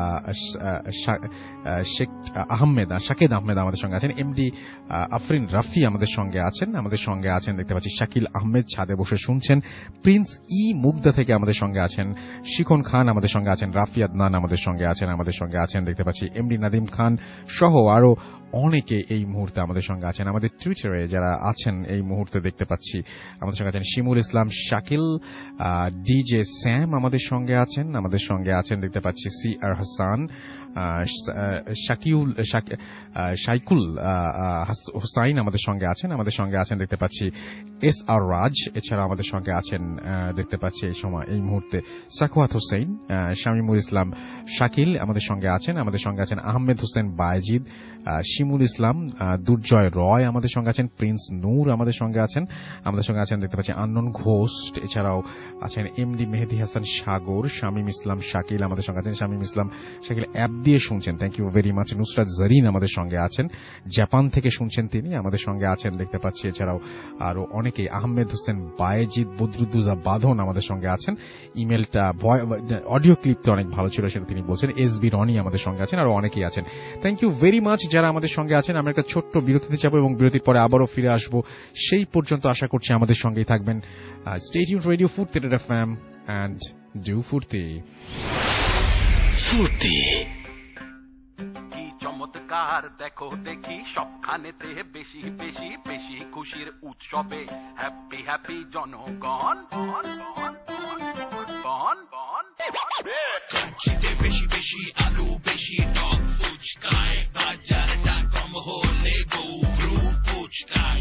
শেখ আহমেদ শাকিদ আহমেদ আমাদের সঙ্গে আছেন, এমডি আফরিন রাফি আমাদের সঙ্গে আছেন, আমাদের সঙ্গে আছেন দেখতে পাচ্ছি শাকিল আহমেদ ছাদে বসে শুনছেন, প্রিন্স ই মুগ্ধা থেকে আমাদের সঙ্গে আছেন, শিখন খান আমাদের সঙ্গে আছেন, রাফি আদনান আমাদের সঙ্গে আছেন, আমাদের সঙ্গে আছেন দেখতে পাচ্ছি এমডি নাদিম খান সহ আরো অনেকে এই মুহূর্তে আমাদের সঙ্গে আছেন। আমাদের টুইটারে যারা আছেন এই মুহূর্তে দেখতে পাচ্ছি আমাদের সঙ্গে আছেন শিমুল ইসলাম শাকিল, ডিজে স্যাম আমাদের সঙ্গে আছেন, আমাদের সঙ্গে আছেন দেখতে পাচ্ছি সি আর হাসান, শাকিউল শাইকুল হুসাইন আমাদের সঙ্গে আছেন, আমাদের সঙ্গে আছেন দেখতে পাচ্ছি এস আর রাজ, এছাড়া আমাদের সঙ্গে আছেন দেখতে পাচ্ছি এই সময় এই মুহূর্তে সাকুয়াত হোসেন, শামিমুল ইসলাম শাকিল আমাদের সঙ্গে আছেন, আমাদের সঙ্গে আছেন আহমেদ হোসেন বায়েজিদ, শিমুল ইসলাম, দুর্জয় রয় আমাদের সঙ্গে আছেন, প্রিন্স নূর আমাদের সঙ্গে আছেন, আমাদের সঙ্গে আছেন দেখতে পাচ্ছি আননোন ঘোষ, এছাড়াও আছেন এমডি মেহেদি হাসান সাগর, শামীম ইসলাম শাকিল আমাদের সঙ্গে আছেন, শামীম ইসলাম শাকিল অ্যাপ দিয়ে শুনছেন, thank you very much. Nusrat Jarin আমাদের সঙ্গে আছেন, জাপান থেকে শুনছেন তিনি আমাদের সঙ্গে আছেন দেখতে পাচ্ছি, এছাড়াও আরো অনেকে, আহমেদ হোসেন বায়েজিদ, বদরুদ্দুজা বাঁধন আমাদের সঙ্গে আছেন, ইমেলটা অডিও ক্লিপটা অনেক ভালো ছিল সেটা তিনি বলছেন, এস বি রনি আমাদের সঙ্গে আছেন, আরো অনেকেই আছেন। থ্যাংক ইউ ভেরি মাচ যারা আমাদের সঙ্গে আছেন। আমরা একটা ছোট্ট বিরতিতে যাবো এবং বিরতির পরে আবারও ফিরে আসবো, সেই পর্যন্ত আশা করছি আমাদের সঙ্গেই থাকবেন। Stay tuned radio Foorti FM and do ফুর্তি ফুর্তি। কি চমৎকার দেখো দেখি সবখানেতে বেশি বেশি বেশি খুশির উৎসবে হ্যাপি হ্যাপি জনগণ, বন বন বন বন কাচ্চিতে বেশি বেশি আলু বেশি টক ফুচকায় বাজারটা কম হলে গৌরু ফুচকায়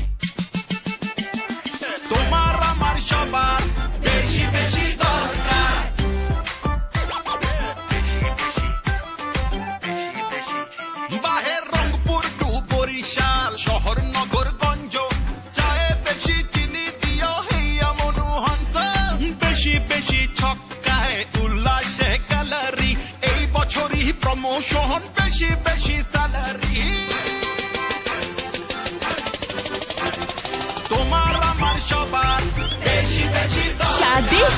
তোমার আমার সবার বেশি বেশি দরকার। বাহের রংপুর টু বরিশাল শহর নগর গঞ্জ চায়ে বেশি চিনি দিও হেয়া মনোহর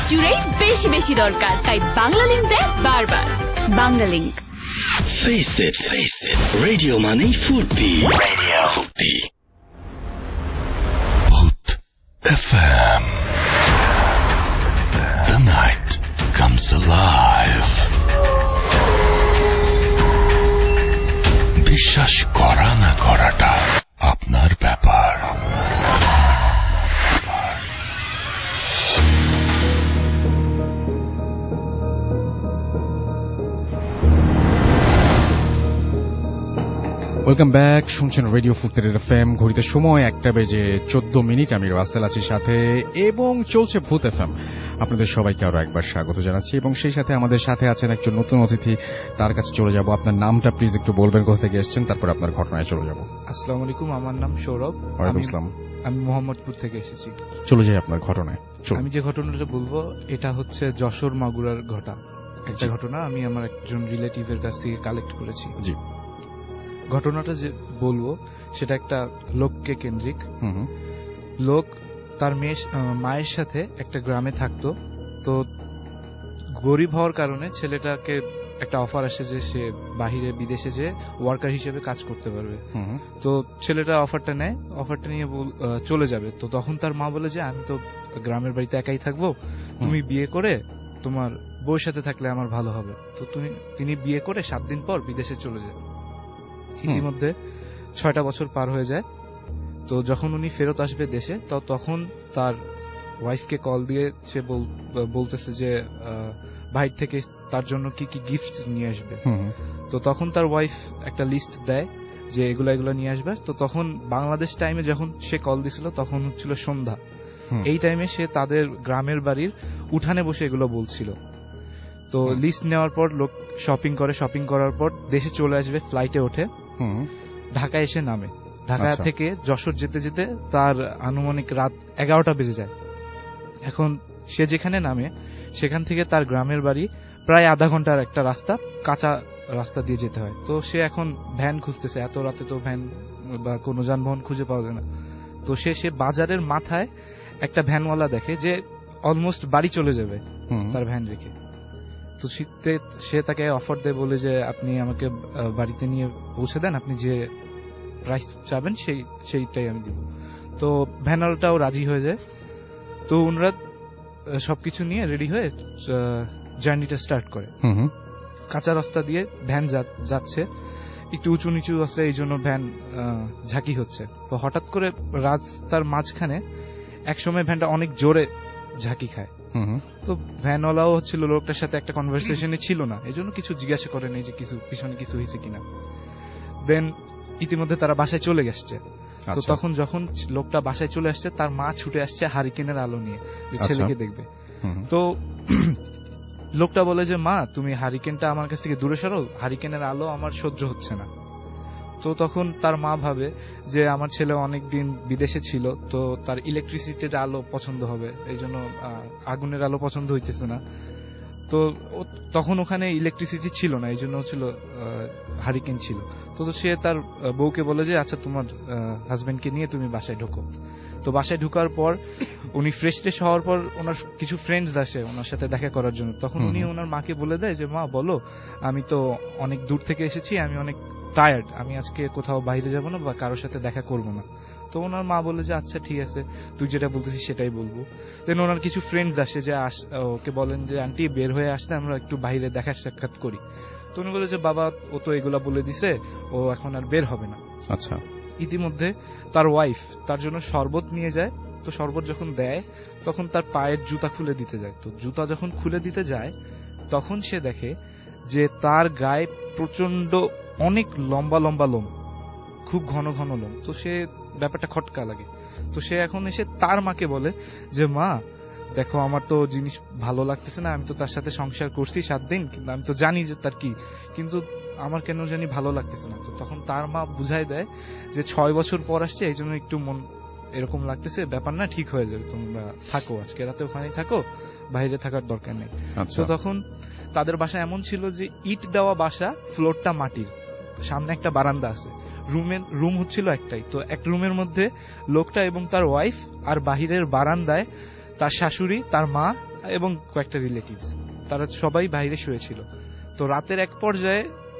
জুড়েই বেশি বেশি দরকার, তাই বাংলা লিংক দেয় বারবার। Banglalink. Face it, face it. Radio money Foorti. Radio Foorti. Booth F M. The night comes alive. বিশ্বাস করা না করাটা আপনার ব্যাপার। ওয়েলকাম ব্যাক, শুনছেন রেডিও ফুর্তির এফএম। ঘড়িতে সময় একটা বেজে চোদ্দ মিনিট। আমি রাসেল আছি সাথে এবং চলছে ভূত এফএম। আপনাদের সবাইকে আরো একবার স্বাগত জানাচ্ছি এবং সেই সাথে আমাদের সাথে আছেন একজন নতুন অতিথি, তার কাছে চলে যাব। আপনার নামটা প্লিজ একটু বলবেন, কোথা থেকে এসেছেন, তারপর আপনার ঘটনায় চলে যাব। আসসালামু আলাইকুম, আমার নাম সৌরভ। ওয়ালাইকুম আসসালাম। আমি মোহাম্মদপুর থেকে এসেছি। চলে যাই আপনার ঘটনায়। আমি যে ঘটনাটা বলবো এটা হচ্ছে যশোর মাগুরার ঘটা একটা ঘটনা। আমি আমার একজন রিলেটিভের কাছ থেকে কালেক্ট করেছি। জি। ঘটনাটা যে বলবো সেটা একটা লোককে কেন্দ্রিক। লোক তার মেয়ে মায়ের সাথে একটা গ্রামে থাকতো। তো গরিব হওয়ার কারণে ছেলেটাকে একটা অফার আসে যে সে বাহিরে বিদেশে যে ওয়ার্কার হিসেবে কাজ করতে পারবে। তো ছেলেটা অফারটা নেয়, অফারটা নিয়ে চলে যাবে। তো তখন তার মা বলে যে আমি তো গ্রামের বাড়িতে একাই থাকবো, তুমি বিয়ে করে তোমার বউর সাথে থাকলে আমার ভালো হবে। তো তুমি তিনি বিয়ে করে সাত দিন পর বিদেশে চলে যায়। ইতিমধ্যে ছয়টা বছর পার হয়ে যায়। তো যখন উনি ফেরত আসবে দেশে, তো তখন তার ওয়াইফকে কল দিয়ে সে বলতেছে যে বাইরে থেকে তার জন্য কি কি গিফট নিয়ে আসবে। তো তখন তার ওয়াইফ একটা লিস্ট দেয় যে এগুলা এগুলো নিয়ে আসবে। তো তখন বাংলাদেশ টাইমে যখন সে কল দিছিল তখন হচ্ছিল সন্ধ্যা। এই টাইমে সে তাদের গ্রামের বাড়ির উঠানে বসে এগুলো বলছিল। তো লিস্ট নেওয়ার পর লোক শপিং করে, শপিং করার পর দেশে চলে আসবে, ফ্লাইটে ওঠে, ঢাকায় এসে নামে। ঢাকা থেকে যশোর যেতে যেতে তার আনুমানিক রাত এগারোটা বেজে যায়। এখন সে যেখানে নামে সেখান থেকে তার গ্রামের বাড়ি প্রায় আধা ঘন্টার একটা রাস্তা, কাঁচা রাস্তা দিয়ে যেতে হয়। তো সে এখন ভ্যান খুঁজতেছে, এত রাতে তো ভ্যান বা কোনো যানবাহন খুঁজে পাওয়া যায় না। তো সে সে বাজারের মাথায় একটা ভ্যানওয়ালা দেখে যে অলমোস্ট বাড়ি চলে যাবে তার ভ্যান রেখে। তো শীতে সে তাকে অফার দেয়, বলে যে আপনি আমাকে বাড়িতে নিয়ে পৌঁছে দেন, আপনি যে প্রাইস চাবেন সেই সেইটাই আমি দিব। তো ভ্যানওয়ালাটাও রাজি হয়ে যায়। তো ওনারা সবকিছু নিয়ে রেডি হয়ে জার্নিটা স্টার্ট করে। কাঁচা রাস্তা দিয়ে ভ্যান যাচ্ছে, একটু উঁচু নিচু আছে, এই জন্য ভ্যান ঝাঁকি হচ্ছে। তো হঠাৎ করে রাস্তার মাঝখানে একসময় ভ্যানটা অনেক জোরে ঝাঁকি খায়। তো ভ্যানওয়ালাও হচ্ছিল লোকটার সাথে একটা কনভারসেশনে ছিল না, এই জন্য কিছু জিজ্ঞাসা করে নেই যে কিছু পিছনে কিছু হয়েছে কিনা। দেন ইতিমধ্যে তারা বাসায় চলে গেছে। তো তখন যখন লোকটা বাসায় চলে আসছে, তার মা ছুটে আসছে হারিকেনের আলো নিয়ে যে ছেলেকে দেখবে। তো লোকটা বলে যে মা তুমি হারিকেনটা আমার কাছ থেকে দূরে সরো, হারিকেনের আলো আমার সহ্য হচ্ছে না। তো তখন তার মা ভাবে যে আমার ছেলে অনেকদিন বিদেশে ছিল, তো তার ইলেকট্রিসিটির আলো পছন্দ হবে, এই জন্য আগুনের আলো পছন্দ হইতেছে না। তো তখন ওখানে ইলেকট্রিসিটি ছিল না, এই জন্য ছিল হারিকেন ছিল। তো সে তার বউকে বলে যে আচ্ছা তোমার হাজবেন্ডকে নিয়ে তুমি বাসায় ঢোকো। তো বাসায় ঢোকার পর উনি ফ্রেশ ট্রেশ হওয়ার পর ওনার কিছু ফ্রেন্ডস আসে ওনার সাথে দেখা করার জন্য। তখন উনি ওনার মাকে বলে দেয় যে মা বলো, আমি তো অনেক দূর থেকে এসেছি, আমি অনেক টায়ার্ড, আমি আজকে কোথাও বাইরে যাব না বা কারোর সাথে দেখা করব না। তো ওনার মা বলে যে আচ্ছা ঠিক আছে, তুই যেটা বলতেছিস সেটাই বলবো। দেন ওনার কিছু ফ্রেন্ডস আসে যে ওকে বলেন যে আন্টি বের হয়ে আসলে আমরা একটু বাইরে দেখা সাক্ষাৎ করি। তো উনি বলে যে বাবা ও তো এগুলা বলে দিছে, ও এখন আর বের হবে না। আচ্ছা। ইতিমধ্যে তার ওয়াইফ তার জন্য শরবত নিয়ে যায়। তো শরবত যখন দেয় তখন তার পায়ের জুতা খুলে দিতে যায়। তো জুতা যখন খুলে দিতে যায় তখন সে দেখে যে তার গায়ে প্রচন্ড অনেক লম্বা লম্বা লোম, খুব ঘন ঘন লোম। তো সে ব্যাপারটা খটকা লাগে। তো সে এখন এসে তার মাকে বলে যে মা দেখো আমার তো জিনিস ভালো লাগতেছে না, আমি তো তার সাথে সংসার করছি সাত দিন, কিন্তু আমি তো জানি যে তার কি, কিন্তু আমার কেন জানি ভালো লাগতেছে না। তো তখন তার মা বুঝাই দেয় যে ছয় বছর পর আসছে, এই জন্য একটু মন এরকম লাগতেছে, ব্যাপার না, ঠিক হয়ে যাবে, তোমরা থাকো আজকে রাতে ওখানেই থাকো, বাইরে থাকার দরকার নেই। তো তখন তাদের বাসা এমন ছিল যে ইট দেওয়া বাসা, ফ্লোরটা মাটির, সামনে একটা বারান্দা আছে, রুমের রুম হচ্ছিল একটাই। তো এক রুমের মধ্যে লোকটা এবং তার ওয়াইফ, আর বাহিরের বারান্দায় তার শাশুড়ি, তার মা এবং কয়েকটা রিলেটিভস, তারা সবাই বাইরে শুয়েছিল। তো রাতের এক পর্যায়ে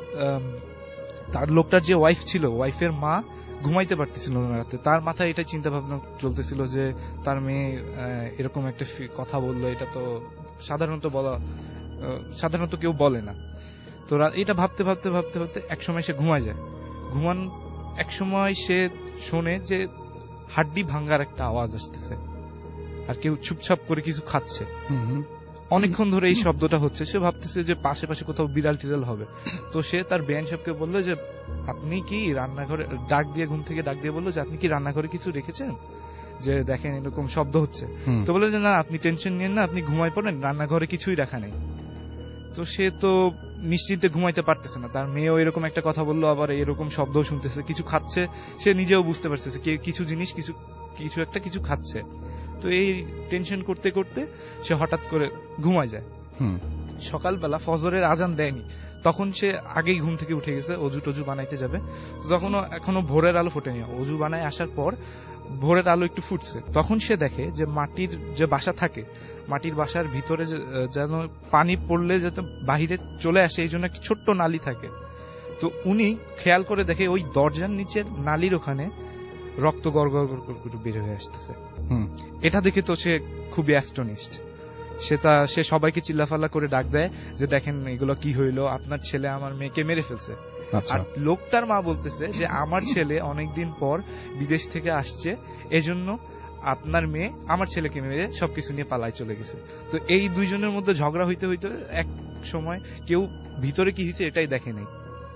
তার লোকটার যে ওয়াইফ ছিল, ওয়াইফের মা ঘুমাইতে পারতেছিল না রাতে। তার মাথায় এটা চিন্তা ভাবনা চলতেছিল যে তার মেয়ে এরকম একটা কথা বললো, এটা তো সাধারণত বলা সাধারণত কেউ বলে না। তো এটা ভাবতে ভাবতে ভাবতে ভাবতে একসময় সে ঘুমায় যায়। ঘুমান একসময় সে শোনে যে হাড্ডি ভাঙ্গার একটা আওয়াজ আসতেছে, আর কেউ চুপচাপ করে কিছু খাচ্ছে। অনেকক্ষণ ধরে এই শব্দটা হচ্ছে। সে ভাবতেছে যে পাশে পাশে কোথাও বিড়াল টিড়াল হবে। তো সে তার বেআইন সাহেবকে বললো যে আপনি কি রান্নাঘরে, ডাক দিয়ে ঘুম থেকে ডাক দিয়ে বললো যে আপনি কি রান্নাঘরে কিছু রেখেছেন, যে দেখেন এরকম শব্দ হচ্ছে। তো বললো যে না, আপনি টেনশন নিয়েন না, আপনি ঘুমাই পড়েন, রান্নাঘরে কিছুই রাখা নেই। তো সে তো নিশ্চিন্তে ঘুমাইতে পারতেছে না। তার মেয়েও এরকম একটা কথা বললো, আবার এরকম শব্দ শুনতেছে, কিছু খাচ্ছে। সে নিজেও বুঝতে পারতেছে কিছু জিনিস কিছু কিছু একটা কিছু খাচ্ছে। তো এই টেনশন করতে করতে সে হঠাৎ করে ঘুমায় যায়। সকালবেলা ফজরের আজান দেয়নি, তখন সে আগেই ঘুম থেকে উঠে গেছে, অজু টজু বানাইতে যাবে। তখনও এখনো ভোরের আলো ফোটেনি। অজু বানায় আসার পর ভোরের আলো একটু ফুটছে, তখন সে দেখে যে মাটির যে বাসা থাকে, মাটির বাসার ভিতরে যেন পানি পড়লে যাতে বাহিরে চলে আসে এই জন্য একটা ছোট্ট নালী থাকে। তো উনি খেয়াল করে দেখে ওই দরজার নিচের নালীর ওখানে রক্ত গড় গড় গড় করে বের হয়ে আসতেছে। এটা দেখে তো সে খুবই অ্যাস্টনিশড। সে তা সে সবাইকে চিল্লাফাল্লা করে ডাক দেয় যে দেখেন এগুলো কি হইলো, আপনার ছেলে আমার মেয়েকে মেরে ফেলছে। আর লোকটার মা বলতেছে যে আমার ছেলে অনেকদিন পর বিদেশ থেকে আসছে, এজন্য আপনার মেয়ে আমার ছেলেকে মেরে সবকিছু নিয়ে পালায় চলে গেছে। তো এই দুইজনের মধ্যে ঝগড়া হইতে হইতে এক সময় কেউ ভিতরে কি হয়েছে এটাই দেখে নেই।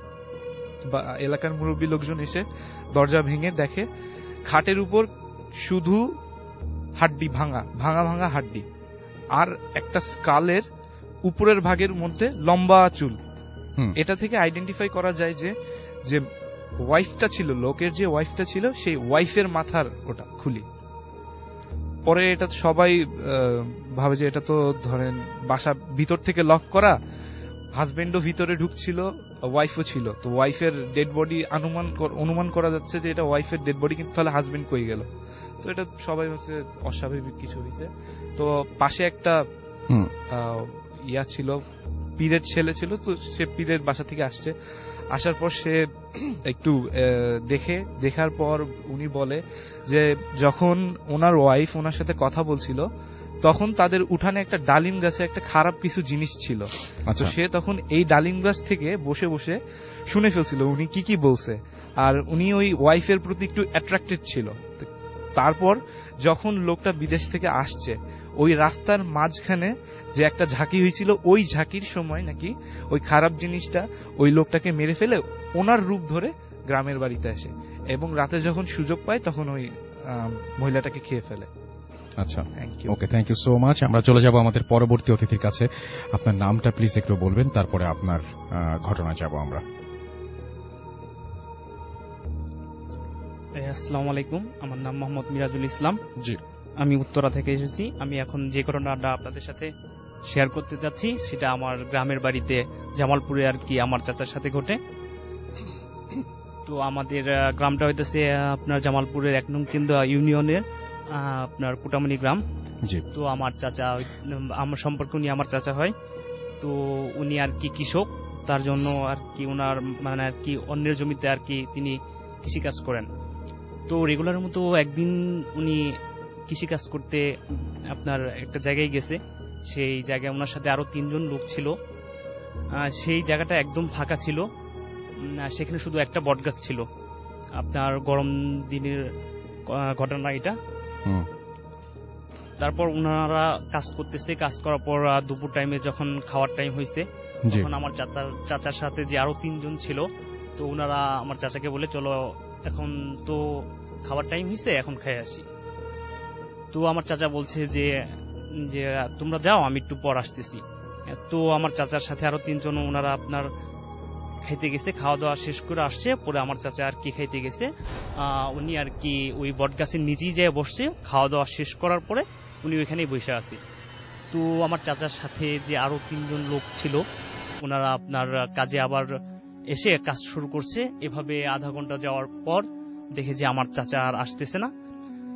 এলাকার মুরব্বী লোকজন এসে দরজা ভেঙে দেখে খাটের উপর শুধু হাড্ডি, ভাঙা ভাঙা ভাঙা হাড্ডি, আর একটা স্কালের উপরের ভাগের মধ্যে লম্বা চুল। এটা থেকে আইডেন্টিফাই করা যায় যে যে ওয়াইফটা ছিল, লোকের যে ওয়াইফটা ছিল, সেই ওয়াইফের মাথার ওটা খুলি। পরে এটা সবাই ভাবে যে এটা তো ধরেন বাসা ভিতর থেকে লক করা, হাজবেন্ডও ভিতরে ঢুকছিল, ওয়াইফও ছিল। তো ওয়াইফের ডেড বডি অনুমান অনুমান করা যাচ্ছে যে এটা ওয়াইফের ডেড বডি, কিন্তু তাহলে হাজবেন্ড কই গেল? তো এটা সবাই হচ্ছে অস্বাভাবিক কিছু হয়েছে। তো পাশে একটা ইয়া ছিল, পীরের ছেলে ছিল। তো সে পীরের বাসা থেকে আসছে, আসার পর সে একটু দেখে, দেখার পর উনি বলে যে যখন ওনার ওয়াইফ ওনার সাথে কথা বলছিল তখন তাদের উঠানে একটা ডালিম গাছে একটা খারাপ কিছু জিনিস ছিল। তো সে তখন এই ডালিম গাছ থেকে বসে বসে শুনে ফেলছিল উনি কি কি বলছে, আর উনি ওই ওয়াইফের প্রতি একটু অ্যাট্রাক্টেড ছিল। তারপর যখন লোকটা বিদেশ থেকে আসছে, ওই রাস্তার মাঝখানে যে একটা ঝাঁকি হয়েছিল, ওই ঝাঁকির সময় নাকি ওই খারাপ জিনিসটা ওই লোকটাকে মেরে ফেলে ওনার রূপ ধরে গ্রামের বাড়িতে আসে, এবং রাতে যখন সুযোগ পায় তখন ওই মহিলাটাকে খেয়ে ফেলে। আচ্ছা, okay, thank you so much. আমরা চলে যাব আমাদের পরবর্তী অতিথির কাছে। আপনার নামটা প্লিজ একটু বলবেন, তারপরে আপনার ঘটনা যাব আমরা। আসসালামু আলাইকুম, আমার নাম মোহাম্মদ মিরাজুল ইসলাম। জি, আমি উত্তরা থেকে এসেছি। আমি এখন যে ঘটনাটা আপনাদের সাথে শেয়ার করতে যাচ্ছি সেটা আমার গ্রামের বাড়িতে জামালপুরে আর কি আমার চাচার সাথে ঘটে। তো আমাদের গ্রামটা হইতেছে আপনার জামালপুরের এক নং কেন্দ্র ইউনিয়নের আপনার কুটামনি গ্রাম। তো আমার চাচা, আমার সম্পর্কে উনি আমার চাচা হয়। তো উনি আর কি কৃষক, তার জন্য আর কি ওনার মানে আর কি অন্যের জমিতে আর কি তিনি কৃষিকাজ করেন। তো রেগুলার মতো একদিন উনি কৃষিকাজ করতে আপনার একটা জায়গায় গেছে। সেই জায়গায় ওনার সাথে আরো তিনজন লোক ছিল। সেই জায়গাটা একদম ফাঁকা ছিল, সেখানে শুধু একটা বটগাছ ছিল। আপনার গরম দিনের ঘটনা এটা। তারপর ওনারা কাজ করতেছে, কাজ করার পর দুপুর টাইমে যখন খাওয়ার টাইম হয়েছে তখন আমার চাচার চাচার সাথে যে আরো তিনজন ছিল, তো ওনারা আমার চাচাকে বলে চলো এখন তো খাওয়ার টাইম হয়েছে, এখন খেয়ে আসি। তো আমার চাচা বলছে যে যে তোমরা যাও, আমি একটু পর আসতেছি। তো আমার চাচার সাথে আরো তিনজন ওনারা আপনার খাইতে গেছে, খাওয়া দাওয়া শেষ করে আসছে। পরে আমার চাচা আর কি খাইতে গেছে, উনি আর কি ওই বটগাছের নিচেই যেয়ে বসছে। খাওয়া দাওয়া শেষ করার পরে উনি ওইখানেই বসে আছে। তো আমার চাচার সাথে যে আরো তিনজন লোক ছিল ওনারা আপনার কাজে আবার এসে কাজ শুরু করছে। এভাবে আধা ঘন্টা যাওয়ার পর দেখে যে আমার চাচা আর আসতেছে না।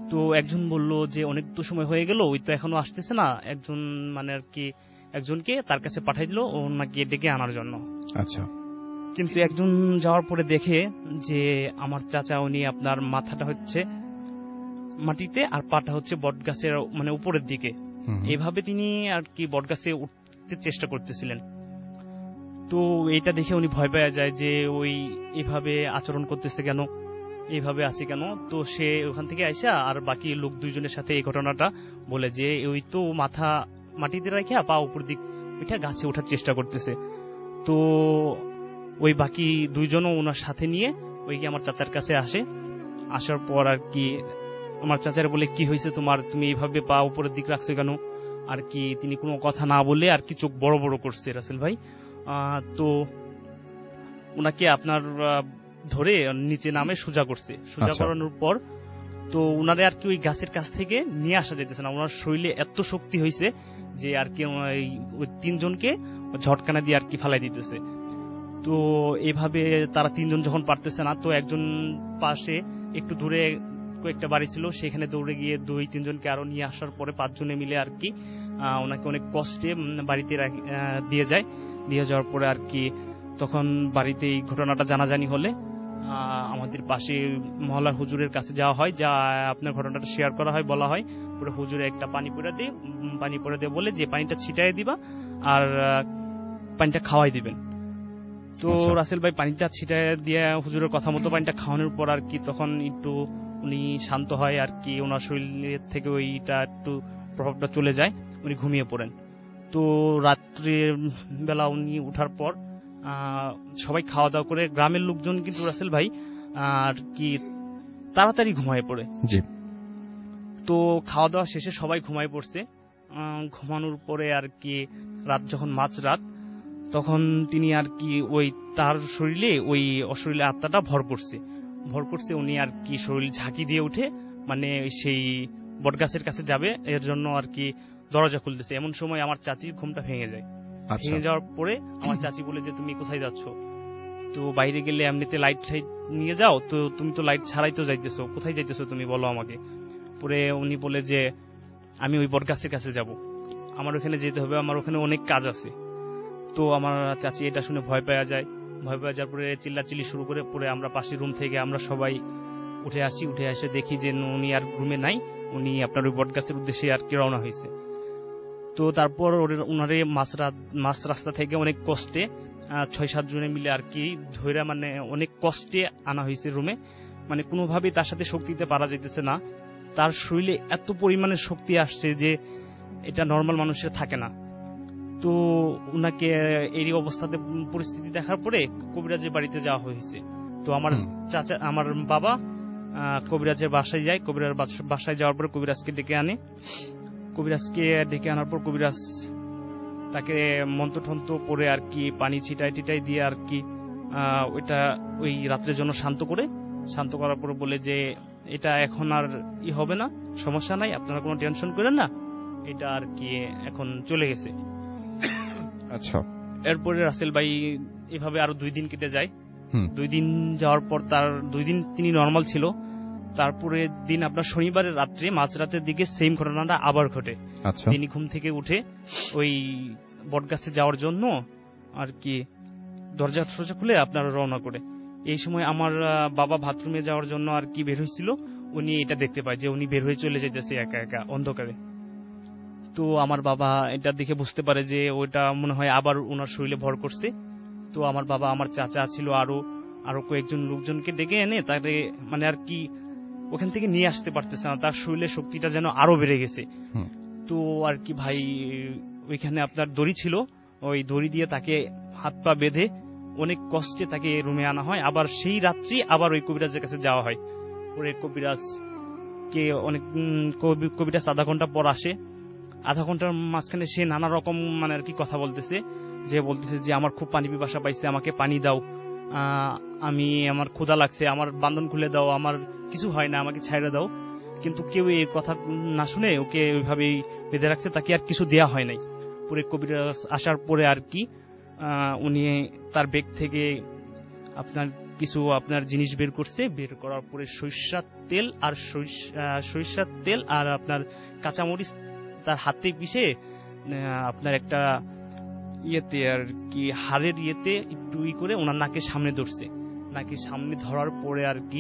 তো একজন বলল যে অনেক তো সময় হয়ে গেল, ওই তো এখনো আসতেছে না। একজন মানে আর কি একজনকে তার কাছে পাঠাই দিল ওনাকে ডেকে আনার জন্য। আচ্ছা। কিন্তু একজন যাওয়ার পরে দেখে যে আমার চাচা উনি আপনার মাথাটা হচ্ছে মাটিতে আর পাটা হচ্ছে বটগাছের মানে উপরের দিকে, এভাবে তিনি আর কি বটগাছে উঠতে চেষ্টা করতেছিলেন। তো এইটা দেখে উনি ভয় পেয়ে যায় যে ওই এভাবে আচরণ করতেছে কেন, এইভাবে আছে কেন। তো সে ওখান থেকে আইসা আর বাকি লোক দুইজনের সাথে এই ঘটনাটা বলে যে ওই তো মাথা মাটিতে রেখে পা উপর দিক ওইটা গাছে ওঠার চেষ্টা করতেছে। তো ওই বাকি দুইজনও ওনার সাথে নিয়ে ওই আমার চাচার কাছে আসে। আসার পর আর কি আমার চাচার বলে কি হয়েছে তোমার, তুমি এইভাবে পা উপরের দিক রাখছো কেন, আর কি তিনি কোনো কথা না বলে আর কি চোখ বড় বড় করছে রাসেল ভাই। তো ওনাকে আপনার ধরে নিচে নামে সোজা করছে। সোজা করানোর পর তো উনারে আর কি ওই গাছের কাছ থেকে নিয়ে আসা যেতেছে না, ওনার শরীরে এত শক্তি হয়েছে যে আর কি ওই তিনজনকে ঝটকানা দিয়ে আর কি ফালাই দিতেছে। তো এইভাবে তারা তিনজন যখন পারতেছে না, তো একজন পাশে একটু দূরে কয়েকটা বাড়ি ছিল, সেখানে দৌড়ে গিয়ে দুই তিনজনকে আরো নিয়ে আসার পরে পাঁচজনে মিলে আর কি ওনাকে অনেক কষ্টে বাড়িতে দিয়ে যায়। দিয়ে যাওয়ার পরে আর কি তখন বাড়িতে এই ঘটনাটা জানাজানি হলে আমাদের পাশে মহল্লার হুজুরের কাছে যাওয়া হয়, যা আপনার ঘটনাটা শেয়ার করা হয়, বলা হয় পুরো হুজুরে একটা পানি পড়ে দিয়ে পানি পড়ে দিয়ে বলে যে পানিটা ছিটাই দিবা আর পানিটা খাওয়াই দিবেন। তো রাসেল ভাই পানিটা ছিটাই দিয়ে হুজুরের কথা মতো পানিটা খাওয়ানোর পর আর কি তখন একটু উনি শান্ত হয় আর কি, ওনার শরীর থেকে ওইটা একটু প্রভাবটা চলে যায়, উনি ঘুমিয়ে পড়েন। তো রাত্রির বেলা উনি উঠার পর সবাই খাওয়া দাওয়া করে গ্রামের লোকজন কিন্তু রাসেল ভাই আর কি তাড়াতাড়ি ঘুমায় পড়ে। তো খাওয়া দাওয়া শেষে সবাই ঘুমায় পড়ছে। ঘুমানোর পরে আর কি রাত যখন মাঝ রাত তখন তিনি আর কি ওই তার শরীরে ওই অশরীরে আত্মাটা ভর করছে ভর করছে উনি আর কি শরীর ঝাঁকি দিয়ে উঠে মানে সেই বটগাছের কাছে যাবে, এর জন্য আর কি দরজা খুলতেছে। এমন সময় আমার চাচির ঘুমটা ভেঙে যায়। ভেঙে যাওয়ার পরে আমার চাচি বলে যে তুমি কোথায় যাচ্ছ, তো বাইরে গেলে এমনিতে লাইট টাইট নিয়ে যাও, তো তুমি তো লাইট ছাড়াই তো যাইতেছো, কোথায় যাইতেছো তুমি বলো আমাকে। পরে উনি বলে যে আমি ওই বটগাছের কাছে যাব, আমার ওখানে যেতে হবে, আমার ওখানে অনেক কাজ আছে। তো আমার চাচি এটা শুনে ভয় পাওয়া যায়। ভয় পাওয়া যাওয়ার পরে চিল্লাচিল্লি শুরু করে পরে আমরা পাশের রুম থেকে আমরা সবাই উঠে আসি। উঠে এসে দেখি যে উনি আর রুমে নাই, উনি আপনার ওই বটগাছের উদ্দেশ্যে আর কি রওনা হয়েছে। তো তারপর ওনারে মাছ রাস্তা থেকে অনেক কষ্টে ছয় সাত জনে মিলে আর কি ধৈরা মানে অনেক কষ্টে আনা হয়েছে রুমে। মানে কোনোভাবেই তার সাথে শক্তি দিতে পারা যাইতেছে না, তার শরীরে এত পরিমাণে শক্তি আসছে যে এটা নর্মাল মানুষের থাকে না। তো উনাকে এই অবস্থাতে পরিস্থিতি দেখার পরে কবিরাজের বাড়িতে যাওয়া হয়েছে। তো আমার চাচা আমার বাবা কবিরাজের বাসায় যায়। কবিরাজ বাসায় যাওয়ার পরে কবিরাজকে ডেকে আনে। কবিরাজকে ডেকে আনার পর কবিরাজ তাকে মন্ত্র ঠন্ত্র পরে আর কি পানি ছিটাই টিটাই দিয়ে আর কি ওইটা ওই রাত্রের জন্য শান্ত করে শান্ত করার পর বলে যে এটা এখন আর ই হবে না, সমস্যা নাই, আপনারা কোনো টেনশন করেন না, এটা আর কি এখন চলে গেছে। আচ্ছা। এরপরে রাসেল ভাই এভাবে আরো দুই দিন কেটে যায়। দুই দিন যাওয়ার পর তার দুই দিন তিনি নর্মাল ছিল। তারপরে দিন আপনার শনিবারের রাত্রে মাঝরাতের দিকে সেম ঘটনাটা আবার ঘটে। তিনি ঘুম থেকে উঠে ওই বটগাছে যাওয়ার জন্য আর কি দরজা টরজা খুলে আপনার রওনা করে। এই সময় আমার বাবা বাথরুমে যাওয়ার জন্য আর কি বের হয়েছিল, উনি এটা দেখতে পায় যে উনি বের হয়ে চলে যেতেছে একা একা অন্ধকারে। তো আমার বাবা এটা দেখে বুঝতে পারে যে ওইটা মনে হয় আবার ওনার শরীরে ভর করছে। তো আমার বাবা আমার চাচা ছিল আরো আরো কয়েকজন লোকজনকে ডেকে এনে তাকে মানে আর কি ওখান থেকে নিয়ে আসতে পারতেছে না, তার শরীরে শক্তিটা যেন আরো বেড়ে গেছে। তো আর কি ভাই ওইখানে আপনার দড়ি ছিল, ওই দড়ি দিয়ে তাকে হাত পা বেঁধে অনেক কষ্টে তাকে রুমে আনা হয়। আবার সেই রাত্রি আবার ওই কবিরাজের কাছে যাওয়া হয়। পরে কবিরাজ কে অনেক কবিরাজ আধা ঘন্টা পর আসে। আধা ঘন্টার মাঝখানে সে নানা রকম মানে আর কি কথা বলতেছে, যে বলতেছে যে আমার খুব পানি পিপাসা পাইছে, আমাকে পানি দাও, আমি আমার ক্ষুধা লাগছে, আমার বান্ধন খুলে দাও, আমার কিছু হয় না, আমাকে ছাইড়া দাও। কিন্তু কেউ এই কথা না শুনে ওকে ওইভাবেই বেঁধে রাখছে, তাকে আর কিছু দেয়া হয় নাই। পরে কবিরাজ আসার পরে আর কি উনি তার ব্যাগ থেকে আপনার কিছু আপনার জিনিস বের করছে, বের করার পরে সরিষার তেল আর সরিষার তেল আর আপনার কাঁচামরিচ তার হাতে পিষে আপনার একটা ইয়েতে আর কি হাড়ের ইয়েতে একটু ই করে ওনার নাকের সামনে ধরছে। নাকের সামনে ধরার পরে আর কি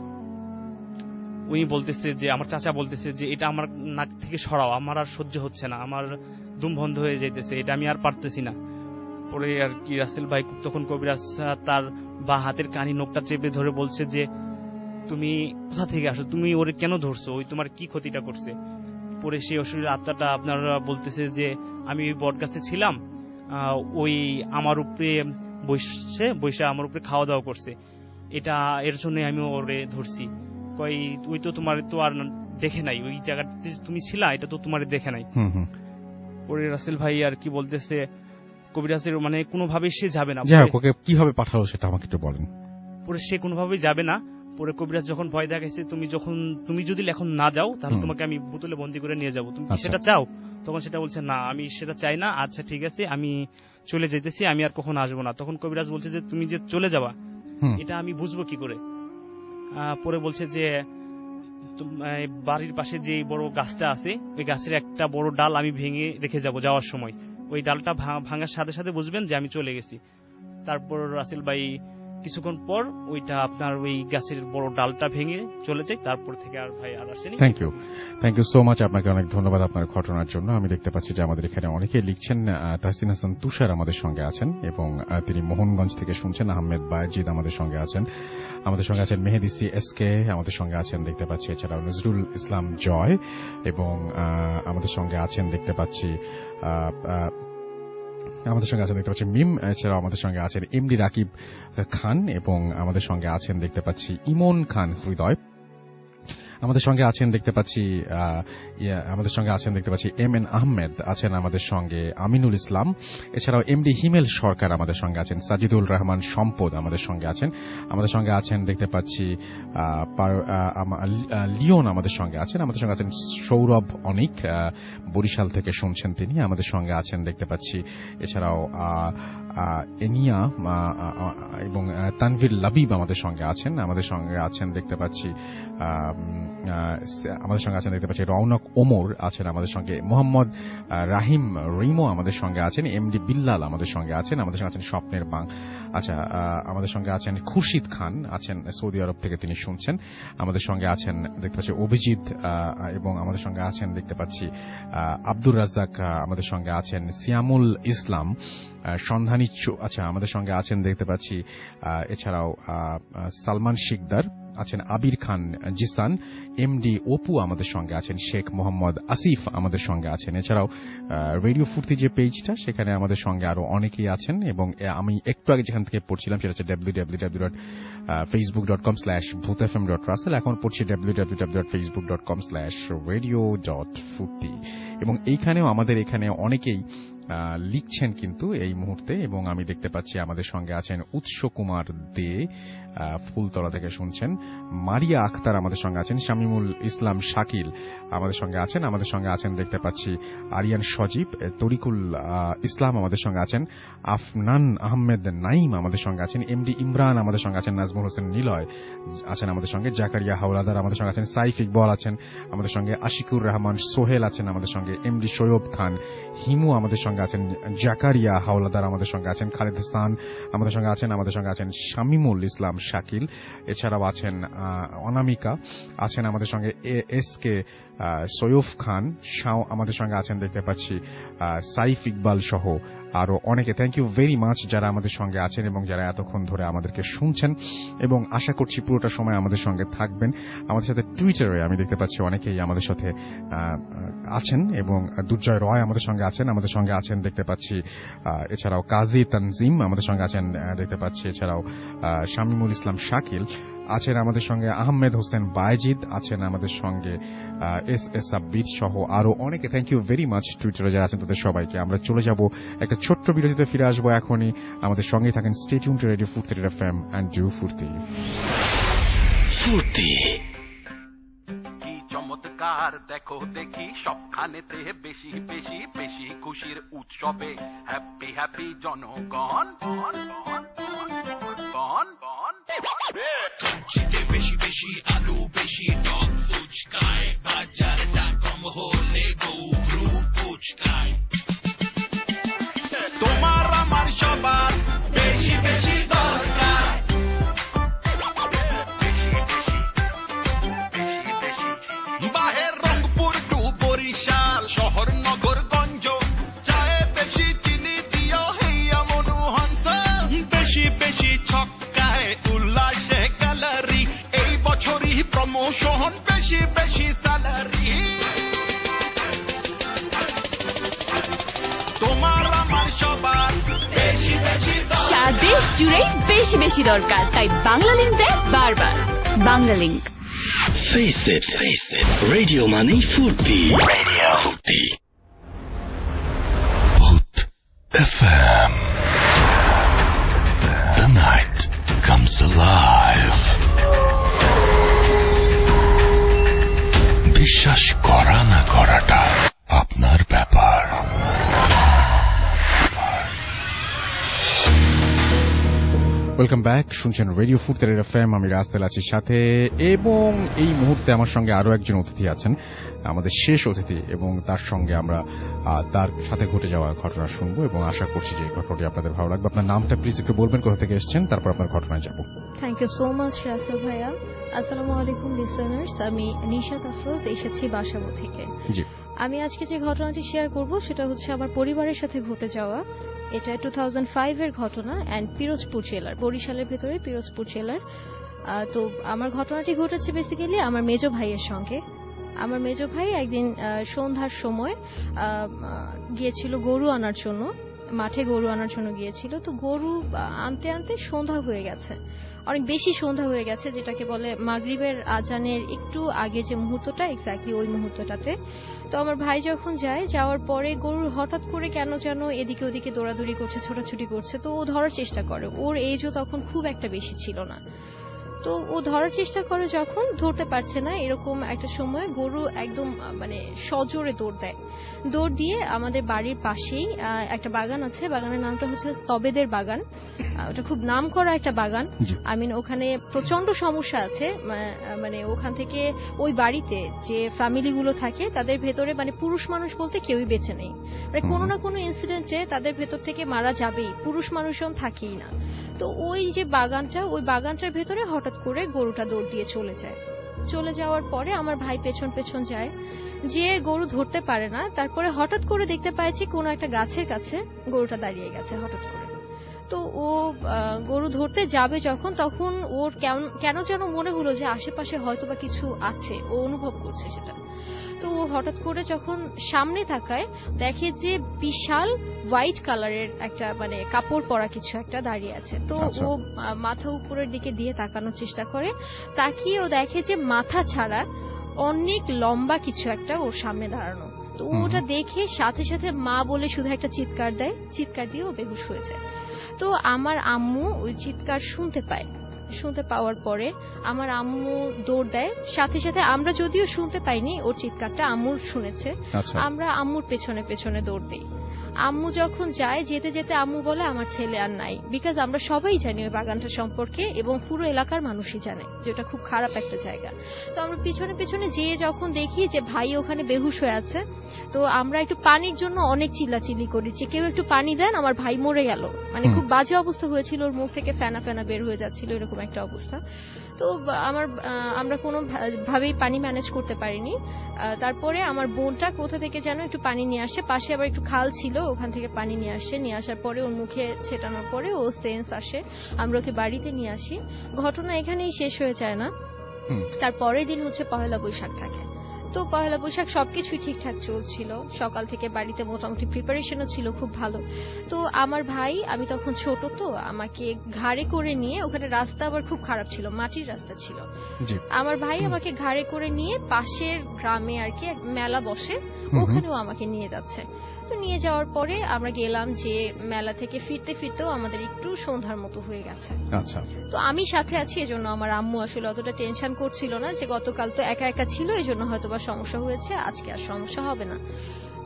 উনি বলতেছে যে, আমার চাচা বলতেছে যে এটা আমার নাক থেকে সরাও, আমার আর সহ্য হচ্ছে না, আমার দম বন্ধ হয়ে যাইতেছে, এটা আমি আর পারতেছি না। পরে আর কি রাসেল ভাই তখন কবিরাজ তার বা হাতের কানি নখটা চেপে ধরে বলছে যে, তুমি কোথা থেকে আসো, তুমি ওরে কেন ধরছো, ওই তোমার কি ক্ষতিটা করছে? পরে সেই অশরীর আত্মাটা আপনার বলতেছে যে, আমি ওই বট গাছে ছিলাম, ওই আমার উপরে বসে বসে আমার উপরে খাওয়া দাওয়া করছে, এটা এর জন্য আমি ওরে ধরছি। কই ওই তো তোমার তো আর দেখে নাই, ওই জায়গাতে তুমি ছিলা, এটা তো তোমার দেখে নাই। পরে রাসেল ভাই আর কি বলতেছে, কবিরাজের মানে কোনোভাবেই সে যাবে না। ওকে কিভাবে পাঠালো সেটা আমাকে একটু বলেন। পরে সে কোনোভাবেই যাবে না। পরে কবিরাজ যখন ভয় দেখাইছে, তুমি যখন তুমি যদি এখন না যাও তাহলে তোমাকে আমি বোতলে বন্দি করে নিয়ে যাবো, তুমি সেটা চাও? তখন সেটা বলছে না, আমি সেটা চাই না। আচ্ছা ঠিক আছে, আমি চলে যেতেছি, আমি আর কখনো আসবো না। তখন কবিরাজ বলছে যে, তুমি যে চলে যাবা এটা আমি বুঝবো কি করে? পরে বলছে যে, বাড়ির পাশে যে বড় গাছটা আছে ওই গাছের একটা বড় ডাল আমি ভেঙে রেখে যাব, যাওয়ার সময় ওই ডালটা ভাঙার সাথে সাথে বুঝবেন যে আমি চলে গেছি। তারপর রাসেল ভাই কিছুক্ষণ পর ওইটা আপনার ওই গাছের বড় ডালটা ভেঙে চলে যায়। তারপর থেকে আর ভাই আর আসেনি। Thank you thank you so much, আপনাকে অনেক ধন্যবাদ আপনার ঘটনার জন্য। আমি দেখতে পাচ্ছি যে আমাদের এখানে অনেকেই লিখছেন। তাহসিন হাসান তুষার আমাদের সঙ্গে আছেন এবং তিনি মোহনগঞ্জ থেকে শুনছেন। আহমেদ বায়েজিদ আমাদের সঙ্গে আছেন, আমাদের সঙ্গে আছেন মেহেদি সি এস কে আমাদের সঙ্গে আছেন দেখতে পাচ্ছি, এছাড়াও নজরুল ইসলাম জয় এবং আমাদের সঙ্গে আছেন দেখতে পাচ্ছি আমাদের সঙ্গে আছেন দেখতে পাচ্ছি মিম, এছাড়াও আমাদের সঙ্গে আছেন এমডি রাকিব খান এবং আমাদের সঙ্গে আছেন দেখতে পাচ্ছি ইমন খান হৃদয়, আমাদের সঙ্গে আছেন দেখতে পাচ্ছি আমাদের সঙ্গে আছেন দেখতে পাচ্ছি এম এন আহমেদ আছেন আমাদের সঙ্গে, আমিনুল ইসলাম, এছাড়াও এমডি হিমেল সরকার আমাদের সঙ্গে আছেন, সাজিদুল রহমান সম্পদ আমাদের সঙ্গে আছেন, আমাদের সঙ্গে আছেন দেখতে পাচ্ছি লিওন আমাদের সঙ্গে আছেন, আমাদের সঙ্গে আছেন সৌরভ অনিক বরিশাল থেকে শুনছেন তিনি, আমাদের সঙ্গে আছেন দেখতে পাচ্ছি এছাড়াও এনিয়া এবং তানভীর লাবিব আমাদের সঙ্গে আছেন, আমাদের সঙ্গে আছেন দেখতে পাচ্ছি আমাদের সঙ্গে আছেন দেখতে পাচ্ছি রৌনক ওমর আছেন আমাদের সঙ্গে, মোহাম্মদ রাহিম রিমো আমাদের সঙ্গে আছেন, এমডি বিল্লাল আমাদের সঙ্গে আছেন, আমাদের সঙ্গে আছেন স্বপ্নের বাং আচ্ছা আমাদের সঙ্গে আছেন খুরশিদ খান আছেন সৌদি আরব থেকে তিনি শুনছেন, আমাদের সঙ্গে আছেন দেখতে পাচ্ছি অভিজিৎ এবং আমাদের সঙ্গে আছেন দেখতে পাচ্ছি আব্দুর রাজ্জাক, আমাদের সঙ্গে আছেন সিয়ামুল ইসলাম সন্ধানী, আচ্ছা আমাদের সঙ্গে আছেন দেখতে পাচ্ছি এছাড়াও সালমান শিকদার আছেন, আবির খান জিসান, এমডি অপু আমাদের সঙ্গে আছেন, শেখ মোহাম্মদ আসিফ আমাদের সঙ্গে আছেন, এছাড়াও রেডিও ফুর্তি যে পেজটা সেখানে আমাদের সঙ্গে আরো অনেকেই আছেন এবং আমি একটু আগে যেখান থেকে পড়ছিলাম সেটা হচ্ছে W W W dot Facebook dot com slash Bhoot F M dot Rasel, এখন পড়ছি W W W dot Facebook dot com slash radio dot Foorti এবং এইখানেও আমাদের এখানে অনেকেই লিখছেন কিন্তু এই মুহূর্তে এবং আমি দেখতে পাচ্ছি আমাদের সঙ্গে আছেন উৎস কুমার দে ফুলতলা থেকে শুনছেন, মারিয়া আখতার আমাদের সঙ্গে আছেন, শামিমুল ইসলাম শাকিল আমাদের সঙ্গে আছেন, আমাদের সঙ্গে আছেন দেখতে পাচ্ছি আরিয়ান সজীব, তরিকুল ইসলাম আমাদের সঙ্গে আছেন, আফনান আহমেদ নাইম আমাদের সঙ্গে আছেন, এমডি ইমরান আমাদের সঙ্গে আছেন, নাজমুল হোসেন নিলয় আছেন আমাদের সঙ্গে, জাকারিয়া হাওলাদার আমাদের সঙ্গে আছেন, সাইফ ইকবাল আছেন আমাদের সঙ্গে, আশিকুর রহমান সোহেল আছেন আমাদের সঙ্গে, এমডি শোয়েব খান হিমু আমাদের সঙ্গে আছেন, জাকারিয়া হাওলাদার আমাদের সঙ্গে আছেন, খালেদ হাসান আমাদের সঙ্গে আছেন, আমাদের সঙ্গে আছেন শামিমুল ইসলাম শাকিল, এছাড়াও আছেন অনামিকা আছেন আমাদের সঙ্গে, এস কে সৈয়ফ খান শাও আমাদের সঙ্গে আছেন দেখতে পাচ্ছি, সাইফ ইকবাল সহ আরো অনেকে। থ্যাংক ইউ ভেরি মাচ যারা আমাদের সঙ্গে আছেন এবং যারা এতক্ষণ ধরে আমাদেরকে শুনছেন এবং আশা করছি পুরোটা সময় আমাদের সঙ্গে থাকবেন। আমাদের সাথে টুইটারে আমি দেখতে পাচ্ছি অনেকেই আমাদের সাথে আছেন এবং দুর্জয় রয় আমাদের সঙ্গে আছেন, আমাদের সঙ্গে আছেন দেখতে পাচ্ছি এছাড়াও কাজী তানজিম আমাদের সঙ্গে আছেন দেখতে পাচ্ছি, এছাড়াও শামিমুল ইসলাম শাকিল আছেন আমাদের সঙ্গে, আহমেদ হোসেন বায়েজিদ আছেন আমাদের সঙ্গে, এস এস সাব্বির সহ আরো অনেকে। থ্যাংক ইউ ভেরি মাচ টুইটারে যারা আছেন তাদের সবাইকে। আমরা চলে যাব একটা ছোট্ট বিরতিতে, ফিরে আসবো এখনই। আমাদের সঙ্গেই থাকেন, stay tune to radio Foorti F M and do ফুর্তি ফুর্তি। কি চমৎকার দেখো দেখি সবখানেতে বেশি বেশি বেশি খুশির উৎসবে হ্যাপি হ্যাপি জনগণ বন বন বন বন কাঞ্চিতে বেশি বেশি আলু বেশি টক ফুচকায় বাজারটা কম হলে গরু ফুচকায় তোমার আমার সবার বেশি বেশি দরকার বাহের রংপুর টু বরিশাল শহর নগর গঞ্জ চায়ে বেশি চিনি দিও হেয়া মনোহংস বেশি বেশি ছক্কায় উল্লাসে গ্যালারি এই বছরই প্রমোশন বেশি বেশি স্যালারি তোমার আমার সবার বেশি বেশি সারা দেশ জুড়েই বেশি বেশি দরকার, তাই বাংলা লিংক দেয় বারবার। Banglalink. Face it, face it. Radio money Foorti. Radio Foorti. Booth F M. The night comes alive. বিশ্বাস করা না করাটা আপনার ব্যাপার। ওয়েলকাম ব্যাক, শুনছেন রেডিও ফুর্তের এফএম। আমি রাস্তেল আছি সাথে, এবং এই মুহূর্তে আমার সঙ্গে আরো একজন অতিথি আছেন, আমাদের শেষ অতিথি, এবং তার সঙ্গে আমরা তার সাথে ঘটে যাওয়া ঘটনা শুনবো এবং আশা করছি যে ঘটনাটি আপনাদের ভালো লাগবে। আপনার নামটা প্লিজ একটু বলবেন, কোথা থেকে এসেছেন, তারপর আপনার ঘটনায় যাব। Thank you so much Rasel ভাইয়া। আসসালামু আলাইকুম লিসেনার্স, আমি নিশাত আফরোজ, এসেছি বাসাবো থেকে। জি, আমি আজকে যে ঘটনাটি শেয়ার করব সেটা হচ্ছে আমার পরিবারের সাথে ঘটে যাওয়া। এটা টু থাউজেন্ড ফাইভ এর ঘটনা, অ্যান্ড পিরোজপুর জেলার, বরিশালের ভেতরে পিরোজপুর জেলার। তো আমার ঘটনাটি ঘটেছে বেসিক্যালি আমার মেজো ভাইয়ের সঙ্গে। আমার মেজো ভাই একদিন সন্ধ্যার সময় গিয়েছিল গরু আনার জন্য, মাঠে গরু আনার জন্য গিয়েছিল। তো গরু আনতে আনতে সন্ধ্যা হয়ে গেছে, অনেক বেশি সন্ধ্যা হয়ে গেছে, যেটাকে বলে মাগরিবের আজানের একটু আগে যে মুহূর্তটা, এক্স্যাক্টলি ওই মুহূর্তটাতে। তো আমার ভাই যখন যায়, যাওয়ার পরে গরুর হঠাৎ করে কেন যেন এদিকে ওদিকে দৌড়াদৌড়ি করছে, ছোটাছুটি করছে। তো ও ধরার চেষ্টা করে, ওর এজও তখন খুব একটা বেশি ছিল না। তো ও ধরার চেষ্টা করে, যখন ধরতে পারছে না, এরকম একটা সময় গরু একদম মানে সজোরে দৌড় দেয়। দৌড় দিয়ে আমাদের বাড়ির পাশেই একটা বাগান আছে, বাগানের নামটা হচ্ছে সবেদের বাগান। ওটা খুব নাম করা একটা বাগান। আই মিন ওখানে প্রচন্ড সমস্যা আছে, মানে ওখান থেকে ওই বাড়িতে যে ফ্যামিলি গুলো থাকে তাদের ভেতরে মানে পুরুষ মানুষ বলতে কেউই বেঁচে নেই, মানে কোনো না কোনো ইনসিডেন্টে তাদের ভেতর থেকে মারা যাবেই, পুরুষ মানুষজন থাকেই না। তো ওই যে বাগানটা, ওই বাগানটার ভেতরে হঠাৎ করে গরুটা দৌড় দিয়ে চলে যায়। চলে যাওয়ার পরে আমার ভাই পেছন পেছন যায়, যে গরু ধরতে পারে না। তারপরে হঠাৎ করে দেখতে পাইছি কোনো একটা গাছের কাছে গরুটা দাঁড়িয়ে গেছে হঠাৎ করে। তো ও গরু ধরতে যাবে যখন, তখন ওর কেন যেন মনে হলো যে আশেপাশে হয়তো বা কিছু আছে, ও অনুভব করছে সেটা। তো ও হঠাৎ করে যখন সামনে তাকায়, দেখে যে বিশাল হোয়াইট কালারের একটা মানে কাপড় পরা কিছু একটা দাঁড়িয়ে আছে। তো ও মাথা উপরের দিকে দিয়ে তাকানোর চেষ্টা করে, তাকিয়ে ও দেখে যে মাথা ছাড়া অনেক লম্বা কিছু একটা ওর সামনে দাঁড়ানো। তো ওটা দেখে সাথে সাথে মা বলে শুধু একটা চিৎকার দেয়, চিৎকার দিয়ে ও বেহুশ হয়ে যায়। তো আমার আম্মু ওই চিৎকার শুনতে পায়, শুনতে পাওয়ার পরে আমার আম্মু দৌড় দেয়। সাথে সাথে আমরা যদিও শুনতে পাইনি ওর চিৎকারটা, আম্মুর শুনেছে, আমরা আম্মুর পেছনে পেছনে দৌড় দিই। আম্মু যখন যায়, যেতে যেতে আম্মু বলে আমার ছেলে আর নাই, বিকজ আমরা সবাই জানি ওই বাগানটা সম্পর্কে, এবং পুরো এলাকার মানুষই জানে যে ওটা খুব খারাপ একটা জায়গা। তো আমরা পিছনে পিছনে যেয়ে যখন দেখি যে ভাই ওখানে বেহুশ হয়ে আছে, তো আমরা একটু পানির জন্য অনেক চিল্লাচিল্লি করি যে কেউ একটু পানি দেন, আমার ভাই মরে গেল, মানে খুব বাজে অবস্থা হয়েছিল, ওর মুখ থেকে ফেনা ফেনা বের হয়ে যাচ্ছিল, এরকম একটা অবস্থা। তো আমার আমরা কোনো ভাবেই পানি ম্যানেজ করতে পারিনি। তারপরে আমার বোনটা কোথা থেকে যেন একটু পানি নিয়ে আসে, পাশে আবার একটু খাল ছিল, ওখান থেকে পানি নিয়ে আসে। নিয়ে আসার পরে ওর মুখে ছেটানোর পরে ও সেন্স আসে, আমরা ওকে বাড়িতে নিয়ে আসি। ঘটনা এখানেই শেষ হয়ে যায় না, তার পরের দিন হচ্ছে পহেলা বৈশাখ থাকে। তো পহেলা বৈশাখ সবকিছুই ঠিকঠাক চলছিল, সকাল থেকে বাড়িতে মোটামুটি প্রিপারেশনও ছিল খুব ভালো। তো আমার ভাই, আমি তখন ছোট, তো আমাকে ঘাড়ে করে নিয়ে, ওখানে রাস্তা আবার খুব খারাপ ছিল, মাটির রাস্তা ছিল, আমার ভাই আমাকে ঘাড়ে করে নিয়ে পাশের গ্রামে আর কি মেলা বসে, ওখানেও আমাকে নিয়ে যাচ্ছে। তো নিয়ে যাওয়ার পরে আমরা গেলাম, যে মেলা থেকে ফিরতে ফিরতেও আমাদের একটু সন্ধ্যার মতো হয়ে গেছে। আচ্ছা, তো আমি সাথে আছি, এজন্য আমার আম্মু আসলে অতটা টেনশন করছিল না, যে গতকাল তো একা একা ছিল, এজন্য হয়তো বা সমস্যা হয়েছে, আজকে আর সমস্যা হবে না।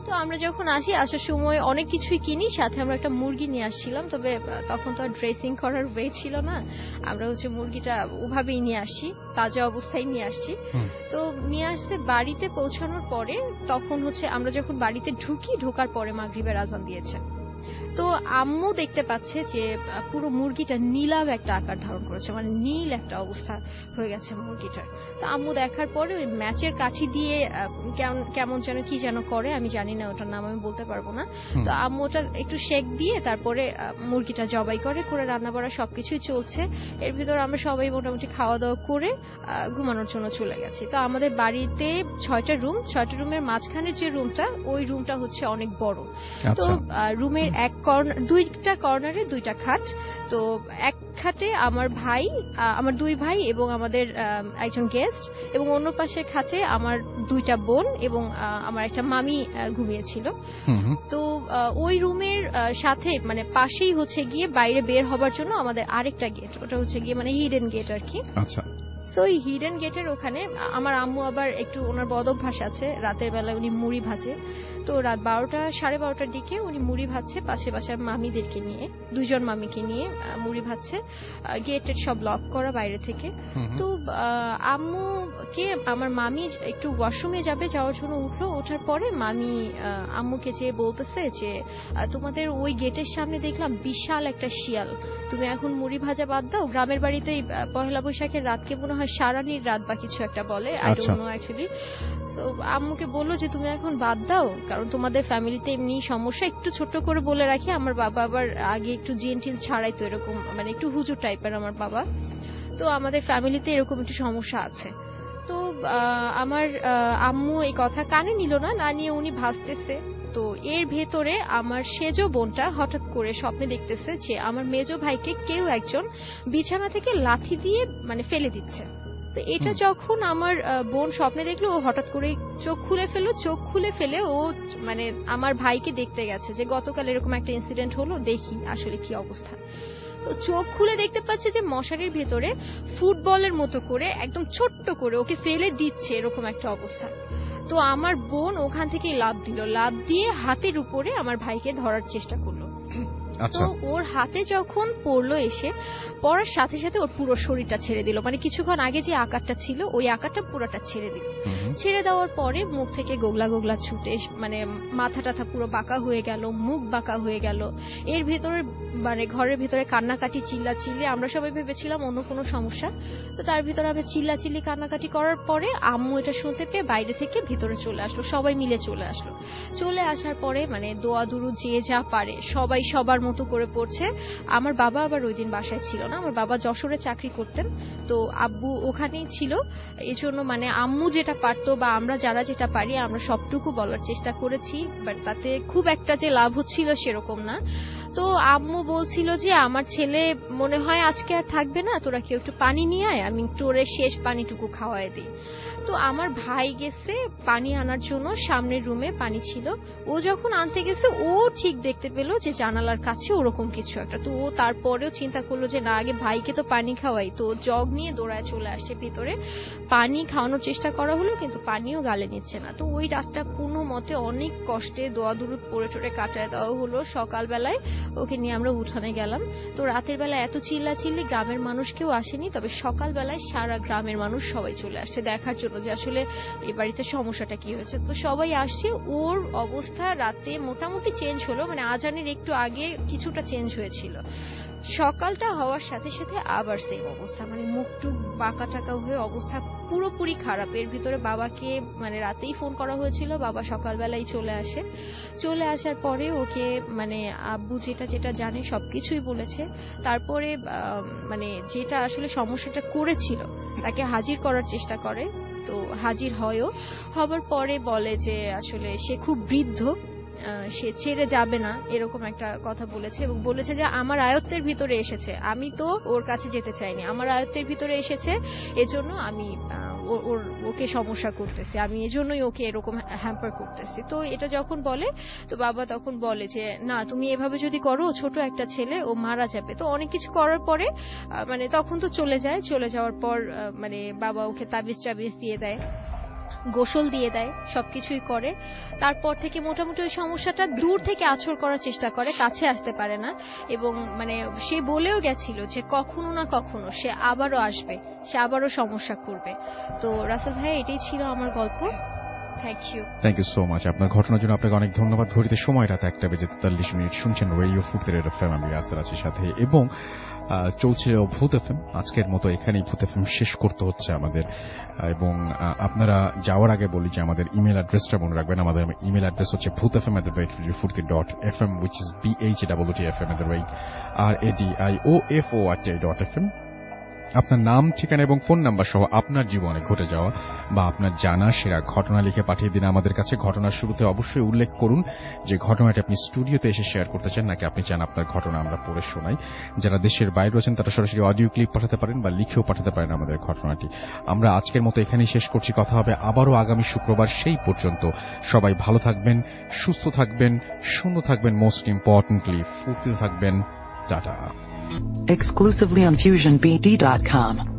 তো আমরা যখন আসি, আসার সময় অনেক কিছুই কিনি, সাথে আমরা একটা মুরগি নিয়ে আসছিলাম, তবে তখন তো আর ড্রেসিং করার ওয়ে ছিল না, আমরা হচ্ছে মুরগিটা ওভাবেই নিয়ে আসি, তাজা অবস্থায় নিয়ে আসছি। তো নিয়ে আসতে বাড়িতে পৌঁছানোর পরে তখন হচ্ছে আমরা যখন বাড়িতে ঢুকি, ঢোকার পরে মাগরিবের আজান দিয়েছে। তো আম্মু দেখতে পাচ্ছে যে পুরো মুরগিটা নীলাভ একটা আকার ধারণ করেছে, মানে নীল একটা অবস্থা হয়ে গেছে মুরগিটার। তো আম্মু দেখার পরে ওই ম্যাচের কাঠি দিয়ে কেমন যেন কি যেন করে, আমি জানি না ওটার নাম, আমি বলতে পারবো না। তো আম্মু ওটা একটু শেক দিয়ে তারপরে মুরগিটা জবাই করে করে রান্না বাড়া সবকিছুই চলছে। এর ভিতর আমরা সবাই মোটামুটি খাওয়া দাওয়া করে ঘুমানোর জন্য চলে গেছি। তো আমাদের বাড়িতে ছয়টা রুম, ছয়টা রুমের মাঝখানে যে রুমটা, ওই রুমটা হচ্ছে অনেক বড়। তো রুমের এক কর্নার, দুইটা কর্নারে দুইটা খাট। তো এক খাটে আমার ভাই, আমার দুই ভাই এবং আমাদের একজন গেস্ট, এবং অন্য পাশের খাটে আমার দুইটা বোন এবং আমার একটা মামি ঘুমিয়েছিল। তো ওই রুমের সাথে মানে পাশেই হচ্ছে গিয়ে বাইরে বের হবার জন্য আমাদের আরেকটা গেট, ওটা হচ্ছে গিয়ে মানে হিডেন গেট আর কি। আচ্ছা। তো ওই হিডেন গেটের ওখানে আমার আম্মু আবার একটু ওনার বদ অভ্যাস আছে, রাতের বেলায় উনি মুড়ি ভাজে। তো রাত বারোটা সাড়ে বারোটার দিকে উনি মুড়ি ভাজছে পাশে বাসার মামিদেরকে নিয়ে, দুইজন মামিকে নিয়ে মুড়ি ভাজছে, গেটের সব লক করা বাইরে থেকে। তো আম্মুকে আমার মামি একটু ওয়াশরুমে যাবে, যাওয়ার জন্য উঠলো, ওঠার পরে মামি আম্মুকে যে বলতেছে যে তোমাদের ওই গেটের সামনে দেখলাম বিশাল একটা শিয়াল, তুমি এখন মুড়ি ভাজা বাদ দাও, গ্রামের বাড়িতে পহেলা বৈশাখের রাতকে মনে হয় সারানির রাত বা কিছু একটা বলে, I don't know actually. So আম্মুকে বললো যে তুমি এখন বাদ দাও, কারণ তোমাদের ফ্যামিলিতে এমনি সমস্যা। একটু ছোট্ট করে বলে রাখি, আমার বাবা আবার আগে একটু জিন টিন ছাড়াই, তো এরকম মানে একটু হুজুর টাইপের আমার বাবা, তো আমাদের ফ্যামিলিতে এরকম একটু সমস্যা আছে। তো আমার আম্মু এই কথা কানে নিল না, না নিয়ে উনি ভাসতেছে। তো এর ভেতরে আমার সেজো বোনটা হঠাৎ করে স্বপ্নে দেখতেছে যে আমার মেজো ভাইকে কেউ একজন বিছানা থেকে লাঠি দিয়ে মানে ফেলে দিচ্ছে। তো এটা যখন আমার বোন স্বপ্নে দেখলো, ও হঠাৎ করে চোখ খুলে ফেললো, চোখ খুলে ফেলে ও মানে আমার ভাইকে দেখতে গেছে যে গতকাল এরকম একটা ইনসিডেন্ট হলো, দেখি আসলে কি অবস্থা। তো চোখ খুলে দেখতে পাচ্ছে যে মশারির ভেতরে ফুটবলের মতো করে একদম ছোট্ট করে ওকে ফেলে দিচ্ছে, এরকম একটা অবস্থা। তো আমার বোন ওখান থেকে লাফ দিল, লাফ দিয়ে হাতের উপরে আমার ভাইকে ধরার চেষ্টা করলো। তো ওর হাতে যখন পড়লো, এসে পড়ার সাথে সাথে ওর পুরো শরীরটা ছেড়ে দিল, মানে কিছুক্ষণ আগে যে আকারটা ছিল ওই আকারটা পুরোটা ছেড়ে দিল। ছেড়ে দেওয়ার পরে মুখ থেকে গোগলা গোগলা ছুটে, মানে মাথা টাথা পুরো বাঁকা হয়ে গেল, মুখ বাঁকা হয়ে গেল। এর ভেতরে মানে ঘরের ভিতরে কান্নাকাটি, চিল্লা চিল্লি, আমরা সবাই ভেবেছিলাম অন্য কোনো সমস্যা। তো তার ভিতরে আমরা চিল্লা চিল্লি কান্নাকাটি করার পরে আম্মু এটা শুনতে পেয়ে বাইরে থেকে ভিতরে চলে আসলো, সবাই মিলে চলে আসলো। চলে আসার পরে মানে দোয়া দুরু যে যা পারে সবাই সবার মতো করে পড়ছে। আমার বাবা আবার ওই দিন বাসায় ছিল না, আমার বাবা যশোরে চাকরি করতেন, তো আব্বু ওখানেই ছিল। এই জন্য মানে আম্মু যেটা পারতো বা আমরা যারা যেটা পারি আমরা সবটুকু বলার চেষ্টা করেছি, বাট তাতে খুব একটা যে লাভ হচ্ছিল সেরকম না। তো আম্মু বলছিল যে আমার ছেলে মনে হয় আজকে আর থাকবে না, তোরা কেউ একটু পানি নিয়ে আয়, আমি তোরে শেষ পানিটুকু খাওয়াই দিই। তো আমার ভাই গেছে পানি আনার জন্য, সামনের রুমে পানি ছিল, ও যখন আনতে গেছে ও ঠিক দেখতে পেল যে জানালার কাছে ওরকম কিছু একটা। তো ও তারপরেও চিন্তা করলো যে না, আগে ভাইকে তো পানি খাওয়াই। তো জগ নিয়ে দৌড়ায় চলে আসছে ভিতরে, পানি খাওয়ানোর চেষ্টা করা হলো কিন্তু পানিও গালে নিচ্ছে না। তো ওই রাতটা কোনো মতে অনেক কষ্টে দোয়া দুরুদ পড়ে টড়ে কাটায় দেওয়া হলো। সকালবেলায় ওকে নিয়ে আমরা উঠানে গেলাম। তো রাতের বেলা এত চিল্লা চিল্লি, গ্রামের মানুষ কেউ আসেনি, তবে সকালবেলায় সারা গ্রামের মানুষ সবাই চলে আসছে দেখার জন্য যে আসলে এই বাড়িতে সমস্যাটা কি হয়েছে। তো সবাই আসছে, ওর অবস্থা রাতে মোটামুটি চেঞ্জ হলো, মানে আজানের একটু আগে কিছুটা চেঞ্জ হয়েছিল। সকালটা হওয়ার সাথে সাথে আবার সেম অবস্থা, মানে মুখ টুক বাঁকা টাকা হয়ে অবস্থা পুরোপুরি খারাপ। এর ভিতরে বাবাকে মানে রাতেই ফোন করা হয়েছিল, বাবা সকালবেলাই চলে আসে। চলে আসার পরে ওকে মানে আব্বু যেটা যেটা জানে সবকিছুই বলেছে। তারপরে মানে যেটা আসলে সমস্যাটা করেছিল তাকে হাজির করার চেষ্টা করে, তো হাজির হয়ও। হবার পরে বলে যে আসলে সে খুব বৃদ্ধ, সে ছেড়ে যাবে না, এরকম একটা কথা বলেছে। এবং বলেছে যে আমার আয়ত্তের ভিতরে এসেছে, আমি তো ওর কাছে যেতে চাইনি, আমার আয়ত্তের ভিতরে এসেছে, এজন্য আমি ওর ওকে সমস্যা করতেছি, আমি এজন্যই ওকে এরকম হ্যাম্পার করতেছি। তো এটা যখন বলে, তো বাবা তখন বলে যে না, তুমি এভাবে যদি করো ছোট একটা ছেলে ও মারা যাবে। তো অনেক কিছু করার পরে মানে তখন তো চলে যায়। চলে যাওয়ার পর মানে বাবা ওকে তাবিজ টাবিজ দিয়ে দেয়। গোসল দিয়ে দেয়, সবকিছুই করে। তারপর থেকে মোটামুটি ওই সমস্যাটা দূর থেকে আছর করার চেষ্টা করে, কাছে আসতে পারে না। এবং মানে সে বলেও গেছিল যে কখনো না কখনো সে আবারও আসবে, সে আবারও সমস্যা করবে। তো রাসেল ভাই, এটাই ছিল আমার গল্প। Thank you thank you so much. আপনার ঘটনার জন্য আপনাকে অনেক ধন্যবাদ। ঘড়িতে সময় রাত একটা বেজে তেতাল্লিশ মিনিট। শুনছেন রেডিও ফুর্তি রেড এফএম, আমি রাসেল আছি সাথে, এবং চলছিল ভূত এফএম। আজকের মতো এখানেই ভূত এফএম শেষ করতে হচ্ছে আমাদের। এবং আপনারা যাওয়ার আগে বলি যে আমাদের ইমেল অ্যাড্রেসটা মনে রাখবেন। আমাদের ইমেল অ্যাড্রেস হচ্ছে Bhoot FM at the rate radio Foorti dot F M, which is B H A double T F M at the rate R A D I O F O R T I dot F M. আপনার নাম, ঠিকানা এবং phone number সহ আপনার জীবনে ঘটে যাওয়া বা আপনার জানা সেরা ঘটনা লিখে পাঠিয়ে দিন আমাদের কাছে। ঘটনার শুরুতে অবশ্যই উল্লেখ করুন যে ঘটনাটি আপনি স্টুডিওতে এসে শেয়ার করতে চান, নাকি আপনি চান আপনার ঘটনা আমরা পড়ে শোনাই। যারা দেশের বাইরে আছেন তারা সরাসরি অডিও ক্লিপ পাঠাতে পারেন বা লিখেও পাঠাতে পারেন আমাদের ঘটনাটি। আমরা আজকের মতো এখানেই শেষ করছি। কথা হবে আবারও আগামী শুক্রবার। সেই পর্যন্ত সবাই ভালো থাকবেন, সুস্থ থাকবেন, সুন্দর থাকবেন, মোস্ট ইম্পর্টেন্টলি ফুর্তিতে থাকবেন। Tata. Exclusively on fusion b d dot com.